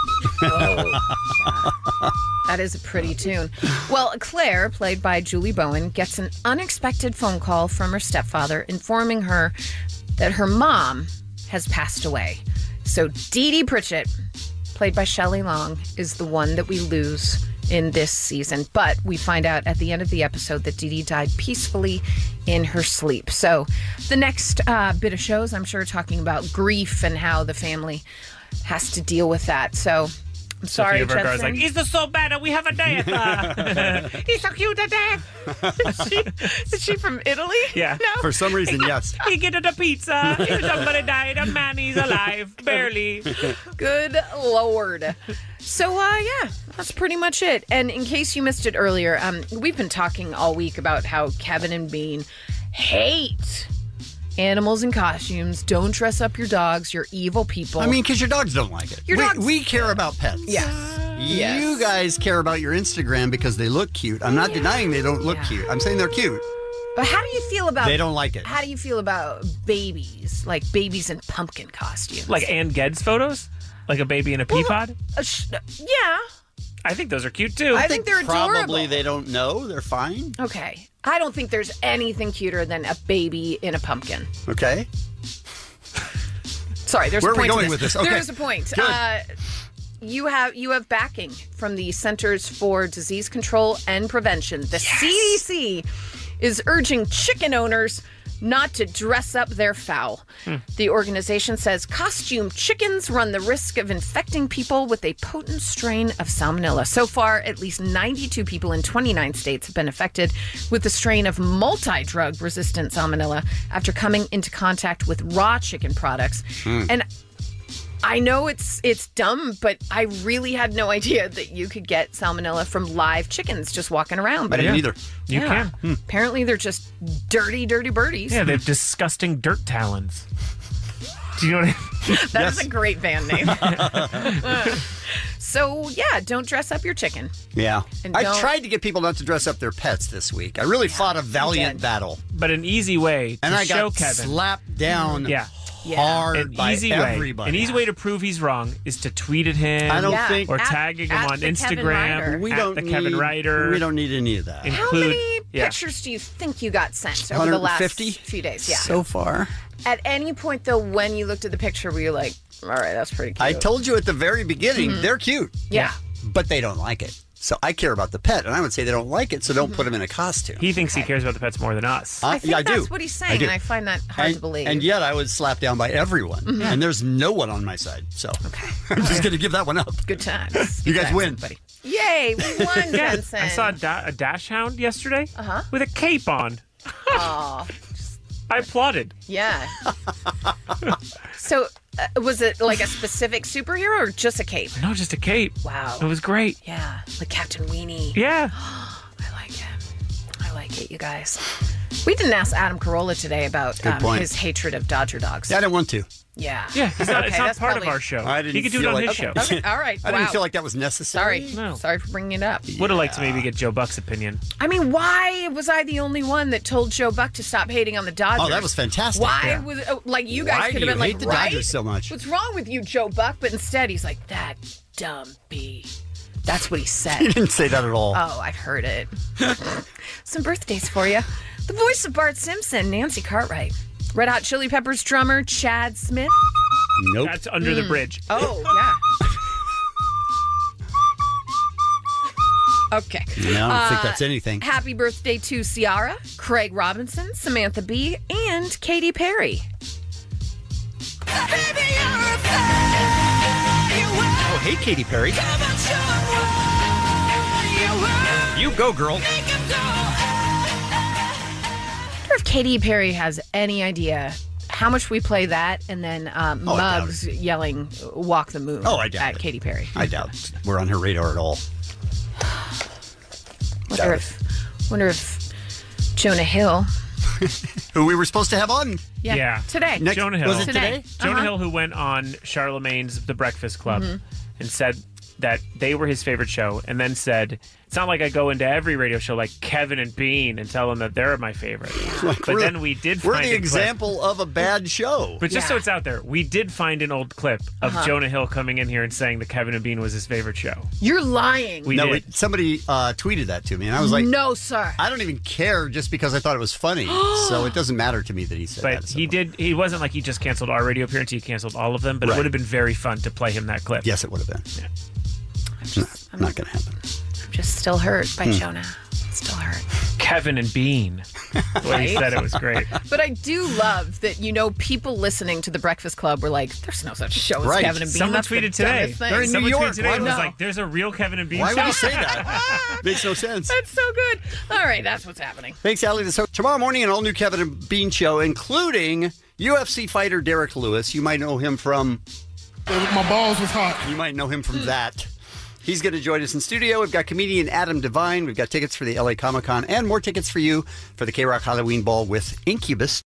[SPEAKER 9] That is a pretty tune. Well, Claire, played by Julie Bowen, gets an unexpected phone call from her stepfather informing her that her mom has passed away. So Dee Dee Pritchett, played by Shelley Long, is the one that we lose in this season. But we find out at the end of the episode that Dee Dee died peacefully in her sleep. So the next bit of shows, I'm sure, talking about grief and how the family has to deal with that. So I'm sorry,
[SPEAKER 13] Sofia Vergara's
[SPEAKER 9] Jensen.
[SPEAKER 13] like, he's the so bad we have a death.
[SPEAKER 9] He's so cute to death. Is she from Italy?
[SPEAKER 13] Yeah.
[SPEAKER 9] No?
[SPEAKER 12] For some reason, yes.
[SPEAKER 13] He get a pizza. Somebody died. A man, he's alive. Barely.
[SPEAKER 9] Good Lord. So, yeah, that's pretty much it. And in case you missed it earlier, we've been talking all week about how Kevin and Bean hate animals in costumes. Don't dress up your dogs. You're evil people.
[SPEAKER 12] I mean, because your dogs don't like it. We care about pets.
[SPEAKER 9] Yes.
[SPEAKER 12] You guys care about your Instagram because they look cute. I'm not denying they don't look cute. I'm saying they're cute.
[SPEAKER 9] But how do you feel about...
[SPEAKER 12] They don't like it.
[SPEAKER 9] How do you feel about babies? Like babies in pumpkin costumes?
[SPEAKER 13] Like Ann Geddes photos? Like a baby in a pea pod?
[SPEAKER 9] Yeah.
[SPEAKER 13] I think those are cute, too.
[SPEAKER 9] I think they're adorable.
[SPEAKER 12] Probably they don't know. They're fine.
[SPEAKER 9] Okay. I don't think there's anything cuter than a baby in a pumpkin.
[SPEAKER 12] Okay.
[SPEAKER 9] Sorry, there's
[SPEAKER 12] Where
[SPEAKER 9] a point
[SPEAKER 12] are we going
[SPEAKER 9] to
[SPEAKER 12] with
[SPEAKER 9] this.
[SPEAKER 12] this? Okay.
[SPEAKER 9] There is a point.
[SPEAKER 12] Good.
[SPEAKER 9] You have backing from the Centers for Disease Control and Prevention. The CDC is urging chicken owners not to dress up their fowl. The organization says costume chickens run the risk of infecting people with a potent strain of salmonella. So far, at least 92 people in 29 states have been affected with the strain of multi-drug resistant salmonella after coming into contact with raw chicken products. And I know it's dumb, but I really had no idea that you could get salmonella from live chickens just walking around.
[SPEAKER 12] But I didn't either.
[SPEAKER 13] You can.
[SPEAKER 9] Apparently, they're just dirty, dirty birdies.
[SPEAKER 13] Yeah, they have disgusting dirt talons. Do you know what I mean?
[SPEAKER 9] That is a great band name. So, yeah, don't dress up your chicken.
[SPEAKER 12] Yeah.
[SPEAKER 9] And
[SPEAKER 12] I
[SPEAKER 9] don't-
[SPEAKER 12] tried to get people not to dress up their pets this week. I really fought a valiant battle.
[SPEAKER 13] But an easy way to
[SPEAKER 12] And I
[SPEAKER 13] show
[SPEAKER 12] got
[SPEAKER 13] Kevin.
[SPEAKER 12] slapped down
[SPEAKER 13] An
[SPEAKER 12] hard
[SPEAKER 13] easy
[SPEAKER 12] by
[SPEAKER 13] way.
[SPEAKER 12] everybody.
[SPEAKER 13] An easy way to prove he's wrong is to tweet at him.
[SPEAKER 12] I don't think-
[SPEAKER 13] or
[SPEAKER 12] At-
[SPEAKER 13] tagging him
[SPEAKER 9] at
[SPEAKER 13] on
[SPEAKER 9] the Kevin
[SPEAKER 13] Instagram.
[SPEAKER 9] Ryder.
[SPEAKER 12] We
[SPEAKER 13] at
[SPEAKER 12] don't
[SPEAKER 13] the
[SPEAKER 12] need,
[SPEAKER 13] Kevin Ryder.
[SPEAKER 12] We don't need any of that.
[SPEAKER 9] How many pictures do you think you got sent over the last
[SPEAKER 12] 150?
[SPEAKER 9] few days? Yeah.
[SPEAKER 12] So far.
[SPEAKER 9] At any point, though, when you looked at the picture, were you like, all right, that's pretty cute?
[SPEAKER 12] I told you at the very beginning, they're cute.
[SPEAKER 9] Yeah.
[SPEAKER 12] But they don't like it. So I care about the pet, and I would say they don't like it, so don't put them in a costume.
[SPEAKER 13] He thinks he cares about the pets more than us.
[SPEAKER 9] I think
[SPEAKER 12] yeah, I
[SPEAKER 9] that's
[SPEAKER 12] do.
[SPEAKER 9] what he's
[SPEAKER 12] I
[SPEAKER 9] saying,
[SPEAKER 12] do.
[SPEAKER 9] and I find that hard to believe.
[SPEAKER 12] And yet I was slapped down by everyone. And there's no one on my side. So I'm just going to give that one up.
[SPEAKER 9] Good times.
[SPEAKER 12] You guys win.
[SPEAKER 9] Buddy. Yay, we won, Jensen.
[SPEAKER 13] I saw a dash hound yesterday with a cape on.
[SPEAKER 9] Aw.
[SPEAKER 13] I applauded.
[SPEAKER 9] Yeah. So Was it like a specific superhero or just a cape?
[SPEAKER 13] No, just a cape.
[SPEAKER 9] Wow.
[SPEAKER 13] It was great.
[SPEAKER 9] Yeah, like Captain Weenie.
[SPEAKER 13] Yeah.
[SPEAKER 9] I like it, you guys. We didn't ask Adam Carolla today about
[SPEAKER 12] Good point.
[SPEAKER 9] his hatred of Dodger dogs.
[SPEAKER 12] Yeah, I didn't want to.
[SPEAKER 9] Yeah.
[SPEAKER 13] Yeah, it's not
[SPEAKER 9] that's
[SPEAKER 13] part of
[SPEAKER 9] probably-
[SPEAKER 13] our show.
[SPEAKER 12] I didn't
[SPEAKER 13] He could do it
[SPEAKER 12] feel
[SPEAKER 13] on
[SPEAKER 12] like-
[SPEAKER 13] his show.
[SPEAKER 9] Okay, all right.
[SPEAKER 12] I didn't
[SPEAKER 9] wow.
[SPEAKER 12] feel like that was necessary.
[SPEAKER 9] Sorry. Sorry for bringing it up.
[SPEAKER 13] Would have liked to maybe get Joe Buck's opinion.
[SPEAKER 9] I mean, why was I the only one that told Joe Buck to stop hating on the Dodgers?
[SPEAKER 12] Oh, that was fantastic.
[SPEAKER 9] Why
[SPEAKER 12] Yeah.
[SPEAKER 9] was like you guys
[SPEAKER 12] Why
[SPEAKER 9] could
[SPEAKER 12] do
[SPEAKER 9] have been
[SPEAKER 12] you
[SPEAKER 9] like,
[SPEAKER 12] hate the
[SPEAKER 9] right?
[SPEAKER 12] Dodgers so much?
[SPEAKER 9] What's wrong with you, Joe Buck? But instead, he's like that dumb bee. That's what he said.
[SPEAKER 12] He didn't say that at all.
[SPEAKER 9] Oh, I've heard it. Some birthdays for you. The voice of Bart Simpson, Nancy Cartwright. Red Hot Chili Peppers drummer Chad Smith.
[SPEAKER 12] Nope.
[SPEAKER 13] That's Under the Bridge.
[SPEAKER 9] Oh, yeah. Okay.
[SPEAKER 12] No, I don't think that's anything.
[SPEAKER 9] Happy birthday to Ciara, Craig Robinson, Samantha Bee, and Katy Perry.
[SPEAKER 12] Oh, hey, Katy Perry. You go, girl.
[SPEAKER 9] I wonder if Katy Perry has any idea how much we play that and then Muggs yelling Walk the Moon
[SPEAKER 12] Oh, I doubt
[SPEAKER 9] at
[SPEAKER 12] it.
[SPEAKER 9] Katy Perry.
[SPEAKER 12] I doubt we're on her radar at all.
[SPEAKER 9] Wonder if Jonah Hill.
[SPEAKER 12] Who we were supposed to have on.
[SPEAKER 9] Yeah. Today.
[SPEAKER 13] Jonah Hill.
[SPEAKER 12] Was it today?
[SPEAKER 13] Jonah Hill, who went on Charlemagne's The Breakfast Club and said that they were his favorite show, and then said, it's not like I go into every radio show like Kevin and Bean and tell them that they're my favorite. But then we did
[SPEAKER 12] We're
[SPEAKER 13] find
[SPEAKER 12] the
[SPEAKER 13] a clip.
[SPEAKER 12] example of a bad show.
[SPEAKER 13] But just so it's out there, we did find an old clip of Jonah Hill coming in here and saying that Kevin and Bean was his favorite show.
[SPEAKER 9] You're lying.
[SPEAKER 13] We did.
[SPEAKER 12] Somebody tweeted that to me, and I was like,
[SPEAKER 9] no, sir.
[SPEAKER 12] I don't even care just because I thought it was funny. So it doesn't matter to me that he said
[SPEAKER 13] But
[SPEAKER 12] that.
[SPEAKER 13] he did. He wasn't like he just canceled our radio appearance. He canceled all of them. But
[SPEAKER 12] Right.
[SPEAKER 13] it would have been very fun to play him that clip.
[SPEAKER 12] Yes, it would have been.
[SPEAKER 13] Yeah.
[SPEAKER 12] Not going to happen.
[SPEAKER 9] I'm just still hurt by Jonah. Still hurt.
[SPEAKER 13] Kevin and Bean. The way he
[SPEAKER 9] Right?
[SPEAKER 13] said it was great.
[SPEAKER 9] But I do love that, people listening to The Breakfast Club were like, there's no such show as
[SPEAKER 12] Right.
[SPEAKER 9] Kevin and Bean.
[SPEAKER 13] Someone
[SPEAKER 9] That's the
[SPEAKER 13] tweeted today.
[SPEAKER 9] dumbest thing.
[SPEAKER 12] They're in
[SPEAKER 13] Someone
[SPEAKER 12] New
[SPEAKER 13] tweeted
[SPEAKER 12] York.
[SPEAKER 13] today.
[SPEAKER 12] Why
[SPEAKER 13] It was
[SPEAKER 12] not?
[SPEAKER 13] like, there's a real Kevin and Bean
[SPEAKER 12] Why
[SPEAKER 13] show.
[SPEAKER 12] would you say that? Makes no sense.
[SPEAKER 9] That's so good. All right, that's what's happening.
[SPEAKER 12] Thanks, Allie. So tomorrow morning, an all-new Kevin and Bean show, including UFC fighter Derek Lewis. You might know him from...
[SPEAKER 3] My balls was hot.
[SPEAKER 12] You might know him from that. He's going to join us in studio. We've got comedian Adam Devine. We've got tickets for the LA Comic-Con and more tickets for you for the K-Rock Halloween Ball with Incubus.